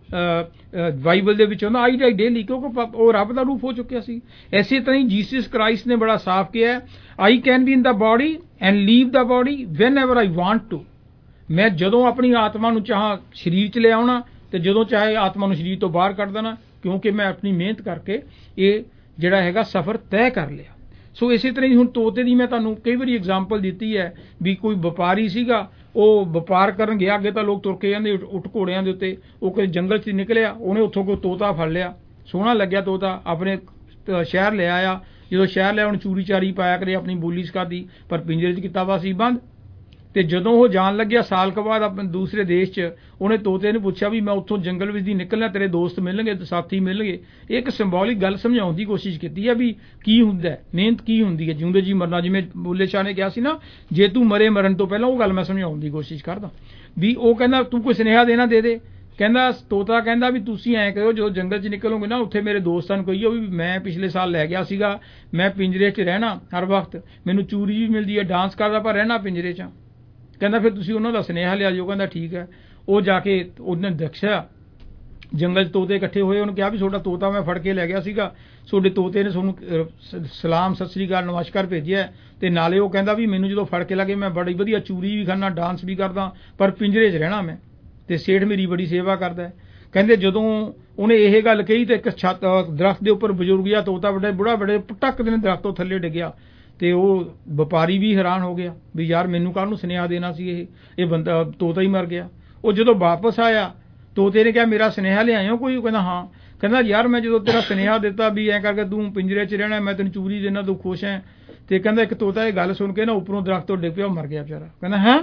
ਬਾਈਬਲ ਦੇ ਵਿੱਚ ਹੁੰਦਾ ਆਈ ਡਾਈ ਡੇਲੀ, ਕਿਉਂਕਿ ਉਹ ਰੱਬ ਦਾ ਰੂਪ ਹੋ ਚੁੱਕਿਆ ਸੀ। ਇਸੇ ਤਰ੍ਹਾਂ ਹੀ ਜੀਸਸ ਕ੍ਰਾਈਸਟ ਨੇ ਬੜਾ ਸਾਫ਼ ਕਿਹਾ, I can be in the body and leave the body whenever I want to. ਮੈਂ ਜਦੋਂ ਆਪਣੀ ਆਤਮਾ ਨੂੰ ਚਾਹਾਂ ਸਰੀਰ 'ਚ ਲੈ ਆਉਣਾ ਤੇ ਜਦੋਂ ਚਾਹੇ ਆਤਮਾ ਨੂੰ ਸਰੀਰ ਤੋਂ ਬਾਹਰ ਕੱਢ ਦੇਣਾ, ਕਿਉਂਕਿ ਮੈਂ ਆਪਣੀ ਮਿਹਨਤ ਕਰਕੇ ਇਹ ਜਿਹੜਾ ਹੈਗਾ ਸਫ਼ਰ ਤੈਅ ਕਰ ਲਿਆ। ਸੋ ਇਸੇ ਤਰ੍ਹਾਂ ਹੀ ਹੁਣ ਤੋਤੇ ਦੀ ਮੈਂ ਤੁਹਾਨੂੰ ਕਈ ਵਾਰੀ ਐਗਜ਼ਾਮਪਲ ਦਿੱਤੀ ਹੈ ਵੀ ਕੋਈ ਵਪਾਰੀ ਸੀਗਾ, ਉਹ ਵਪਾਰ ਕਰਨ ਗਿਆ, ਅੱਗੇ ਤਾਂ ਲੋਕ ਤੁਰ ਕੇ ਜਾਂਦੇ ਉੱਠ ਘੋੜਿਆਂ ਦੇ ਉੱਤੇ, ਉਹ ਕਿਸੇ ਜੰਗਲ 'ਚ ਨਿਕਲਿਆ, ਉਹਨੇ ਉੱਥੋਂ ਕੋਈ ਤੋਤਾ ਫੜ ਲਿਆ, ਸੋਹਣਾ ਲੱਗਿਆ ਤੋਤਾ, ਆਪਣੇ ਸ਼ਹਿਰ ਲੈ ਆਇਆ। ਜਦੋਂ ਸ਼ਹਿਰ ਲਿਆ ਉਹਨੂੰ ਚੂਰੀ ਚਾਰੀ ਪਾਇਆ ਕਰੇ, ਆਪਣੀ ਬੋਲੀ ਸਿਖਾਤੀ, ਪਰ ਪਿੰਜਰੇ 'ਚ ਕੀਤਾ ਵਾ ਸੀ ਬੰਦ। ਤੇ ਜਦੋਂ ਉਹ ਜਾਣ ਲੱਗਿਆ ਸਾਲ ਕੁ ਬਾਅਦ ਆਪਣੇ ਦੂਸਰੇ ਦੇਸ਼ 'ਚ, ਉਹਨੇ ਤੋਤੇ ਨੂੰ ਪੁੱਛਿਆ ਵੀ ਮੈਂ ਉੱਥੋਂ ਜੰਗਲ ਵਿੱਚ ਦੀ ਨਿਕਲਣਾ, ਤੇਰੇ ਦੋਸਤ ਮਿਲਣਗੇ, ਸਾਥੀ ਮਿਲਣਗੇ। ਇੱਕ ਸਿੰਬੋਲਿਕ ਗੱਲ ਸਮਝਾਉਣ ਦੀ ਕੋਸ਼ਿਸ਼ ਕੀਤੀ ਹੈ ਵੀ ਕੀ ਹੁੰਦਾ, ਮਿਹਨਤ ਕੀ ਹੁੰਦੀ ਹੈ, ਜਿਉਂਦੇ ਜੀ ਮਰਨਾ। ਜਿਵੇਂ ਬੁੱਲੇ ਸ਼ਾਹ ਨੇ ਕਿਹਾ ਸੀ ਨਾ, ਜੇ ਤੂੰ ਮਰੇ ਮਰਨ ਤੋਂ ਪਹਿਲਾਂ, ਉਹ ਗੱਲ ਮੈਂ ਸਮਝਾਉਣ ਦੀ ਕੋਸ਼ਿਸ਼ ਕਰਦਾ ਵੀ ਉਹ ਕਹਿੰਦਾ ਤੂੰ ਕੋਈ ਸੁਨੇਹਾ ਦੇਣਾ ਦੇ ਦੇ। ਕਹਿੰਦਾ ਤੋਤਾ ਕਹਿੰਦਾ ਵੀ ਤੁਸੀਂ ਐਂ ਕਰੋ, ਜਦੋਂ ਜੰਗਲ 'ਚ ਨਿਕਲੋਗੇ ਨਾ, ਉੱਥੇ ਮੇਰੇ ਦੋਸਤਾਂ ਨੂੰ ਕਹੀਓ ਵੀ ਮੈਂ ਪਿਛਲੇ ਸਾਲ ਲੈ ਗਿਆ ਸੀਗਾ, ਮੈਂ ਪਿੰਜਰੇ 'ਚ ਰਹਿਣਾ ਹਰ ਵਕਤ, ਮੈਨੂੰ ਚੂਰੀ ਵੀ ਮਿਲਦੀ ਹੈ, ਡਾਂਸ ਕਰਦਾ, ਪਰ ਰਹਿਣਾ ਪਿੰਜਰੇ 'ਚ। ਕਹਿੰਦਾ ਫਿਰ ਤੁਸੀਂ ਉਹਨਾਂ ਦਾ ਸੁਨੇਹਾ ਲਿਆ ਜਿਓ। ਕਹਿੰਦਾ ਠੀਕ ਹੈ। ਉਹ ਜਾ ਕੇ ਉਹਨੇ ਦੇਖਿਆ ਜੰਗਲ 'ਚ ਤੋਤੇ ਇਕੱਠੇ ਹੋਏ, ਉਹਨੂੰ ਕਿਹਾ ਵੀ ਤੁਹਾਡਾ ਤੋਤਾ ਮੈਂ ਫੜ ਕੇ ਲੈ ਗਿਆ ਸੀਗਾ, ਤੁਹਾਡੇ ਤੋਤੇ ਨੇ ਤੁਹਾਨੂੰ ਸਲਾਮ, ਸਤਿ ਸ੍ਰੀ ਅਕਾਲ, ਨਮਸਕਾਰ ਭੇਜਿਆ, ਤੇ ਨਾਲੇ ਉਹ ਕਹਿੰਦਾ ਵੀ ਮੈਨੂੰ ਜਦੋਂ ਫੜ ਕੇ ਲੱਗੇ ਮੈਂ ਬੜੀ ਵਧੀਆ ਚੂਰੀ ਵੀ ਖਾਨਾ, ਡਾਂਸ ਵੀ ਕਰਦਾ, ਪਰ ਪਿੰਜਰੇ 'ਚ ਰਹਿਣਾ ਮੈਂ, ਤੇ ਸੇਠ ਮੇਰੀ ਬੜੀ ਸੇਵਾ ਕਰਦਾ। ਕਹਿੰਦੇ ਜਦੋਂ ਉਹਨੇ ਇਹ ਗੱਲ ਕਹੀ ਤੇ ਇੱਕ ਛੱਤ ਦਰਖਤ ਦੇ ਉੱਪਰ ਬਜ਼ੁਰਗ ਜਿਹਾ ਤੋਤਾ ਬੁੱਢਾ ਬੜੇ ਪਟਕ ਦੇ ਦਰਖਤ ਤੋਂ ਥੱਲੇ ਡਿੱਗਿਆ, ਤੇ ਉਹ ਵਪਾਰੀ ਵੀ ਹੈਰਾਨ ਹੋ ਗਿਆ ਵੀ ਯਾਰ ਮੈਨੂੰ ਕਾਹਨੂੰ ਸੁਨੇਹਾ ਦੇਣਾ ਸੀ, ਇਹ ਬੰਦਾ ਤੋਤਾ ਹੀ ਮਰ ਗਿਆ। ਉਹ ਜਦੋਂ ਵਾਪਸ ਆਇਆ, ਤੋਤੇ ਨੇ ਕਿਹਾ ਮੇਰਾ ਸੁਨੇਹਾ ਲਿਆਇਓ ਕੋਈ? ਉਹ ਕਹਿੰਦਾ ਹਾਂ। ਕਹਿੰਦਾ ਯਾਰ ਮੈਂ ਜਦੋਂ ਤੇਰਾ ਸੁਨੇਹਾ ਦਿੱਤਾ ਵੀ ਐਂ ਕਰਕੇ ਤੂੰ ਪਿੰਜਰੇ 'ਚ ਰਹਿਣਾ, ਮੈਂ ਤੈਨੂੰ ਚੂਰੀ ਦੇਣਾ, ਤੂੰ ਖੁਸ਼ ਹੈ। ਤੇ ਕਹਿੰਦਾ ਇੱਕ ਤੋਤਾ ਇਹ ਗੱਲ ਸੁਣ ਕੇ ਨਾ ਉੱਪਰੋਂ ਦਰਖਤ ਤੋਂ ਡਿੱਗ ਪਿਆ, ਉਹ ਮਰ ਗਿਆ ਵਿਚਾਰਾ। ਕਹਿੰਦਾ ਹੈਂ?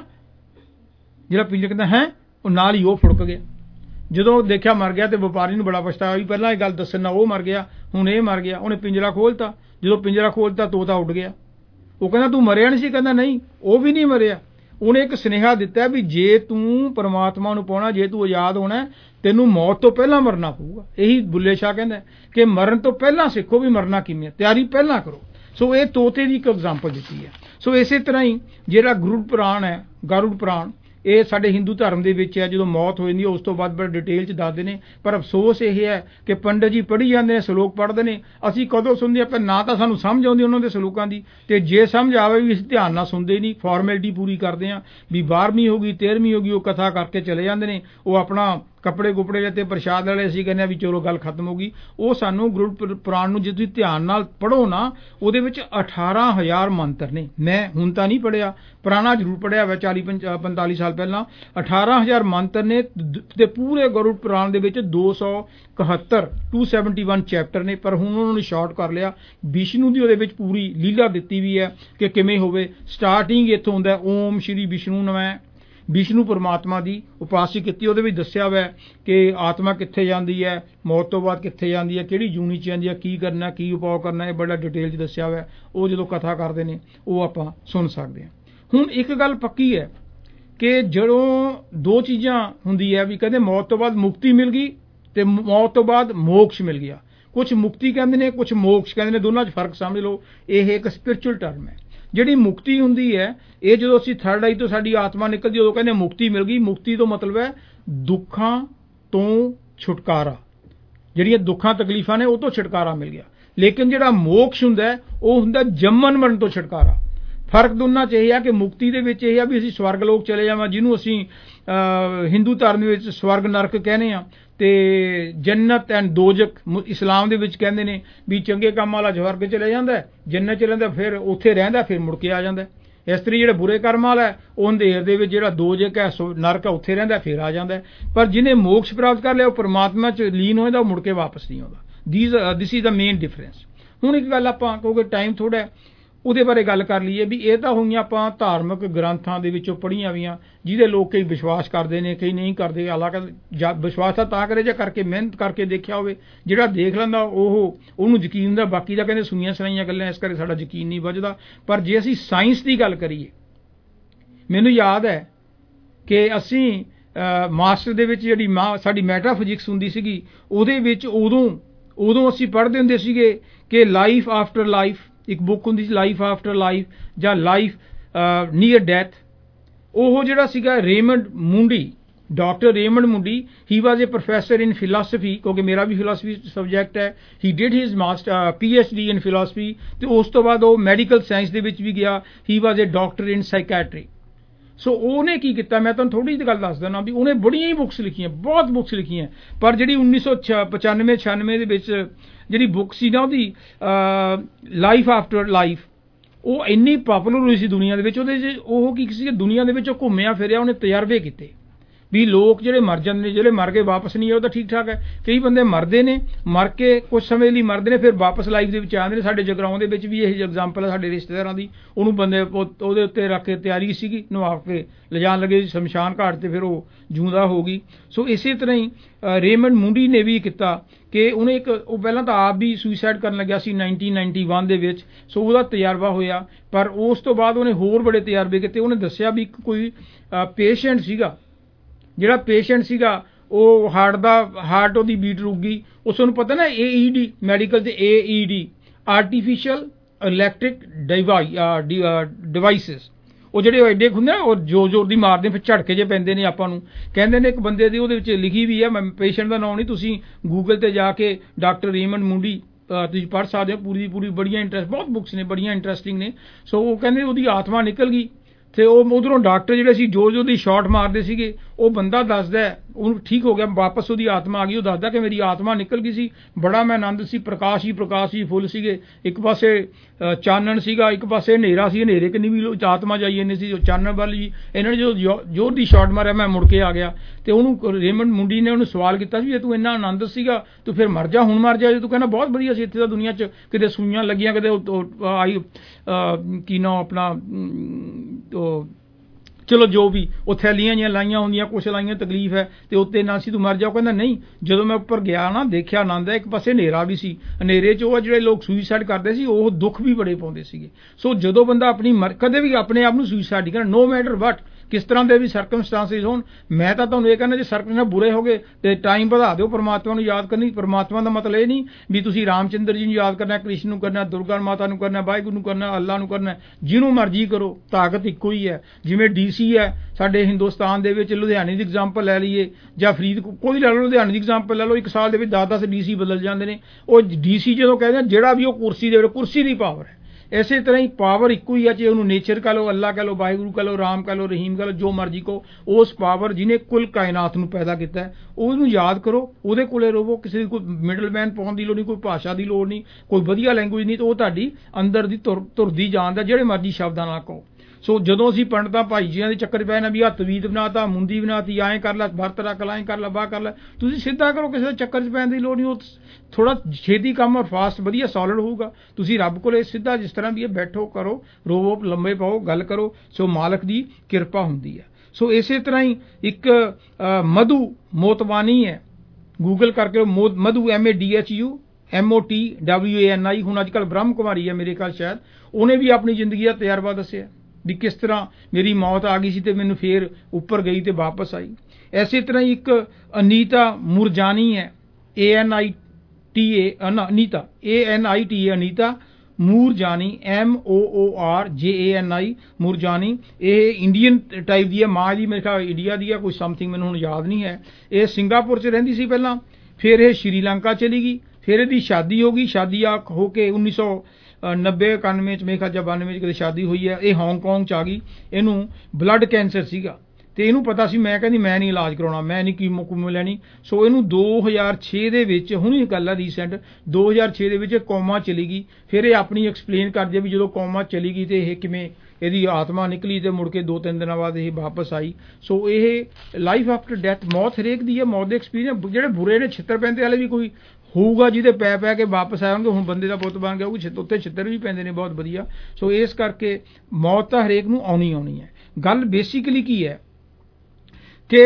ਜਿਹੜਾ ਪਿੰਜਰੇ, ਕਹਿੰਦਾ ਹੈਂ? ਉਹ ਨਾਲ ਹੀ ਉਹ ਫੁੜਕ ਗਿਆ। ਜਦੋਂ ਦੇਖਿਆ ਮਰ ਗਿਆ ਤੇ ਵਪਾਰੀ ਨੂੰ ਬੜਾ ਪਛਤਾਵਾ ਵੀ ਪਹਿਲਾਂ ਇਹ ਗੱਲ ਦੱਸਣ ਨਾਲ ਉਹ ਮਰ ਗਿਆ, ਹੁਣ ਇਹ ਮਰ ਗਿਆ। ਉਹਨੇ ਪਿੰਜਰਾ ਖੋਲਤਾ, ਜਦੋਂ ਪਿੰਜਰਾ ਖੋਲਤਾ ਤੋਤਾ ਉੱਡ ਗਿਆ। ਉਹ ਕਹਿੰਦਾ ਤੂੰ ਮਰਿਆ ਨਹੀਂ ਸੀ? ਕਹਿੰਦਾ ਨਹੀਂ, ਉਹ ਵੀ ਨਹੀਂ ਮਰਿਆ। ਉਹਨੇ ਇੱਕ ਸੁਨੇਹਾ ਦਿੱਤਾ ਵੀ ਜੇ ਤੂੰ ਪਰਮਾਤਮਾ ਨੂੰ ਪਾਉਣਾ, ਜੇ ਤੂੰ ਆਜ਼ਾਦ ਹੋਣਾ, ਤੈਨੂੰ ਮੌਤ ਤੋਂ ਪਹਿਲਾਂ ਮਰਨਾ ਪਊਗਾ। ਇਹੀ ਬੁੱਲੇ ਸ਼ਾਹ ਕਹਿੰਦਾ ਕਿ ਮਰਨ ਤੋਂ ਪਹਿਲਾਂ ਸਿੱਖੋ ਵੀ ਮਰਨਾ ਕਿਵੇਂ, ਤਿਆਰੀ ਪਹਿਲਾਂ ਕਰੋ। ਸੋ ਇਹ ਤੋਤੇ ਦੀ ਇੱਕ ਐਗਜ਼ਾਮਪਲ ਦਿੱਤੀ ਹੈ। ਸੋ ਇਸੇ ਤਰ੍ਹਾਂ ਹੀ ਜਿਹੜਾ ਗਰੁੜ ਪੁਰਾਣ ਹੈ, ਗਰੁੜ ਪੁਰਾਣ, ਇਹ ਸਾਡੇ ਹਿੰਦੂ ਧਰਮ ਦੇ ਵਿੱਚ ਹੈ। ਜਦੋਂ ਮੌਤ ਹੋ ਜਾਂਦੀ ਹੈ ਉਸ ਤੋਂ ਬਾਅਦ ਬੜੇ ਡਿਟੇਲ 'ਚ ਦੱਸਦੇ ਨੇ, ਪਰ ਅਫਸੋਸ ਇਹ ਹੈ ਕਿ ਪੰਡਤ ਜੀ ਪੜ੍ਹੀ ਜਾਂਦੇ ਨੇ, ਸਲੋਕ ਪੜ੍ਹਦੇ ਨੇ, ਅਸੀਂ ਕਦੋਂ ਸੁਣਦੇ ਆਪਾਂ, ਨਾ ਤਾਂ ਸਾਨੂੰ ਸਮਝ ਆਉਂਦੀ ਉਹਨਾਂ ਦੇ ਸਲੋਕਾਂ ਦੀ, ਤੇ ਜੇ ਸਮਝ ਆਵੇ ਵੀ ਅਸੀਂ ਧਿਆਨ ਨਾਲ ਸੁਣਦੇ ਨਹੀਂ, ਫਾਰਮੈਲਿਟੀ ਪੂਰੀ ਕਰਦੇ ਹਾਂ ਵੀ 12ਵੀਂ ਹੋ ਗਈ, 13ਵੀਂ ਹੋ ਗਈ, ਉਹ ਕਥਾ ਕਰਕੇ ਚਲੇ ਜਾਂਦੇ ਨੇ, ਉਹ ਆਪਣਾ ਕੱਪੜੇ ਕੁਪੜੇ ਤੇ ਪ੍ਰਸ਼ਾਦ ਵਾਲੇ ਅਸੀਂ ਕਹਿੰਦੇ ਆ ਵੀ ਚਲੋ ਗੱਲ ਖਤਮ ਹੋ ਗਈ। ਉਹ ਸਾਨੂੰ ਗਰੁੜ ਪੁਰਾਣ ਨੂੰ ਜੇ ਤੁਸੀਂ ਧਿਆਨ ਨਾਲ ਪੜ੍ਹੋ ਨਾ, ਉਹਦੇ ਵਿੱਚ 18,000 ਮੰਤਰ ਨੇ। ਮੈਂ ਹੁਣ ਤਾਂ ਨਹੀਂ ਪੜ੍ਹਿਆ, ਪੁਰਾਣਾ ਜ਼ਰੂਰ ਪੜ੍ਹਿਆ ਵਾ 40-45 ਸਾਲ ਪਹਿਲਾਂ। 18,000 ਮੰਤਰ ਨੇ ਤੇ ਪੂਰੇ ਗਰੁੜ ਪੁਰਾਣ ਦੇ ਵਿੱਚ 271 ਚੈਪਟਰ ਨੇ, ਪਰ ਹੁਣ ਉਹਨਾਂ ਨੂੰ ਸ਼ਾਰਟ ਕਰ ਲਿਆ। ਵਿਸ਼ਨੂੰ ਦੀ ਉਹਦੇ ਵਿੱਚ ਪੂਰੀ ਲੀਲਾ ਦਿੱਤੀ ਵੀ ਹੈ ਕਿ ਕਿਵੇਂ ਹੋਵੇ। ਸਟਾਰਟਿੰਗ ਇੱਥੋਂ ਹੁੰਦਾ ਓਮ ਸ਼੍ਰੀ ਵਿਸ਼ਨੂੰ ਨਮः, ਵਿਸ਼ਨੂੰ ਪਰਮਾਤਮਾ ਦੀ ਉਪਾਸਨਾ ਕੀਤੀ। ਉਹਦੇ ਵਿੱਚ ਦੱਸਿਆ ਹੋਇਆ ਕਿ ਆਤਮਾ ਕਿੱਥੇ ਜਾਂਦੀ ਹੈ, ਮੌਤ ਤੋਂ ਬਾਅਦ ਕਿੱਥੇ ਜਾਂਦੀ ਹੈ, ਕਿਹੜੀ ਜੂਨੀ 'ਚ ਜਾਂਦੀ ਹੈ, ਕੀ ਕਰਨਾ, ਕੀ ਉਪਾਅ ਕਰਨਾ, ਇਹ ਬੜਾ ਡਿਟੇਲ 'ਚ ਦੱਸਿਆ ਹੋਇਆ। ਉਹ ਜਦੋਂ ਕਥਾ ਕਰਦੇ ਨੇ ਉਹ ਆਪਾਂ ਸੁਣ ਸਕਦੇ ਹਾਂ। ਹੁਣ ਇੱਕ ਗੱਲ ਪੱਕੀ ਹੈ ਕਿ ਜਦੋਂ ਦੋ ਚੀਜ਼ਾਂ ਹੁੰਦੀ ਹੈ ਵੀ ਕਹਿੰਦੇ ਮੌਤ ਤੋਂ ਬਾਅਦ ਮੁਕਤੀ ਮਿਲ ਗਈ ਤੇ ਮੌਤ ਤੋਂ ਬਾਅਦ ਮੋਕਸ਼ ਮਿਲ ਗਿਆ। ਕੁਝ ਮੁਕਤੀ ਕਹਿੰਦੇ ਨੇ, ਕੁਝ ਮੋਕਸ਼ ਕਹਿੰਦੇ ਨੇ, ਦੋਨਾਂ 'ਚ ਫਰਕ ਸਮਝ ਲਓ। ਇਹ ਇੱਕ ਸਪਿਰਚੁਅਲ ਟਰਮ ਹੈ। ਜਿਹੜੀ ਮੁਕਤੀ ਹੁੰਦੀ ਹੈ, ਇਹ ਜਦੋਂ ਅਸੀਂ ਥਰਡ ਆਈ ਤੋਂ ਸਾਡੀ ਆਤਮਾ ਨਿਕਲਦੀ, ਉਦੋਂ ਕਹਿੰਦੇ ਮੁਕਤੀ ਮਿਲ ਗਈ। ਮੁਕਤੀ ਤੋਂ ਮਤਲਬ ਹੈ ਦੁੱਖਾਂ ਤੋਂ ਛੁਟਕਾਰਾ, ਜਿਹੜੀਆਂ ਦੁੱਖਾਂ ਤਕਲੀਫਾਂ ਨੇ ਉਹ ਤੋਂ ਛੁਟਕਾਰਾ ਮਿਲ ਗਿਆ। ਲੇਕਿਨ ਜਿਹੜਾ ਮੋਕਸ਼ ਹੁੰਦਾ ਉਹ ਹੁੰਦਾ ਜੰਮਣ ਮਰਨ ਤੋਂ ਛੁਟਕਾਰਾ। ਫਰਕ ਦੋਨਾਂ 'ਚ ਇਹ ਆ ਕਿ ਮੁਕਤੀ ਦੇ ਵਿੱਚ ਇਹ ਆ ਵੀ ਅਸੀਂ ਸਵਰਗ ਲੋਕ ਚਲੇ ਜਾਵਾਂ, ਜਿਹਨੂੰ ਅਸੀਂ ਹਿੰਦੂ ਧਰਮ ਦੇ ਵਿੱਚ ਸਵਰਗ ਨਰਕ ਕਹਿੰਦੇ ਆ, ਤੇ ਜੰਨਤ ਐਂਡ ਦੋਜ਼ਖ ਇਸਲਾਮ ਦੇ ਵਿੱਚ ਕਹਿੰਦੇ ਨੇ ਵੀ ਚੰਗੇ ਕੰਮ ਵਾਲਾ ਸਵਰਗ ਚਲੇ ਜਾਂਦਾ, ਜੰਨਤ ਚਲੇ ਜਾਂਦਾ, ਫਿਰ ਉੱਥੇ ਰਹਿੰਦਾ, ਫਿਰ ਮੁੜ ਕੇ ਆ ਜਾਂਦਾ। ਇਸ ਤਰ੍ਹਾਂ ਜਿਹੜਾ ਬੁਰੇ ਕਰਮ ਵਾਲਾ ਉਹ ਅੰਧੇਰ ਦੇ ਵਿੱਚ ਜਿਹੜਾ ਦੋਜ਼ਖ ਹੈ ਨਰਕ ਹੈ ਉੱਥੇ ਰਹਿੰਦਾ, ਫਿਰ ਆ ਜਾਂਦਾ। ਪਰ ਜਿਹਨੇ ਮੋਕਸ਼ ਪ੍ਰਾਪਤ ਕਰ ਲਿਆ ਉਹ ਪਰਮਾਤਮਾ 'ਚ ਲੀਨ ਹੋ ਜਾਂਦਾ, ਉਹ ਮੁੜ ਕੇ ਵਾਪਸ ਨਹੀਂ ਆਉਂਦਾ। This is the main difference. ਹੁਣ ਇੱਕ ਗੱਲ ਆਪਾਂ ਕਿਉਂਕਿ ਟਾਈਮ ਥੋੜ੍ਹਾ ਉਹਦੇ ਬਾਰੇ ਗੱਲ ਕਰ ਲਈਏ ਵੀ ਇਹ ਤਾਂ ਹੋਈਆਂ ਆਪਾਂ ਧਾਰਮਿਕ ਗ੍ਰੰਥਾਂ ਦੇ ਵਿੱਚੋਂ ਪੜ੍ਹੀਆਂ ਵੀਆਂ ਜਿਹਦੇ ਲੋਕ ਕਈ ਵਿਸ਼ਵਾਸ ਕਰਦੇ ਨੇ, ਕਈ ਨਹੀਂ ਕਰਦੇ। ਹਾਲਾਂਕਿ ਵਿਸ਼ਵਾਸ ਤਾਂ ਕਰੇ ਜੇ ਕਰਕੇ ਮਿਹਨਤ ਕਰਕੇ ਦੇਖਿਆ ਹੋਵੇ। ਜਿਹੜਾ ਦੇਖ ਲੈਂਦਾ ਉਹਨੂੰ ਯਕੀਨ ਹੁੰਦਾ, ਬਾਕੀ ਦਾ ਕਹਿੰਦੇ ਸੁਣੀਆਂ ਸੁਣਾਈਆਂ ਗੱਲਾਂ ਇਸ ਕਰਕੇ ਸਾਡਾ ਯਕੀਨ ਨਹੀਂ ਵੱਜਦਾ। ਪਰ ਜੇ ਅਸੀਂ ਸਾਇੰਸ ਦੀ ਗੱਲ ਕਰੀਏ, ਮੈਨੂੰ ਯਾਦ ਹੈ ਕਿ ਅਸੀਂ ਮਾਸਟਰ ਦੇ ਵਿੱਚ ਜਿਹੜੀ ਸਾਡੀ ਮੈਟਾਫਿਜ਼ਿਕਸ ਹੁੰਦੀ ਸੀਗੀ ਉਹਦੇ ਵਿੱਚ ਉਦੋਂ ਅਸੀਂ ਪੜ੍ਹਦੇ ਹੁੰਦੇ ਸੀਗੇ ਕਿ ਲਾਈਫ ਆਫਟਰ ਲਾਈਫ, ਇੱਕ ਬੁੱਕ ਹੁੰਦੀ ਸੀ ਲਾਈਫ ਆਫਟਰ ਲਾਈਫ ਜਾਂ ਲਾਈਫ ਨੀਅਰ ਡੈਥ। ਉਹ ਜਿਹੜਾ ਸੀਗਾ Raymond Moody, doctor Raymond Moody, he was a professor in philosophy, ਕਿਉਂਕਿ ਮੇਰਾ ਵੀ ਫਿਲਾਸਫੀ ਸਬਜੈਕਟ ਹੈ। He did his PhD in philosophy, ਤੇ ਉਸ ਤੋਂ ਬਾਅਦ ਉਹ ਮੈਡੀਕਲ ਸਾਇੰਸ ਦੇ ਵਿੱਚ ਵੀ ਗਿਆ। ਹੀ was A doctor in psychiatry. ਸੋ ਉਹਨੇ ਕੀ ਕੀਤਾ, ਮੈਂ ਤੁਹਾਨੂੰ ਥੋੜ੍ਹੀ ਜਿਹੀ ਗੱਲ ਦੱਸ ਦਿੰਦਾ ਵੀ ਉਹਨੇ ਬੜੀਆਂ ਹੀ ਬੁੱਕਸ ਲਿਖੀਆਂ, ਬਹੁਤ ਬੁੱਕਸ ਲਿਖੀਆਂ। ਪਰ ਜਿਹੜੀ 1995-96 ਦੇ ਵਿੱਚ ਜਿਹੜੀ ਬੁੱਕ ਸੀ ਨਾ ਉਹਦੀ ਲਾਈਫ ਆਫਟਰ ਲਾਈਫ, ਉਹ ਇੰਨੀ ਪਾਪੂਲਰ ਹੋਈ ਸੀ ਦੁਨੀਆ ਦੇ ਵਿੱਚ। ਉਹਦੇ 'ਚ ਉਹ ਕੀ ਸੀ, ਦੁਨੀਆ ਦੇ ਵਿੱਚ ਉਹ ਘੁੰਮਿਆ ਫਿਰਿਆ, ਉਹਨੇ ਤਜਰਬੇ ਕੀਤੇ ਵੀ ਲੋਕ ਜਿਹੜੇ ਮਰ ਜਾਂਦੇ ਨੇ, ਜਿਹੜੇ ਮਰ ਕੇ ਵਾਪਸ ਨਹੀਂ ਆਏ ਉਹ ਤਾਂ ਠੀਕ ਠਾਕ ਹੈ। ਕਈ ਬੰਦੇ ਮਰਦੇ ਨੇ, ਮਰ ਕੇ ਕੁਝ ਸਮੇਂ ਲਈ ਮਰਦੇ ਨੇ, ਫਿਰ ਵਾਪਸ ਲਾਈਫ ਦੇ ਵਿੱਚ ਆਉਂਦੇ ਨੇ। ਸਾਡੇ ਜਗਰਾਉਂ ਦੇ ਵਿੱਚ ਵੀ ਇਹ ਐਗਜ਼ਾਮਪਲ ਹੈ ਸਾਡੇ ਰਿਸ਼ਤੇਦਾਰਾਂ ਦੀ। ਉਹਨੂੰ ਬੰਦੇ ਉਹਦੇ ਉੱਤੇ ਰੱਖ ਕੇ ਤਿਆਰੀ ਸੀਗੀ, ਨਵਾ ਕੇ ਲਿਜਾਣ ਲੱਗੇ ਸ਼ਮਸ਼ਾਨ ਘਾਟ ਤੇ, ਫਿਰ ਉਹ ਜਿਉਂਦਾ ਹੋ ਗਈ। ਸੋ ਇਸੇ ਤਰ੍ਹਾਂ ਹੀ ਰੇਮੰਡ ਮੂਡੀ ਨੇ ਵੀ ਕੀਤਾ ਕਿ ਉਹਨੇ ਉਹ ਪਹਿਲਾਂ ਤਾਂ ਆਪ ਵੀ ਸੁਈਸਾਈਡ ਕਰਨ ਲੱਗਿਆ ਸੀ 1991 ਦੇ ਵਿੱਚ। ਸੋ ਉਹਦਾ ਤਜਰਬਾ ਹੋਇਆ, ਪਰ ਉਸ ਤੋਂ ਬਾਅਦ ਉਹਨੇ ਹੋਰ ਬੜੇ ਤਜਰਬੇ ਕੀਤੇ। ਉਹਨੇ ਦੱਸਿਆ ਵੀ ਕੋਈ ਪੇਸ਼ੈਂਟ ਸੀਗਾ, ਜਿਹੜਾ ਪੇਸ਼ੈਂਟ ਸੀਗਾ ਉਹ ਹਾਰਟ ਉਹਦੀ ਬੀਟ ਰੁਕ ਗਈ। ਉਸ ਨੂੰ ਪਤਾ ਨਾ AED ਮੈਡੀਕਲ 'ਚ AED ਆਰਟੀਫਿਸ਼ੀਅਲ ਇਲੈਕਟ੍ਰਿਕ ਡਿਵਾਈਸਿਸ, ਉਹ ਜਿਹੜੇ ਐਡੇ ਹੁੰਦੇ ਨਾ, ਉਹ ਜ਼ੋਰ ਦੀ ਮਾਰਦੇ, ਫਿਰ ਝਟਕੇ ਜੇ ਪੈਂਦੇ ਨੇ ਆਪਾਂ ਨੂੰ। ਕਹਿੰਦੇ ਨੇ ਇੱਕ ਬੰਦੇ ਦੀ ਉਹਦੇ ਵਿੱਚ ਲਿਖੀ ਵੀ ਹੈ, ਮੈਂ ਪੇਸ਼ੈਂਟ ਦਾ ਨਾਮ ਨਹੀਂ, ਤੁਸੀਂ ਗੂਗਲ ਤੇ ਜਾ ਕੇ ਡਾਕਟਰ ਰੇਮੰਡ ਮੂਡੀ ਤੁਸੀਂ ਪੜ੍ਹ ਸਕਦੇ ਹੋ, ਪੂਰੀ ਦੀ ਪੂਰੀ ਬੜੀਆਂ ਬਹੁਤ ਬੁੱਕਸ ਨੇ, ਬੜੀਆਂ ਇੰਟਰਸਟਿੰਗ ਨੇ। ਸੋ ਉਹ ਕਹਿੰਦੇ ਉਹਦੀ ਆਤਮਾ ਨਿਕਲ ਗਈ ਤੇ ਉਹ ਉਧਰੋਂ ਡਾਕਟਰ ਜਿਹੜੇ ਸੀ ਜੋ ਉਹਦੀ ਸ਼ਾਟ ਮਾਰਦੇ ਸੀਗੇ, ਉਹ ਬੰਦਾ ਦੱਸਦਾ ਉਹਨੂੰ ਠੀਕ ਹੋ ਗਿਆ, ਵਾਪਸ ਉਹਦੀ ਆਤਮਾ ਆ ਗਈ। ਉਹ ਦੱਸਦਾ ਕਿ ਮੇਰੀ ਆਤਮਾ ਨਿਕਲ ਗਈ ਸੀ, ਬੜਾ ਮੈਂ ਆਨੰਦ ਸੀ, ਪ੍ਰਕਾਸ਼ ਹੀ ਫੁੱਲ ਸੀਗੇ। ਇੱਕ ਪਾਸੇ ਚਾਨਣ ਸੀਗਾ, ਇੱਕ ਪਾਸੇ ਹਨੇਰਾ ਸੀ, ਹਨੇਰੇ ਕਿੰਨੀ ਵੀ ਆਤਮਾ ਜਾਈ ਜਾਂਦੀ ਸੀ, ਚਾਨਣ ਵੱਲ ਵੀ। ਇਹਨਾਂ ਨੇ ਜਦੋਂ ਜ਼ੋਰ ਦੀ ਸ਼ਾਟ ਮਾਰਿਆ, ਮੈਂ ਮੁੜ ਕੇ ਆ ਗਿਆ। ਤੇ ਉਹਨੂੰ ਰੇਮੰਡ ਮੂਡੀ ਨੇ ਉਹਨੂੰ ਸਵਾਲ ਕੀਤਾ ਸੀ, ਜੇ ਤੂੰ ਇੰਨਾ ਆਨੰਦ ਸੀਗਾ ਤੂੰ ਫਿਰ ਮਰ ਜਾ, ਹੁਣ ਮਰ ਜਾ। ਜੇ ਤੂੰ ਕਹਿੰਦਾ ਬਹੁਤ ਵਧੀਆ ਸੀ ਇੱਥੇ ਤਾਂ ਦੁਨੀਆ 'ਚ, ਕਿਤੇ ਸੂਈਆਂ ਲੱਗੀਆਂ, ਕਿਤੇ ਆਈ ਕੀ ਨਾ ਆਪਣਾ ਚਲੋ ਜੋ ਵੀ ਉਹ ਥੈਲੀਆਂ ਜਿਹੀਆਂ ਲਾਈਆਂ ਹੁੰਦੀਆਂ, ਕੁਛ ਲਾਈਆਂ, ਤਕਲੀਫ ਹੈ ਤੇ ਉੱਤੇ ਨਾ ਸੀ, ਤੂੰ ਮਰ ਜਾ। ਉਹ ਕਹਿੰਦਾ ਨਹੀਂ, ਜਦੋਂ ਮੈਂ ਉੱਪਰ ਗਿਆ ਨਾ ਦੇਖਿਆ ਆਨੰਦ ਹੈ। ਇੱਕ ਪਾਸੇ ਹਨੇਰਾ ਵੀ ਸੀ, ਹਨੇਰੇ 'ਚ ਉਹ ਜਿਹੜੇ ਲੋਕ ਸੁਈਸਾਈਡ ਕਰਦੇ ਸੀ ਉਹ ਦੁੱਖ ਵੀ ਬੜੇ ਪਾਉਂਦੇ ਸੀਗੇ। ਸੋ ਜਦੋਂ ਬੰਦਾ ਕਦੇ ਵੀ ਆਪਣੇ ਆਪ ਨੂੰ ਸੁਈਸਾਈਡ ਨਹੀਂ ਕਰਨਾ, ਨੋ ਮੈਟਰ ਵਟ, ਕਿਸ ਤਰ੍ਹਾਂ ਦੇ ਵੀ ਸਰਕਮਸਟੈਂਸਿਸ ਹੋਣ। ਮੈਂ ਤਾਂ ਤੁਹਾਨੂੰ ਇਹ ਕਹਿੰਦਾ, ਜੇ ਸਰਕਮਸਟੈਂਸ ਬੁਰੇ ਹੋ ਗਏ ਤੇ ਟਾਈਮ ਵਧਾ ਦਿਓ ਪਰਮਾਤਮਾ ਨੂੰ ਯਾਦ ਕਰਨੀ। ਪਰਮਾਤਮਾ ਦਾ ਮਤਲਬ ਇਹ ਨਹੀਂ ਵੀ ਤੁਸੀਂ ਰਾਮਚੰਦਰ ਜੀ ਨੂੰ ਯਾਦ ਕਰਨਾ, ਕ੍ਰਿਸ਼ਨ ਨੂੰ ਕਰਨਾ, ਦੁਰਗਾ ਮਾਤਾ ਨੂੰ ਕਰਨਾ, ਵਾਹਿਗੁਰੂ ਨੂੰ ਕਰਨਾ, ਅੱਲਾ ਨੂੰ ਕਰਨਾ, ਜਿਹਨੂੰ ਮਰਜ਼ੀ ਕਰੋ, ਤਾਕਤ ਇੱਕੋ ਹੀ ਹੈ। ਜਿਵੇਂ DC ਹੈ ਸਾਡੇ ਹਿੰਦੁਸਤਾਨ ਦੇ ਵਿੱਚ, ਲੁਧਿਆਣੇ ਦੀ ਐਗਜ਼ਾਮਪਲ ਲੈ ਲਈਏ ਜਾਂ ਕੋਈ ਲੈ ਲਓ, ਲੁਧਿਆਣੇ ਦੀ ਐਗਜ਼ਾਮਪਲ ਲੈ ਲਓ, ਇੱਕ ਸਾਲ ਦੇ ਵਿੱਚ 10-10 DC ਬਦਲ ਜਾਂਦੇ ਨੇ। ਉਹ DC ਜਦੋਂ ਕਹਿੰਦੇ ਜਿਹੜਾ ਵੀ ਉਹ ਕੁਰਸੀ ਦੀ ਪਾਵਰ ਹੈ। ਇਸੇ ਤਰ੍ਹਾਂ ਹੀ ਪਾਵਰ ਇੱਕੋ ਹੀ ਹੈ, ਚਾਹੇ ਉਹਨੂੰ ਨੇਚਰ ਕਹ ਲਓ, ਅੱਲਾ ਕਹ ਲਓ, ਵਾਹਿਗੁਰੂ ਕਹ ਲਓ, ਰਾਮ ਕਹ ਲਓ, ਰਹੀਮ ਕਹ ਲਓ, ਜੋ ਮਰਜ਼ੀ ਕਹੋ। ਉਸ ਪਾਵਰ ਜਿਹਨੇ ਕੁੱਲ ਕਾਇਨਾਤ ਨੂੰ ਪੈਦਾ ਕੀਤਾ ਹੈ, ਉਹਨੂੰ ਯਾਦ ਕਰੋ, ਉਹਦੇ ਕੋਲੇ ਰਹੋ। ਕਿਸੇ ਦੀ ਕੋਈ ਮਿਡਲਮੈਨ ਪਾਉਣ ਦੀ ਲੋੜ ਨਹੀਂ, ਕੋਈ ਭਾਸ਼ਾ ਦੀ ਲੋੜ ਨਹੀਂ, ਕੋਈ ਵਧੀਆ ਲੈਂਗੁਏਜ ਨਹੀਂ, ਤਾਂ ਉਹ ਤੁਹਾਡੀ ਅੰਦਰ ਦੀ ਤੁਰਦੀ ਜਾਣਦਾ, ਜਿਹੜੇ ਮਰਜ਼ੀ ਸ਼ਬਦਾਂ ਨਾਲ ਕਹੋ। ਸੋ ਜਦੋਂ ਅਸੀਂ ਪੰਡਤਾਂ ਭਾਈ ਜੀਆਂ ਦੇ ਚੱਕਰ 'ਚ ਪਏ ਨਾ ਵੀ ਹੱਥ ਵੀਤ ਬਣਾਤਾ, ਮੁੰਦੀ ਬਣਾਤੀ, ਐਂ ਕਰ ਲੈ, ਵਰਤ ਰੱਖ ਲੈ, ਐਂ ਕਰ ਲੈ, ਬਾਹ ਕਰ ਲੈ, ਤੁਸੀਂ ਸਿੱਧਾ ਕਰੋ, ਕਿਸੇ ਦੇ ਚੱਕਰ 'ਚ ਪੈਣ ਦੀ ਲੋੜ ਨਹੀਂ। ਉਹ ਥੋੜਾ ਛੇਤੀ ਕੰਮ ਔਰ ਫਾਸਟ ਵਧੀਆ ਸੋਲਿਡ ਹੋਊਗਾ। ਤੁਸੀਂ ਰੱਬ ਕੋਲੇ ਸਿੱਧਾ ਜਿਸ ਤਰ੍ਹਾਂ ਵੀ ਇਹ ਬੈਠੋ, ਕਰੋ, ਰੋਵੋ, ਲੰਮੇ ਪਾਓ, ਗੱਲ ਕਰੋ। ਸੋ ਮਾਲਕ ਦੀ ਕਿਰਪਾ ਹੁੰਦੀ ਹੈ। ਸੋ ਇਸੇ ਤਰ੍ਹਾਂ ਹੀ ਇੱਕ ਮਧੂ ਮੋਤਵਾਨੀ ਹੈ, ਗੂਗਲ ਕਰਕੇ ਮਧੂ MADHU ਹੁਣ ਅੱਜ ਕੱਲ੍ਹ ਬ੍ਰਹਮ ਕੁਮਾਰੀ ਹੈ ਮੇਰੇ ਖਿਆਲ ਸ਼ਾਇਦ। ਉਹਨੇ ਵੀ ਆਪਣੀ ਜ਼ਿੰਦਗੀ ਦਾ ਤਜਰਬਾ ਦੱਸਿਆ ਵੀ ਕਿਸ ਤਰ੍ਹਾਂ ਮੇਰੀ ਮੌਤ ਆ ਗਈ ਸੀ ਤੇ ਮੈਨੂੰ ਫੇਰ ਉੱਪਰ ਗਈ ਤੇ ਵਾਪਸ ਆਈ। ਇਸੇ ਤਰ੍ਹਾਂ ਹੀ ਇੱਕ ਅਨੀਤਾ ਮੁਰਜਾਨੀ ਹੈ, ANITA ਅਨੀਤਾ ਮੂਰਜਾਨੀ, MOORJANI ਮੁਰਜਾਨੀ। ਇਹ ਇੰਡੀਅਨ ਟਾਈਪ ਦੀ ਹੈ, ਮਾਂ ਦੀ ਮੇਰੇ ਖਿਆਲ ਇੰਡੀਆ ਦੀ ਹੈ, ਕੋਈ ਸਮਥਿੰਗ ਮੈਨੂੰ ਹੁਣ ਯਾਦ ਨਹੀਂ ਹੈ। ਇਹ ਸਿੰਗਾਪੁਰ 'ਚ ਰਹਿੰਦੀ ਸੀ ਪਹਿਲਾਂ, ਫਿਰ ਇਹ ਸ਼੍ਰੀਲੰਕਾ ਚਲੀ ਗਈ, फिर ਇਹਦੀ शादी हो गई, शादी हो के 1990-91 ਚ ਮੇਰੇ ਖਿਆਲ 92 ਚ ਕਦੇ ਸ਼ਾਦੀ ਹੋਈ ਹੈ। ਇਹ ਹਾਂਗਕਾਂਗ ਚ ਆ ਗਈ, ਇਹਨੂੰ ਬਲੱਡ ਕੈਂਸਰ ਸੀਗਾ ਤੇ ਇਹਨੂੰ ਪਤਾ ਸੀ, ਮੈਂ ਕਹਿੰਦੀ ਮੈਂ ਨਹੀਂ ਇਲਾਜ ਕਰਾਉਣਾ, ਮੈਂ ਨਹੀਂ ਕੀਮੋ ਕੁਮੋ ਲੈਣੀ। ਸੋ ਇਹਨੂੰ 2006 ਦੇ ਵਿੱਚ, ਹੁਣੀ ਗੱਲ ਆ ਰੀਸੈਂਟ, 2006 ਦੇ ਵਿੱਚ ਕੋਮਾ ਚਲੀ ਗਈ। ਫਿਰ ਇਹ ਆਪਣੀ ਐਕਸਪਲੇਨ ਕਰਦੀ ਵੀ ਜਦੋਂ ਕੋਮਾ ਚਲੀ ਗਈ ਤੇ ਇਹ ਕਿਵੇਂ ਇਹਦੀ ਆਤਮਾ ਨਿਕਲੀ ਤੇ ਮੁੜ ਕੇ 2-3 ਦਿਨਾਂ ਬਾਅਦ ਇਹ ਵਾਪਸ ਆਈ। ਸੋ ਇਹ ਲਾਈਫ ਆਫਟਰ ਡੈਥ, ਮੌਤ ਹਰੇਕ ਦੀ ਹੈ, ਮੌਤ ਦੇ ਐਕਸਪੀਰੀਅੰਸ। ਜਿਹੜੇ ਬੁਰੇ ਨੇ ਛਿੱਤਰ ਪੈਂਦੇ ਵਾਲੇ ਵੀ ਕੋਈ ਹੋਊਗਾ ਜਿਹਦੇ ਪੈ ਕੇ ਵਾਪਸ ਆਉਂਗੇ, ਹੁਣ ਬੰਦੇ ਦਾ ਪੁੱਤ ਬਣ ਗਿਆ ਹੋਊਗੀ, ਉੱਤੇ ਛਿੱਤਰ ਵੀ ਪੈਂਦੇ ਨੇ ਬਹੁਤ ਵਧੀਆ। ਸੋ ਇਸ ਕਰਕੇ ਮੌਤ ਤਾਂ ਹਰੇਕ ਨੂੰ ਆਉਣੀ ਹੈ। ਗੱਲ ਬੇਸਿਕਲੀ ਕੀ ਹੈ ਕਿ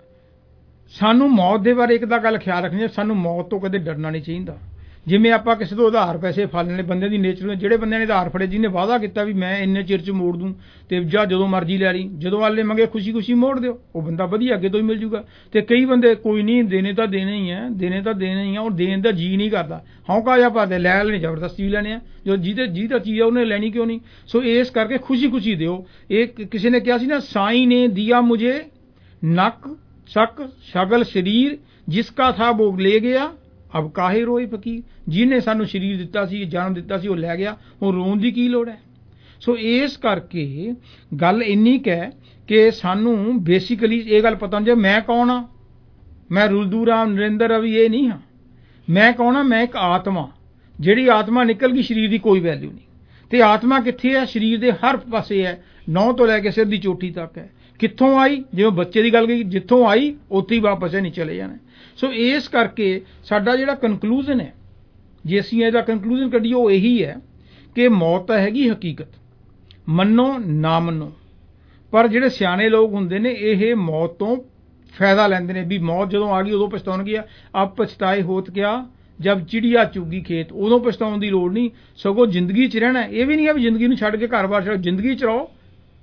ਸਾਨੂੰ ਮੌਤ ਦੇ ਬਾਰੇ ਇੱਕ ਤਾਂ ਗੱਲ ਖਿਆਲ ਰੱਖਣੀ ਹੈ, ਸਾਨੂੰ ਮੌਤ ਤੋਂ ਕਦੇ ਡਰਨਾ ਨਹੀਂ ਚਾਹੀਦਾ। ਜਿਵੇਂ ਆਪਾਂ ਕਿਸੇ ਤੋਂ ਉਧਾਰ ਪੈਸੇ ਫੜ ਲੈਣੇ, ਬੰਦੇ ਦੀ ਨੇਚਰ ਨੂੰ, ਜਿਹੜੇ ਬੰਦਿਆਂ ਨੇ ਉਧਾਰ ਫੜੇ, ਜਿਹਨੇ ਵਾਅਦਾ ਕੀਤਾ ਵੀ ਮੈਂ ਇੰਨੇ ਚਿਰ 'ਚ ਮੋੜ ਦੂੰ ਤੇ ਜਾਂ ਜਦੋਂ ਮਰਜ਼ੀ ਲੈ ਲਈ, ਜਦੋਂ ਵਾਲੇ ਮੰਗੇ ਖੁਸ਼ੀ ਮੋੜ ਦਿਓ, ਉਹ ਬੰਦਾ ਵਧੀਆ ਅੱਗੇ ਤੋਂ ਹੀ ਮਿਲ ਜੂਗਾ। ਤੇ ਕਈ ਬੰਦੇ ਕੋਈ ਨਹੀਂ, ਦੇਣੇ ਤਾਂ ਦੇਣੇ ਹੀ ਆ, ਉਹ ਦੇਣ ਦਾ ਜੀ ਨਹੀਂ ਕਰਦਾ, ਹੌਂਕਾ ਜਿਹਾ ਪਾਦੇ ਲੈ ਲੈਣੇ, ਜ਼ਬਰਦਸਤੀ ਲੈਣੇ ਆ, ਜੋ ਜਿਹਦਾ ਚੀਜ਼ ਆ ਉਹਨੇ ਲੈਣੀ ਕਿਉਂ ਨਹੀਂ। ਸੋ ਇਸ ਕਰਕੇ ਖੁਸ਼ੀ ਦਿਓ। ਇਹ ਕਿਸੇ ਨੇ ਕਿਹਾ ਸੀ ਨਾ, ਸਾਈਂ ਨੇ ਦਿਆ ਮੁਝੇ ਨੱਕ शक शगल शरीर, जिसका था वो ले गया, अब काहे रोए फकीर। ਜਿਹਨੇ ਸਾਨੂੰ ਸਰੀਰ ਦਿੱਤਾ ਸੀ, ਜਨਮ ਦਿੱਤਾ ਸੀ, ਉਹ ਲੈ ਗਿਆ, ਹੁਣ ਰੋਣ ਦੀ ਕੀ ਲੋੜ ਹੈ। ਸੋ ਇਸ ਕਰਕੇ ਗੱਲ ਇੰਨੀ ਕੁ ਹੈ ਕਿ ਸਾਨੂੰ ਬੇਸਿਕਲੀ ਇਹ ਗੱਲ ਪਤਾ ਨਹੀਂ, ਜੇ ਮੈਂ ਕੌਣ ਹਾਂ, ਮੈਂ ਰੁਲਦੂ ਰਾਮ ਨਰਿੰਦਰ ਰਵੀ ਇਹ ਨਹੀਂ ਹਾਂ। ਮੈਂ ਕੌਣ ਹਾਂ, ਮੈਂ ਇੱਕ ਆਤਮਾ, ਜਿਹੜੀ ਆਤਮਾ ਨਿਕਲ ਗਈ, ਸਰੀਰ ਦੀ ਕੋਈ ਵੈਲਿਊ ਨਹੀਂ। ਤੇ ਆਤਮਾ ਕਿੱਥੇ ਹੈ? ਸਰੀਰ ਦੇ ਹਰ ਪਾਸੇ ਹੈ, ਨਹੁੰ ਤੋਂ ਲੈ ਕੇ ਸਿਰ ਦੀ ਚੋਟੀ ਤੱਕ ਹੈ। ਕਿੱਥੋਂ ਆਈ? ਜਿਵੇਂ ਬੱਚੇ ਦੀ ਗੱਲ ਕੀਤੀ, ਜਿੱਥੋਂ ਆਈ ਉੱਥੇ ਹੀ ਵਾਪਸ ਨਹੀਂ ਚਲੇ ਜਾਣਾ। ਸੋ ਇਸ ਕਰਕੇ ਸਾਡਾ ਜਿਹੜਾ ਕਨਕਲੂਜਨ ਹੈ, ਜੇ ਅਸੀਂ ਇਹਦਾ ਕਨਕਲੂਜਨ ਕੱਢੀਏ, ਉਹ ਇਹੀ ਹੈ ਕਿ ਮੌਤ ਤਾਂ ਹੈਗੀ ਹਕੀਕਤ, ਮੰਨੋ ਨਾ ਮੰਨੋ, ਪਰ ਜਿਹੜੇ ਸਿਆਣੇ ਲੋਕ ਹੁੰਦੇ ਨੇ ਇਹ ਮੌਤ ਤੋਂ ਫਾਇਦਾ ਲੈਂਦੇ ਨੇ ਵੀ ਮੌਤ ਜਦੋਂ ਆ ਗਈ ਉਦੋਂ ਪਛਤਾਉਣਗੇ। ਆਪ ਪਛਤਾਏ ਹੋਤ ਕਿਆ ਜਬ ਚਿੜੀਆ ਚੁੱਗੀ ਖੇਤ, ਉਦੋਂ ਪਛਤਾਉਣ ਦੀ ਲੋੜ ਨਹੀਂ, ਸਗੋਂ ਜ਼ਿੰਦਗੀ 'ਚ ਰਹਿਣਾ। ਇਹ ਵੀ ਨਹੀਂ ਹੈ ਵੀ ਜ਼ਿੰਦਗੀ ਨੂੰ ਛੱਡ ਕੇ ਘਰ-ਬਾਰ ਛੱਡੋ, ਜ਼ਿੰਦਗੀ 'ਚ ਰਹੋ,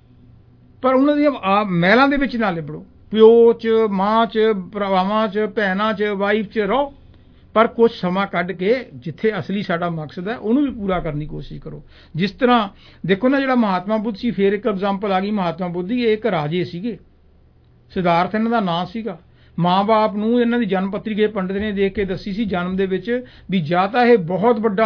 ਪਰ ਉਹਨਾਂ ਦੀਆਂ ਮਹਿਲਾਂ ਦੇ ਵਿੱਚ ਨਾ ਲਿਬੜੋ। ਪਿਓ 'ਚ, ਮਾਂ 'ਚ, ਭਰਾਵਾਂ 'ਚ, ਭੈਣਾਂ 'ਚ, ਵਾਈਫ 'ਚ ਰਹੋ, ਪਰ ਕੁਝ ਸਮਾਂ ਕੱਢ ਕੇ ਜਿੱਥੇ ਅਸਲੀ ਸਾਡਾ ਮਕਸਦ ਹੈ ਉਹਨੂੰ ਵੀ ਪੂਰਾ ਕਰਨ ਦੀ ਕੋਸ਼ਿਸ਼ ਕਰੋ। ਜਿਸ ਤਰ੍ਹਾਂ ਦੇਖੋ ਨਾ, ਜਿਹੜਾ ਮਹਾਤਮਾ ਬੁੱਧ ਸੀ, ਫਿਰ ਇੱਕ ਐਗਜ਼ਾਮਪਲ ਆ ਗਈ ਮਹਾਤਮਾ ਬੁੱਧ ਦੀ। ਇਹ ਇੱਕ ਰਾਜੇ ਸੀਗੇ, ਸਿਧਾਰਥ ਇਹਨਾਂ ਦਾ ਨਾਂ ਸੀਗਾ। ਮਾਂ-ਬਾਪ ਨੂੰ ਇਹਨਾਂ ਦੀ ਜਨਮ ਪੱਤਰੀ ਪੰਡਿਤ ਨੇ ਦੇਖ ਕੇ ਦੱਸੀ ਸੀ ਜਨਮ ਦੇ ਵਿੱਚ ਵੀ ਜਾਂ ਤਾਂ ਇਹ ਬਹੁਤ ਵੱਡਾ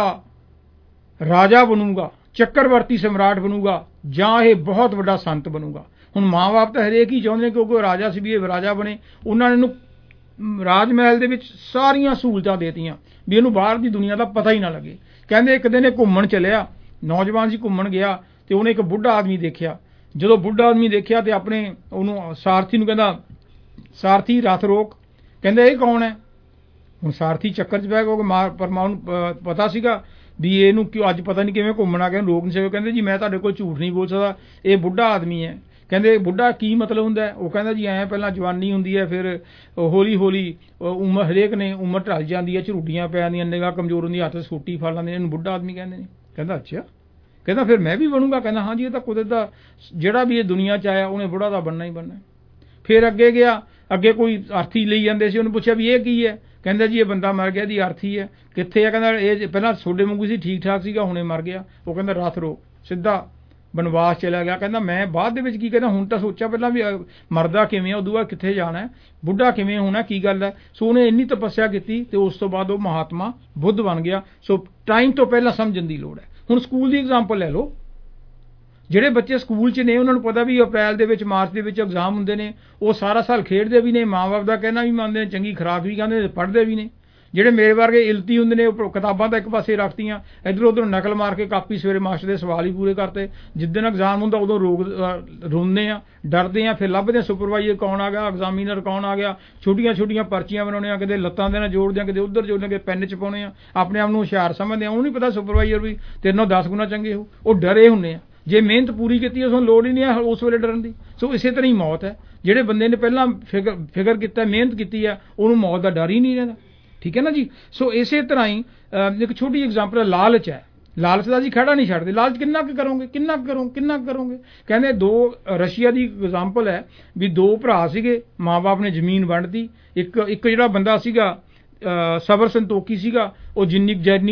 ਰਾਜਾ ਬਣੂਗਾ, ਚੱਕਰਵਰਤੀ ਸਮਰਾਟ ਬਣੂਗਾ, ਜਾਂ ਇਹ ਬਹੁਤ ਵੱਡਾ ਸੰਤ ਬਣੂਗਾ। ਹੁਣ ਮਾਂ-ਬਾਪ ਤਾਂ ਹਰੇਕ ਹੀ ਚਾਹੁੰਦੇ ਨੇ ਕਿਉਂਕਿ ਉਹ ਰਾਜਾ ਸੀ ਵੀ ਇਹ ਰਾਜਾ ਬਣੇ। ਉਹਨਾਂ ਨੇ ਇਹਨੂੰ ਰਾਜ ਮਹਿਲ ਦੇ ਵਿੱਚ ਸਾਰੀਆਂ ਸਹੂਲਤਾਂ ਦੇਤੀਆਂ ਵੀ ਇਹਨੂੰ ਬਾਹਰ ਦੀ ਦੁਨੀਆ ਦਾ ਪਤਾ ਹੀ ਨਾ ਲੱਗੇ। ਕਹਿੰਦੇ ਇੱਕ ਦਿਨ ਇਹ ਘੁੰਮਣ ਚੱਲਿਆ, ਨੌਜਵਾਨ ਸੀ, ਘੁੰਮਣ ਗਿਆ ਤੇ ਉਹਨੇ ਇੱਕ ਬੁੱਢਾ ਆਦਮੀ ਦੇਖਿਆ। ਜਦੋਂ ਬੁੱਢਾ ਆਦਮੀ ਦੇਖਿਆ ਤੇ ਆਪਣੇ ਉਹਨੂੰ ਸਾਰਥੀ ਨੂੰ ਕਹਿੰਦਾ, ਸਾਰਥੀ ਰੱਥ ਰੋਕ। ਕਹਿੰਦਾ ਇਹ ਕੌਣ ਹੈ? ਹੁਣ ਸਾਰਥੀ ਚੱਕਰ 'ਚ ਬਹਿ ਗਿਆ, ਪਰ ਮਾਂ ਨੂੰ ਪਤਾ ਸੀਗਾ ਵੀ ਇਹਨੂੰ ਕਿਉਂ ਅੱਜ ਪਤਾ ਨਹੀਂ ਕਿਵੇਂ ਘੁੰਮਣ ਆ ਗਿਆ, ਰੋਕ ਨਹੀਂ ਸਕੇ। ਕਹਿੰਦੇ ਜੀ ਮੈਂ ਤੁਹਾਡੇ ਕੋਲ ਝੂਠ ਨਹੀਂ ਬੋਲ ਸਕਦਾ, ਇਹ ਬੁੱਢਾ ਆਦਮੀ ਹੈ। ਕਹਿੰਦੇ ਬੁੱਢਾ ਕੀ ਮਤਲਬ ਹੁੰਦਾ? ਉਹ ਕਹਿੰਦਾ ਜੀ ਐਂ ਪਹਿਲਾਂ ਜਵਾਨੀ ਹੁੰਦੀ ਹੈ, ਫਿਰ ਹੌਲੀ ਉਮਰ, ਹਰੇਕ ਨੇ ਉਮਰ ਢਲ ਜਾਂਦੀ ਹੈ, ਝਰੂਟੀਆਂ ਪੈ ਜਾਂਦੀਆਂ, ਨਿਗਾਹ ਕਮਜ਼ੋਰ ਹੁੰਦੀ, ਹੱਥ ਸਕੂਟੀ ਫੜ ਲੈਂਦੇ, ਇਹਨੂੰ ਬੁੱਢਾ ਆਦਮੀ ਕਹਿੰਦੇ ਨੇ। ਕਹਿੰਦਾ ਅੱਛਾ, ਕਹਿੰਦਾ ਫਿਰ ਮੈਂ ਵੀ ਬਣੂੰਗਾ। ਕਹਿੰਦਾ ਹਾਂਜੀ, ਇਹ ਤਾਂ ਕੁਦਰਤ ਦਾ, ਜਿਹੜਾ ਵੀ ਇਹ ਦੁਨੀਆ 'ਚ ਆਇਆ ਉਹਨੇ ਬੁੱਢਾ ਤਾਂ ਬਣਨਾ ਹੀ ਬਣਨਾ। ਫਿਰ ਅੱਗੇ ਗਿਆ, ਅੱਗੇ ਕੋਈ ਅਰਥੀ ਲਈ ਜਾਂਦੇ ਸੀ, ਉਹਨੂੰ ਪੁੱਛਿਆ ਵੀ ਇਹ ਕੀ ਹੈ? ਕਹਿੰਦਾ ਜੀ ਇਹ ਬੰਦਾ ਮਰ ਗਿਆ, ਦੀ ਅਰਥੀ ਹੈ। ਕਿੱਥੇ ਹੈ? ਕਹਿੰਦਾ ਇਹ ਪਹਿਲਾਂ ਤੁਹਾਡੇ ਵਾਂਗੂ ਸੀ, ਠੀਕ ਠਾਕ ਸੀਗਾ, ਹੁਣੇ ਮਰ ਗਿਆ। ਉਹ ਕਹਿੰਦਾ ਰੱਥ ਰੋਕ, ਸਿੱਧਾ ਬਨਵਾਸ ਚਲਾ ਗਿਆ। ਕਹਿੰਦਾ ਮੈਂ ਬਾਅਦ ਦੇ ਵਿੱਚ ਕੀ ਕਹਿੰਦਾ, ਹੁਣ ਤਾਂ ਸੋਚਿਆ ਪਹਿਲਾਂ ਵੀ ਮਰਦਾ ਕਿਵੇਂ ਆ, ਉਦੋਂ ਬਾਅਦ ਕਿੱਥੇ ਜਾਣਾ, ਬੁੱਢਾ ਕਿਵੇਂ ਹੋਣਾ, ਕੀ ਗੱਲ ਹੈ। ਸੋ ਉਹਨੇ ਇੰਨੀ ਤਪੱਸਿਆ ਕੀਤੀ ਤੇ ਉਸ ਤੋਂ ਬਾਅਦ ਉਹ ਮਹਾਤਮਾ ਬੁੱਧ ਬਣ ਗਿਆ। ਸੋ ਟਾਈਮ ਤੋਂ ਪਹਿਲਾਂ ਸਮਝਣ ਦੀ ਲੋੜ ਹੈ। ਹੁਣ ਸਕੂਲ ਦੀ ਐਗਜ਼ਾਮਪਲ ਲੈ ਲਓ, ਜਿਹੜੇ ਬੱਚੇ ਸਕੂਲ 'ਚ ਨੇ ਉਹਨਾਂ ਨੂੰ ਪਤਾ ਵੀ ਅਪ੍ਰੈਲ ਦੇ ਵਿੱਚ, ਮਾਰਚ ਦੇ ਵਿੱਚ ਐਗਜ਼ਾਮ ਹੁੰਦੇ ਨੇ, ਉਹ ਸਾਰਾ ਸਾਲ ਖੇਡਦੇ ਵੀ ਨੇ, ਮਾਂ-ਬਾਪ ਦਾ ਕਹਿਣਾ ਵੀ ਮੰਨਦੇ ਨੇ, ਚੰਗੀ ਖੁਰਾਕ ਵੀ ਖਾਂਦੇ ਨੇ, ਪੜ੍ਹਦੇ ਵੀ ਨੇ। ਜਿਹੜੇ ਮੇਰੇ ਵਰਗੇ ਇਲਤੀ ਹੁੰਦੇ ਨੇ, ਉਹ ਕਿਤਾਬਾਂ ਤਾਂ ਇੱਕ ਪਾਸੇ ਰੱਖਤੀਆਂ, ਇੱਧਰੋਂ ਉੱਧਰੋਂ ਨਕਲ ਮਾਰ ਕੇ ਕਾਪੀ, ਸਵੇਰੇ ਮਾਸਟਰ ਦੇ ਸਵਾਲ ਹੀ ਪੂਰੇ ਕਰਤੇ। ਜਿੱਦਣ ਐਗਜ਼ਾਮ ਹੁੰਦਾ ਉਦੋਂ ਰੋਂਦੇ ਆ, ਡਰਦੇ ਆ, ਫਿਰ ਲੱਭਦੇ ਸੁਪਰਵਾਈਜ਼ਰ ਕੌਣ ਆ ਗਿਆ, ਐਗਜ਼ਾਮੀਨਰ ਕੌਣ ਆ ਗਿਆ, ਛੋਟੀਆਂ ਪਰਚੀਆਂ ਬਣਾਉਣੇ ਆ, ਕਿਤੇ ਲੱਤਾਂ ਦੇ ਨਾਲ ਜੋੜਦੇ ਆ, ਕਿਤੇ ਉੱਧਰ ਜੋੜਦੇ, ਕਿਤੇ ਪੈਨ 'ਚ ਪਾਉਣੇ ਆ, ਆਪਣੇ ਆਪ ਨੂੰ ਹੁਸ਼ਿਆਰ ਸਮਝਦੇ ਆ। ਉਹਨੂੰ ਨਹੀਂ ਪਤਾ ਸੁਪਰਵਾਈਜ਼ਰ ਵੀ ਤੇਰੇ ਨਾਲ 10 ਗੁਣਾ ਚੰਗੇ ਹੋ। ਉਹ ਡਰੇ ਹੁੰਦੇ ਆ। ਜੇ ਮਿਹਨਤ ਪੂਰੀ ਕੀਤੀ ਉਸ ਨੂੰ ਲੋੜ ਹੀ ਨਹੀਂ ਹੈ ਉਸ ਵੇਲੇ ਡਰਨ ਦੀ। ਸੋ ਇਸੇ ਤਰ੍ਹਾਂ ਹੀ ਮੌਤ ਹੈ। ਜਿਹੜੇ ਬੰਦੇ ਨੇ ਪਹਿਲਾਂ ਫਿਕਰ ਕੀਤਾ, ਮਿਹਨਤ ਕੀਤੀ ਹੈ, ਉਹਨੂੰ ਮੌਤ ਦਾ ਡਰ ਹੀ ਨਹੀਂ ਰਹਿੰਦਾ। ਠੀਕ ਹੈ ਨਾ ਜੀ। ਸੋ ਇਸੇ ਤਰ੍ਹਾਂ ਹੀ ਇੱਕ ਛੋਟੀ ਐਗਜ਼ਾਮਪਲ ਲਾਲਚ ਹੈ। ਲਾਲਚ ਦਾ ਜੀ ਖੜਾ ਨਹੀਂ ਛੱਡਦੇ। ਲਾਲਚ ਕਿੰਨਾ ਕੁ ਕਰੋਗੇ, ਕਿੰਨਾ ਕਰੋਗੇ। ਕਹਿੰਦੇ ਰਸ਼ੀਆ ਦੀ ਐਗਜ਼ਾਮਪਲ ਹੈ ਵੀ 2 ਭਰਾ ਸੀਗੇ, ਮਾਂ-ਬਾਪ ਨੇ ਜ਼ਮੀਨ ਵੰਡਤੀ। ਇੱਕ ਜਿਹੜਾ ਬੰਦਾ ਸੀਗਾ ਸਬਰ ਸੰਤੋਖੀ ਸੀਗਾ, ਉਹ ਜਿੰਨੀ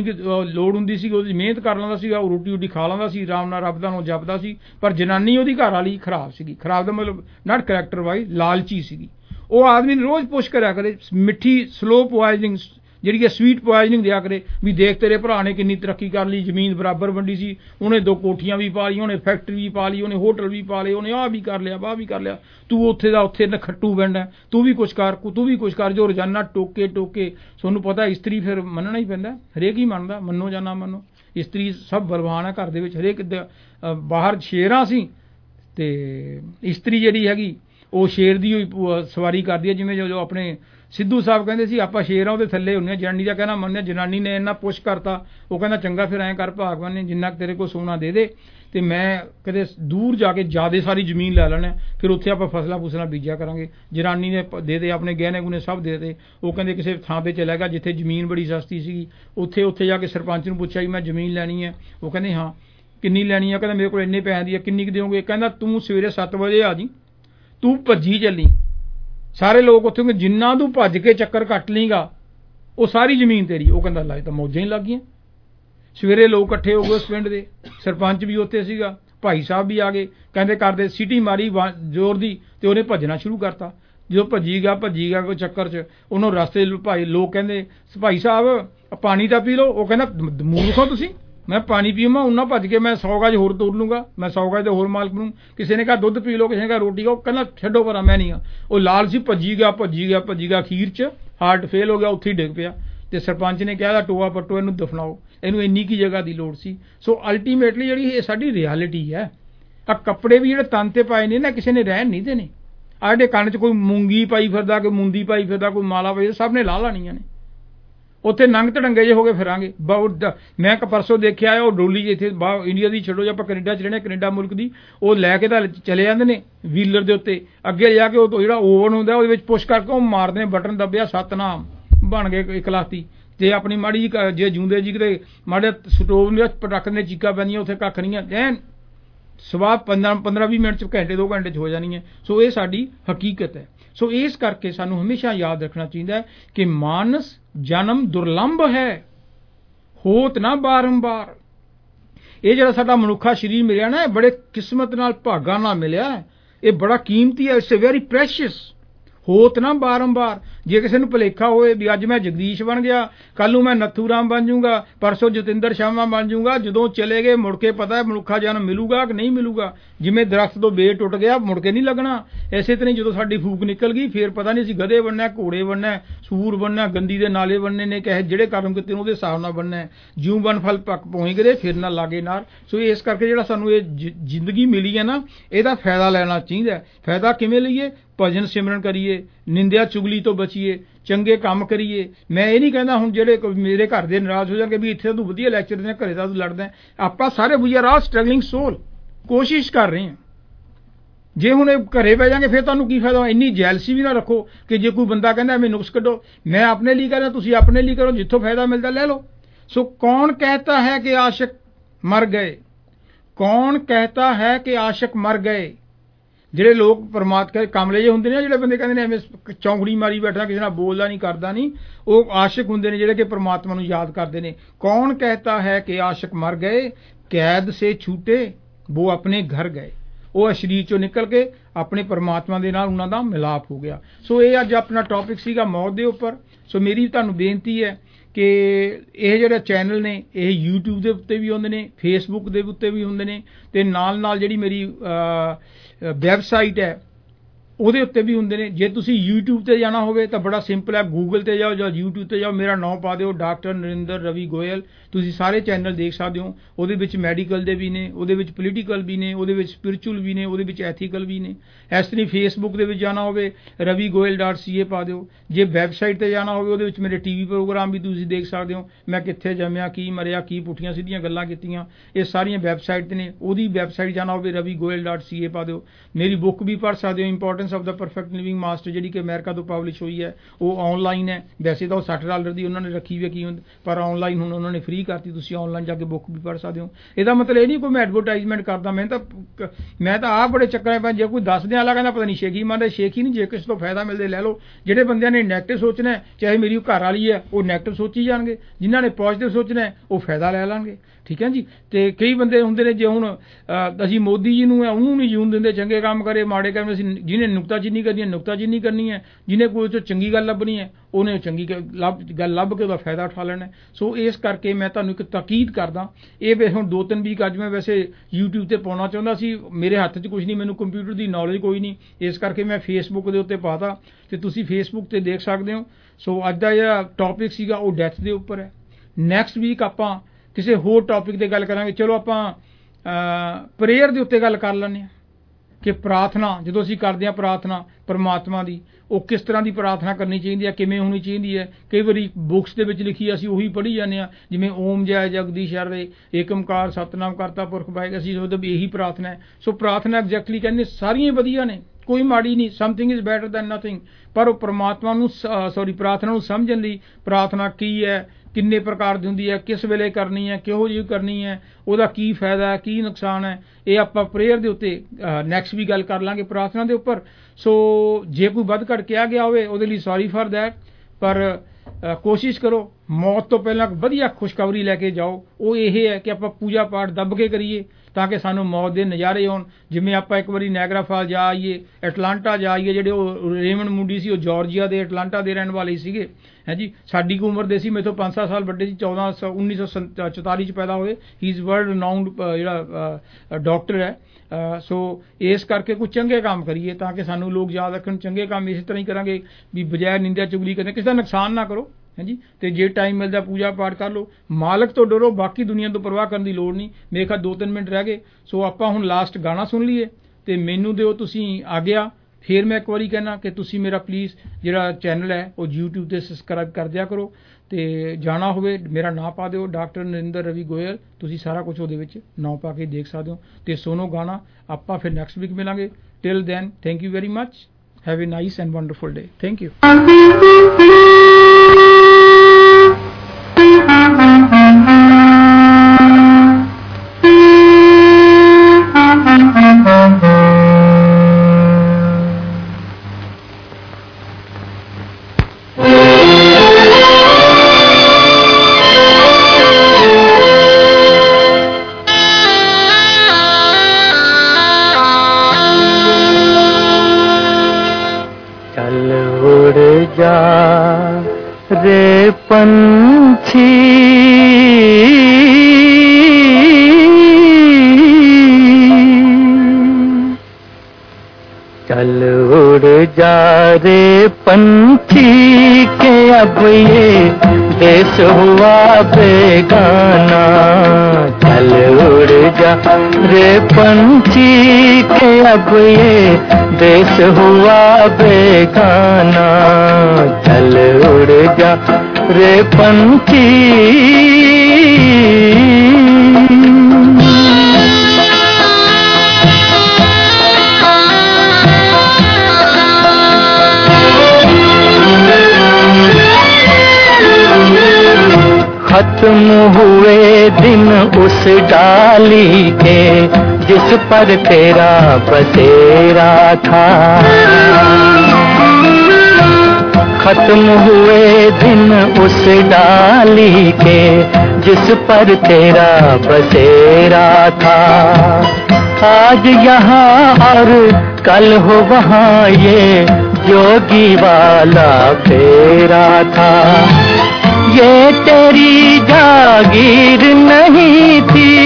ਲੋੜ ਹੁੰਦੀ ਸੀ ਉਹਦੀ ਮਿਹਨਤ ਕਰ ਲੈਂਦਾ ਸੀਗਾ, ਉਹ ਰੋਟੀ ਖਾ ਲੈਂਦਾ ਸੀ, ਆਰਾਮ ਨਾਲ ਰੱਬ ਦਾ ਨਾਮ ਜਪਦਾ ਸੀ। ਪਰ ਜਨਾਨੀ ਉਹਦੀ ਘਰ ਵਾਲੀ ਖਰਾਬ ਸੀਗੀ। ਖਰਾਬ ਦਾ ਮਤਲਬ ਨਾਟ ਕਰੈਕਟਰ ਵਾਈਜ਼, ਲਾਲਚੀ ਸੀਗੀ। ਉਹ ਆਦਮੀ ਨੇ ਰੋਜ਼ ਪੁਸ਼ ਕਰਿਆ ਕਰੇ, ਮਿੱਠੀ ਸਲੋ ਪੋਇਜ਼ਨਿੰਗ ਜਿਹੜੀ ਕਿ ਸਵੀਟ ਪੋਇਜ਼ਨਿੰਗ ਦਿਆ ਕਰੇ ਵੀ ਦੇਖ ਤੇਰੇ ਭਰਾ ਨੇ ਕਿੰਨੀ ਤਰੱਕੀ ਕਰ ਲਈ, ਜ਼ਮੀਨ ਬਰਾਬਰ ਵੰਡੀ ਸੀ, ਉਹਨੇ 2 ਕੋਠੀਆਂ ਵੀ ਪਾ ਲਈਆਂ, ਉਹਨੇ ਫੈਕਟਰੀ ਵੀ ਪਾ ਲਈ, ਉਹਨੇ ਹੋਟਲ ਵੀ ਪਾ ਲਏ, ਉਹਨੇ ਆਹ ਵੀ ਕਰ ਲਿਆ, ਵਾਹ ਵੀ ਕਰ ਲਿਆ, ਤੂੰ ਉੱਥੇ ਦਾ ਉੱਥੇ ਨਖੱਟੂ ਪਿੰਡ, ਤੂੰ ਵੀ ਕੁਛ ਕਰ, ਜੋ ਰੋਜ਼ਾਨਾ ਟੋਕੇ ਤੁਹਾਨੂੰ ਪਤਾ ਇਸਤਰੀ ਫਿਰ ਮੰਨਣਾ ਹੀ ਪੈਂਦਾ, ਹਰੇਕ ਹੀ ਮੰਨਦਾ, ਮੰਨੋ ਜਾਂ ਨਾ ਮੰਨੋ, ਇਸਤਰੀ ਸਭ ਬਲਵਾਨ ਹੈ ਘਰ ਦੇ ਵਿੱਚ, ਹਰੇਕ ਬਾਹਰ ਸ਼ੇਰਾਂ ਸੀ ਤੇ ਇਸਤਰੀ ਜਿਹੜੀ ਹੈਗੀ ਉਹ ਸ਼ੇਰ ਦੀ ਹੋਈ ਸਵਾਰੀ ਕਰਦੀ ਹੈ, ਜਿਵੇਂ ਜੋ ਆਪਣੇ ਸਿੱਧੂ ਸਾਹਿਬ ਕਹਿੰਦੇ ਸੀ ਆਪਾਂ ਸ਼ੇਰ ਆ ਉਹਦੇ ਥੱਲੇ ਹੁੰਦੇ ਹਾਂ, ਜਨਾਨੀ ਦਾ ਕਹਿਣਾ ਮੰਨਿਆ, ਜਨਾਨੀ ਨੇ ਇੰਨਾ ਪੁਸ਼ ਕਰਤਾ, ਉਹ ਕਹਿੰਦਾ ਚੰਗਾ ਫਿਰ ਐਂ ਕਰ ਭਗਵਾਨ ਨੇ ਜਿੰਨਾ ਤੇਰੇ ਕੋਲ ਸੋਨਾ ਦੇ ਦੇ ਤੇ ਮੈਂ ਕਿਤੇ ਦੂਰ ਜਾ ਕੇ ਜ਼ਿਆਦਾ ਸਾਰੀ ਜ਼ਮੀਨ ਲੈ ਲੈਣਾ, ਫਿਰ ਉੱਥੇ ਆਪਾਂ ਫਸਲਾਂ ਬੀਜਿਆ ਕਰਾਂਗੇ। ਜਨਾਨੀ ਨੇ ਦੇ ਆਪਣੇ ਗਹਿਣੇ ਗੁਣੇ ਸਭ ਦੇ ਦੇ। ਉਹ ਕਹਿੰਦੇ ਕਿਸੇ ਥਾਂ 'ਤੇ ਚਲਾ ਗਿਆ ਜਿੱਥੇ ਜ਼ਮੀਨ ਬੜੀ ਸਸਤੀ ਸੀਗੀ, ਉੱਥੇ ਜਾ ਕੇ ਸਰਪੰਚ ਨੂੰ ਪੁੱਛਿਆ ਵੀ ਮੈਂ ਜ਼ਮੀਨ ਲੈਣੀ ਹੈ, ਉਹ ਕਹਿੰਦੇ ਹਾਂ ਕਿੰਨੀ ਲੈਣੀ ਹੈ, ਕਹਿੰਦਾ ਮੇਰੇ ਕੋਲ ਇੰਨੇ ਪੈਸੇ ਦੀ ਹੈ, ਕਿੰਨੀ ਕੁ ਦਿਓਗੇ, ਕਹਿੰਦਾ ਤੂੰ ਸਵੇਰੇ 7 ਵਜੇ ਆ ਜੀ, ਤੂੰ ਭੱਜੀ ਚੱਲੀ, ਸਾਰੇ ਲੋਕ ਉੱਥੇ ਜਿੰਨਾ ਤੂੰ ਭੱਜ ਕੇ ਚੱਕਰ ਕੱਟ ਲੇਗਾ ਉਹ ਸਾਰੀ ਜ਼ਮੀਨ ਤੇਰੀ। ਉਹ ਕਹਿੰਦਾ ਲੈ ਤਾਂ ਮੌਜਾਂ ਹੀ ਲੱਗ ਗਈਆਂ। ਸਵੇਰੇ ਲੋਕ ਇਕੱਠੇ ਹੋ ਗਏ ਉਸ ਪਿੰਡ ਦੇ, ਸਰਪੰਚ ਵੀ ਉੱਥੇ ਸੀਗਾ, ਭਾਈ ਸਾਹਿਬ ਵੀ ਆ ਗਏ, ਕਹਿੰਦੇ ਕਰਦੇ ਸੀਟੀ ਮਾਰੀ ਜ਼ੋਰ ਦੀ ਤੇ ਉਹਨੇ ਭੱਜਣਾ ਸ਼ੁਰੂ ਕਰਤਾ। ਜਦੋਂ ਭੱਜੀ ਗਿਆ ਕੋਈ ਚੱਕਰ 'ਚ ਉਹਨੂੰ ਰਸਤੇ ਭਾਈ ਲੋਕ ਕਹਿੰਦੇ ਭਾਈ ਸਾਹਿਬ ਪਾਣੀ ਤਾਂ ਪੀ ਲਓ। ਉਹ ਕਹਿੰਦਾ ਮੂਰਖੋ ਤੁਸੀਂ, ਮੈਂ ਪਾਣੀ ਪੀਵਾਂ ਉਹਨਾਂ ਭੱਜ ਕੇ ਮੈਂ 100 ਗਜ ਹੋਰ ਤੋੜ ਲੂੰਗਾ, ਮੈਂ 100 ਗਜ ਦੇ ਹੋਰ ਮਾਲਕ ਨੂੰ। ਕਿਸੇ ਨੇ ਕਿਹਾ ਦੁੱਧ ਪੀ ਲਓ, ਕਿਸੇ ਨੇ ਕਿਹਾ ਰੋਟੀ ਖਾਓ, ਕਹਿੰਦਾ ਛੱਡੋ ਪਰਾਂ ਮੈਂ ਨਹੀਂ ਆ। ਉਹ ਲਾਲਚੀ ਭੱਜੀ ਗਿਆ ਅਖੀਰ 'ਚ ਹਾਰਟ ਫੇਲ ਹੋ ਗਿਆ, ਉੱਥੇ ਹੀ ਡਿੱਗ ਪਿਆ ਤੇ ਸਰਪੰਚ ਨੇ ਕਿਹਾ ਟੋਆ ਪੱਟੋ, ਇਹਨੂੰ ਦਫਨਾਓ, ਇਹਨੂੰ ਇੰਨੀ ਕੀ ਜਗ੍ਹਾ ਦੀ ਲੋੜ ਸੀ। ਸੋ ਅਲਟੀਮੇਟਲੀ ਜਿਹੜੀ ਇਹ ਸਾਡੀ ਰਿਐਲਿਟੀ ਹੈ। ਆ ਕੱਪੜੇ ਵੀ ਜਿਹੜੇ ਤਨ ਤੇ ਪਾਏ ਨੇ ਨਾ ਕਿਸੇ ਨੇ ਰਹਿਣ ਨਹੀਂ ਦੇਣੇ। ਆਹ ਜਿਹੜੇ ਕੰਨ 'ਚ ਕੋਈ ਮੂੰਗੀ ਪਾਈ ਫਿਰਦਾ, ਕੋਈ ਮੁੰਦੀ ਪਾਈ ਫਿਰਦਾ, ਕੋਈ ਮਾਲਾ ਪਾਈ, ਸਭ ਨੇ ਲਾ ਲਾਣੀਆਂ ਨੇ। ਉੱਥੇ ਨੰਗ ਧੜੰਗੇ ਜੇ ਹੋ ਕੇ ਫਿਰਾਂਗੇ। ਮੈਂ ਪਰਸੋਂ ਦੇਖਿਆ ਉਹ ਡੋਲੀ ਇੱਥੇ ਇੰਡੀਆ ਦੀ ਛੱਡੋ, ਜੇ ਆਪਾਂ ਕੈਨੇਡਾ 'ਚ ਰਹਿੰਦੇ, ਕੈਨੇਡਾ ਮੁਲਕ ਦੀ, ਉਹ ਲੈ ਕੇ ਤਾਂ ਚਲੇ ਜਾਂਦੇ ਨੇ ਵੀਲਰ ਦੇ ਉੱਤੇ, ਅੱਗੇ ਜਾ ਕੇ ਉਹ ਜਿਹੜਾ ਓਵਨ ਹੁੰਦਾ ਉਹਦੇ ਵਿੱਚ ਪੁਸ਼ ਕਰਕੇ ਉਹ ਮਾਰਦੇ ਨੇ ਬਟਨ ਦੱਬਿਆ, ਸਤਨਾਮ ਬਣ ਗਏ ਇਕਲਾਤੀ। ਤੇ ਆਪਣੀ ਮਾੜੀ ਜੇ ਜੂੰਦੇ ਜੀ ਕਿਤੇ ਮਾੜੇ ਸਟੋਵ ਨੂੰ ਪਟਕ ਦੇ ਚੀਕਾਂ ਪੈਂਦੀਆਂ, ਉੱਥੇ ਕੱਖ ਨਹੀਂ ਹੈ, ਸਵਾਹ 15-20 ਮਿੰਟ 'ਚ ਘੰਟੇ 2 ਘੰਟੇ 'ਚ ਹੋ ਜਾਣੀ ਹੈ। ਸੋ ਇਹ ਸਾਡੀ ਹਕੀਕਤ ਹੈ। ਸੋ ਇਸ ਕਰਕੇ ਸਾਨੂੰ ਹਮੇਸ਼ਾ ਯਾਦ ਰੱਖਣਾ ਚਾਹੀਦਾ ਹੈ ਕਿ ਮਾਨਸ ਜਨਮ ਦੁਰਲੰਭ ਹੈ, ਹੋਤ ਨਾ ਬਾਰੰਬਾਰ। ਇਹ ਜਿਹੜਾ ਸਾਡਾ ਮਨੁੱਖਾ ਸਰੀਰ ਮਿਲਿਆ ਨਾ, ਇਹ ਬੜੇ ਕਿਸਮਤ ਨਾਲ ਭਾਗਾਂ ਨਾਲ ਮਿਲਿਆ, ਇਹ ਬੜਾ ਕੀਮਤੀ ਹੈ, ਇਟਸ ਅ ਵੈਰੀ ਪ੍ਰੈਸ਼ੀਅਸ। ਹੋਤ ਨਾ ਬਾਰੰਬਾਰ। ਜੇ ਕਿਸੇ ਨੂੰ ਭੁਲੇਖਾ ਹੋਏ ਵੀ ਅੱਜ ਮੈਂ ਜਗਦੀਸ਼ ਬਣ ਗਿਆ, ਕੱਲ ਨੂੰ ਮੈਂ ਨੱਥੂ ਰਾਮ ਬਣ ਜਾਊਂਗਾ, ਪਰਸੋਂ ਜਤਿੰਦਰ ਸ਼ਰਮਾ ਬਣ ਜਾਊਂਗਾ, ਜਦੋਂ ਚਲੇ ਗਏ ਮੁੜ ਕੇ ਪਤਾ ਹੈ ਮਨੁੱਖਾ ਜਨਮ ਮਿਲੂਗਾ ਕਿ ਨਹੀਂ ਮਿਲੂਗਾ। ਜਿਵੇਂ ਦਰਖਤ ਤੋਂ ਬੇਰ ਟੁੱਟ ਗਿਆ ਮੁੜ ਕੇ ਨਹੀਂ ਲੱਗਣਾ, ਐਸੇ ਤਰ੍ਹਾਂ ਜਦੋਂ ਸਾਡੀ ਫੂਕ ਨਿਕਲ ਗਈ ਫੇਰ ਪਤਾ ਨਹੀਂ ਅਸੀਂ ਗਧੇ ਬਣਨਾ, ਘੋੜੇ ਬਣਨਾ, ਸੂਰ ਬਣਨਾ, ਗੰਦੀ ਦੇ ਨਾਲੇ ਬਣਨੇ ਨੇ, ਕਹੇ ਜਿਹੜੇ ਕਰਮ ਕੀਤੇ ਉਹਦੇ ਹਿਸਾਬ ਨਾਲ ਬਣਨਾ। ਜਿਉਂ ਬਨ ਫਲ ਪੱਕ ਪਹੁੰਚ ਗਏ ਫਿਰ ਨਾ ਲਾਗੇ ਨਾਰ। ਸੋ ਇਸ ਕਰਕੇ ਜਿਹੜਾ ਸਾਨੂੰ ਇਹ ਜ਼ਿੰਦਗੀ ਮਿਲੀ ਹੈ ਨਾ, ਇਹਦਾ ਫਾਇਦਾ ਲੈਣਾ ਚਾਹੀਦਾ। ਫਾਇਦਾ ਕਿਵੇਂ ਲਈਏ? ਭਜਨ ਸਿਮਰਨ ਕਰੀਏ, ਨਿੰਦਿਆ ਚੁਗਲੀ ਤੋਂ ਬਚੀਏ, ਚੰਗੇ ਕੰਮ ਕਰੀਏ। ਮੈਂ ਇਹ ਨਹੀਂ ਕਹਿੰਦਾ ਹੁਣ ਜਿਹੜੇ ਮੇਰੇ ਘਰ ਦੇ ਨਾਰਾਜ਼ ਹੋ ਜਾਣਗੇ ਵੀ ਇੱਥੇ ਤੂੰ ਵਧੀਆ ਲੈਕਚਰ ਦਿੰਦਾ, ਘਰੇ ਦਾ ਤੂੰ ਲੜਦਾ। ਆਪਾਂ ਸਾਰੇ ਵੀ ਆਰ ਆਲ ਸਟਰਗਲਿੰਗ ਸੋਲ, ਕੋਸ਼ਿਸ਼ ਕਰ ਰਹੇ ਹਾਂ। ਜੇ ਹੁਣ ਇਹ ਘਰੇ ਪੈ ਜਾਣਗੇ ਫਿਰ ਤੁਹਾਨੂੰ ਕੀ ਫਾਇਦਾ? ਇੰਨੀ ਜੈਲਸੀ ਵੀ ਨਾ ਰੱਖੋ ਕਿ ਜੇ ਕੋਈ ਬੰਦਾ ਕਹਿੰਦਾ ਮੈਂ ਨੁਕਸ ਕੱਢੋ, ਮੈਂ ਆਪਣੇ ਲਈ ਕਰ ਰਿਹਾ, ਤੁਸੀਂ ਆਪਣੇ ਲਈ ਕਰੋ, ਜਿੱਥੋਂ ਫਾਇਦਾ ਮਿਲਦਾ ਲੈ ਲਓ। ਸੋ ਕੌਣ कहता है कि आशिक मर गए, कौन कहता है कि आशिक मर गए। ਜਿਹੜੇ ਲੋਕ ਪਰਮਾਤਮਾ ਕਮਲੇ ਜਿਹੇ ਹੁੰਦੇ ਨੇ, ਜਿਹੜੇ ਬੰਦੇ ਕਹਿੰਦੇ ਨੇ ਐਵੇਂ ਚੌਂਕੜੀ ਮਾਰੀ ਬੈਠਾ, ਕਿਸੇ ਨਾਲ ਬੋਲਦਾ ਨਹੀਂ ਕਰਦਾ ਨਹੀਂ, ਉਹ ਆਸ਼ਿਕ ਹੁੰਦੇ ਨੇ ਜਿਹੜੇ ਕਿ ਪਰਮਾਤਮਾ ਨੂੰ ਯਾਦ ਕਰਦੇ ਨੇ। ਕੌਣ कहता है कि आशिक मर गए, कैद से छूटे वो अपने घर गए। ਉਹ ਸਰੀਰ ਚੋਂ ਨਿਕਲ ਕੇ ਆਪਣੇ ਪਰਮਾਤਮਾ ਦੇ ਨਾਲ ਉਹਨਾਂ ਦਾ ਮਿਲਾਪ ਹੋ ਗਿਆ। ਸੋ ਇਹ ਅੱਜ ਆਪਣਾ ਟੌਪਿਕ ਸੀਗਾ ਮੌਤ ਦੇ ਉੱਪਰ। ਸੋ ਮੇਰੀ ਤੁਹਾਨੂੰ ਬੇਨਤੀ ਹੈ ਕਿ ਇਹ ਜਿਹੜੇ ਚੈਨਲ ਨੇ ਇਹ YouTube ਦੇ ਉੱਤੇ ਵੀ ਹੁੰਦੇ ਨੇ, Facebook ਦੇ ਉੱਤੇ ਵੀ ਹੁੰਦੇ ਨੇ, ਤੇ ਨਾਲ ਜਿਹੜੀ ਮੇਰੀ ਵੈਬਸਾਈਟ ਹੈ ਉਹਦੇ ਉੱਤੇ ਵੀ ਹੁੰਦੇ ਨੇ। ਜੇ ਤੁਸੀਂ YouTube ਤੇ ਜਾਣਾ ਹੋਵੇ ਤਾਂ ਬੜਾ ਸਿੰਪਲ ਹੈ, ਗੂਗਲ ਤੇ ਜਾਓ ਜਾਂ YouTube ਤੇ ਜਾਓ, ਮੇਰਾ ਨਾਮ ਪਾ ਦਿਓ ਡਾਕਟਰ ਨਰਿੰਦਰ ਰਵੀ ਗੋਇਲ, ਤੁਸੀਂ ਸਾਰੇ ਚੈਨਲ ਦੇਖ ਸਕਦੇ ਹੋ। ਉਹਦੇ ਵਿੱਚ ਮੈਡੀਕਲ ਦੇ ਵੀ ਨੇ, ਉਹਦੇ ਵਿੱਚ ਪੋਲੀਟੀਕਲ ਵੀ ਨੇ, ਉਹਦੇ ਵਿੱਚ ਸਪਿਰਿਚੁਅਲ ਵੀ ਨੇ, ਉਹਦੇ ਵਿੱਚ ਐਥੀਕਲ ਵੀ ਨੇ। ਇਸ ਤਰ੍ਹਾਂ ਫੇਸਬੁੱਕ ਦੇ ਵਿੱਚ ਜਾਣਾ ਹੋਵੇ ravigoyal.ca ਪਾ ਦਿਓ। ਜੇ ਵੈਬਸਾਈਟ ਤੇ ਜਾਣਾ ਹੋਵੇ ਉਹਦੇ ਵਿੱਚ ਮੇਰੇ TV ਪ੍ਰੋਗਰਾਮ ਵੀ ਤੁਸੀਂ ਦੇਖ ਸਕਦੇ ਹੋ। ਮੈਂ ਕਿੱਥੇ ਜੰਮਿਆ, ਕੀ ਮਰਿਆ, ਕੀ ਪੁੱਠੀਆਂ ਸਿੱਧੀਆਂ ਗੱਲਾਂ ਕੀਤੀਆਂ, ਇਹ ਸਾਰੀਆਂ ਵੈਬਸਾਈਟ ਤੇ ਨੇ। ਉਹਦੀ ਵੈਬਸਾਈਟ ਜਾਣਾ ਹੋਵੇ ravigoyal.ca ਪਾ ਦਿਓ। ਮੇਰੀ ਬੁੱਕ ਵੀ ਪੜ੍ਹ ਸਕਦੇ ਹੋ, importance of the perfect living master, ਜਿਹੜੀ ਕਿ ਅਮਰੀਕਾ ਤੋਂ ਪਬਲਿਸ਼ ਹੋਈ ਹੈ। ਉਹ ਆਨਲਾਈਨ ਹੈ, ਵੈਸੇ ਤਾਂ ਉਹ $60 ਦੀ ਉਹਨਾਂ ਨੇ ਰੱਖੀ ਹੋਈ ਕੀ, ਪਰ ਆਨਲਾਈਨ ਹੁਣ ਉਹਨਾਂ ਨੇ ਫ੍ਰੀ ਕਰਤੀ, ਤੁਸੀਂ ਆਨਲਾਈਨ ਜਾ ਕੇ ਬੁੱਕ ਵੀ ਪੜ੍ਹ ਸਕਦੇ ਹੋ। ਇਹਦਾ ਮਤਲਬ ਇਹ ਨਹੀਂ ਕੋਈ ਮੈਂ ਐਡਵਰਟਾਈਜ਼ਮੈਂਟ ਕਰਦਾ, ਮੈਂ ਤਾਂ ਆਪ ਬੜੇ ਚੱਕਰਾਂ ਪੈ। ਜੇ ਕੋਈ ਦੱਸ ਦਿਆਂ ਵਾਲਾ ਕਹਿੰਦਾ ਪਤਾ ਨਹੀਂ ਸ਼ੇਖੀ ਮੰਨਦਾ, ਸ਼ੇਖੀ ਨਹੀਂ। ਜੇ ਕਿਸੇ ਤੋਂ ਫਾਇਦਾ ਮਿਲਦੇ ਲੈ ਲਓ। ਜਿਹੜੇ ਬੰਦਿਆਂ ਨੇ ਨੈਗੇਟਿਵ ਸੋਚਣਾ, ਚਾਹੇ ਮੇਰੀ ਘਰ ਵਾਲੀ ਹੈ ਉਹ ਨੈਗੇਟਿਵ ਸੋਚੀ ਜਾਣਗੇ, ਜਿਨ੍ਹਾਂ ਨੇ ਪੋਜ਼ਿਟਿਵ ਸੋਚਣਾ ਉਹ ਫਾਇਦਾ ਲੈ ਲੈਣਗੇ। ਠੀਕ ਹੈ ਜੀ। ਤੇ ਕਈ ਬੰਦੇ ਹੁੰਦੇ ਨੇ, ਜੇ ਹੁਣ ਅਸੀਂ ਮੋਦੀ ਜੀ ਨੂੰ ਉਹਨੂੰ ਨਹੀਂ ਜੂਨ ਦਿੰਦੇ, ਚੰਗੇ ਕੰਮ ਕਰੇ ਮਾੜੇ ਕੰਮ, ਅਸੀਂ ਜਿਹਨੇ नुकताचीनी करनी है नुकताचीनी करनी है, जिन्हें कोई तो चंगी गल लभनी है उन्हें चंगी गल लभ के फायदा उठा लेना। सो इस करके मैं तुहानूं एक ताकीद करदा, ये वैसे हुण 2-3 वीक अज मैं वैसे यूट्यूब ते पाउणा चाहुंदा सी, मेरे हत्थ 'च कुछ नहीं, मैनूं कंप्यूटर की नॉलेज कोई नहीं, इस करके मैं फेसबुक के उत्ते पाता ते तुसीं फेसबुक ते देख सकदे हो। सो अज दा जिहड़ा टॉपिक सीगा वो डैथ के उपर है। नैक्सट वीक आपां किसी होर टॉपिक ते गल करांगे। चलो आपां प्रेयर के उत्ते गल कर लैंदे कि प्रार्थना जो असीं करदे हां प्रार्थना परमात्मा की, वो किस तरह की प्रार्थना करनी चाहिए है, किवें होनी चाहिए है। कई बारी बुक्स के विच लिखी असीं उही पढ़ी जाने आ, जिवें ओम जय जगदीश हरे एकमकार सतनाम करता पुरख वाहिगुरू, असीं मतलब यही प्रार्थना है। सो प्रार्थना एग्जैक्टली कहने सारियां वधिया ने, कोई माड़ी नहीं, something is better than nothing. पर वो परमात्मा नूं प्रार्थना नूं समझण लई प्रार्थना की है, किन्ने प्रकार की हुंदी है, किस वेले करनी है, किहो जी करनी है, उहदा की फायदा है, की नुकसान है, ये आपां प्रेयर के उत्ते नैक्सट भी गल कर लांगे प्रार्थना के उपर। सो जे कोई वध घट किया गया होवे उहदे लई सॉरी फॉर दैट, पर कोशिश करो मौत तो पहला वधिया खुशखबरी लैके जाओ। वो ये है कि आपां पूजा पाठ दब के करिए ताकि सानू मौत के नज़ारे आउण। जिवें आपां एक बारी नायगरा फॉल जा आईए, एटलांटा जा आईए, जिहड़े रेमंड मूडी सी जॉर्जिया के एटलांटा के रहण वाले सीगे, है जी, साडी को उम्र दे सी, मेरे तो 5-7 साल बड़े सी, 1944 पैदा होए। ही इज़ वर्ल्ड रिनाउंड जिहड़ा डॉक्टर है। सो इस करके कुछ चंगे काम करिए ताकि सानू लोग याद रखन। चंगे काम इस तरह ही करांगे भी बजाय निंदा चुगली करने, किसी का नुकसान ना करो, है जी। तो जे टाइम मिलता पूजा पाठ कर लो, मालक तो डरो, बाकी दुनिया तो परवाह करने की लोड़ नहीं। मेरे ख्याल 2-3 मिनट रह गए। सो आपां हुण लास्ट गाना सुन लीए तो मैनू दिओ तुसीं आ गया। फिर मैं एक बारी कहना कि तुसीं मेरा प्लीज़ जिहड़ा चैनल है वो यूट्यूब ते सबसक्राइब कर दिया करो। तो जाना होवे मेरा नाम पा दिओ डॉक्टर नरिंदर रवि गोयल, तुसीं सारा कुछ उहदे विच नाम पा के देख सकदे हो। तो सुनो गाना, आपां फिर नैक्सट वीक मिलांगे। Till then thank you very much, have a nice and wonderful day. Thank you. रे पंछी चल उड़ जा रे पंछी के अब ये देश हुआ बेगाना। चल उड़ जा रे पंछी के अब ये देश हुआ बेगाना। चल उड़ जा रे पंछी। खत्म हुए दिन उस डाली के जिस पर तेरा बसेरा था। खत्म हुए दिन उस डाली के जिस पर तेरा बसेरा था। आज यहाँ और कल हो वहाँ ये जोगी वाला फेरा था। ये तेरी जागीर नहीं थी,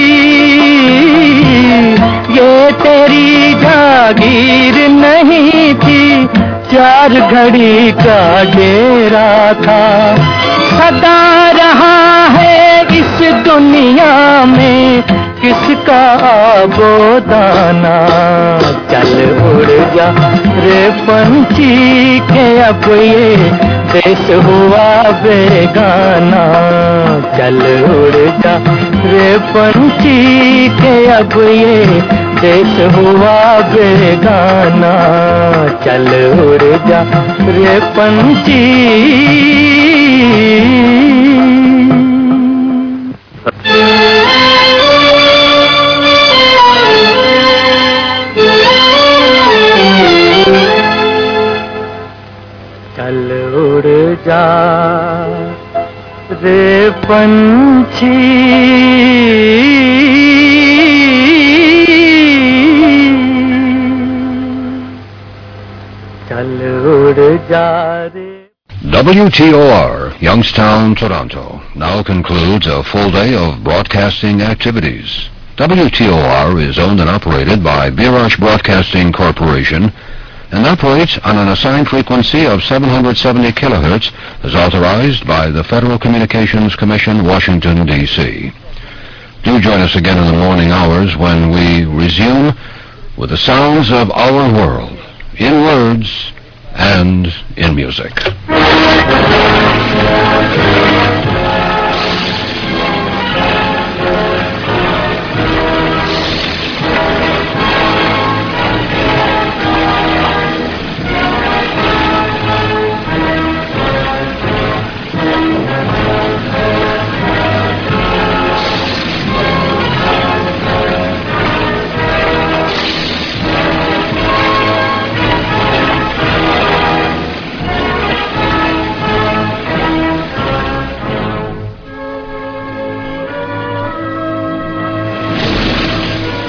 ये तेरी जागीर नहीं थी, 4 घड़ी का डेरा था। सदा रहा है इस दुनिया में किसका आबोदाना। चल उड़ जा रे पंछी के अब ये देश हुआ बेगाना। चल उड़ जा रे पंछी के अब ये देश हुआ बेगाना। चल उड़ जा रे पंछी। चल उड़ जा रे पंछी। जा रे. WTOR, Youngstown, Toronto, now concludes a full day of broadcasting activities. WTOR is owned and operated by Birash Broadcasting Corporation and operates on an assigned frequency of 770 kilohertz as authorized by the Federal Communications Commission, Washington, D.C. Do join us again in the morning hours when we resume with the sounds of our world, in words and in music.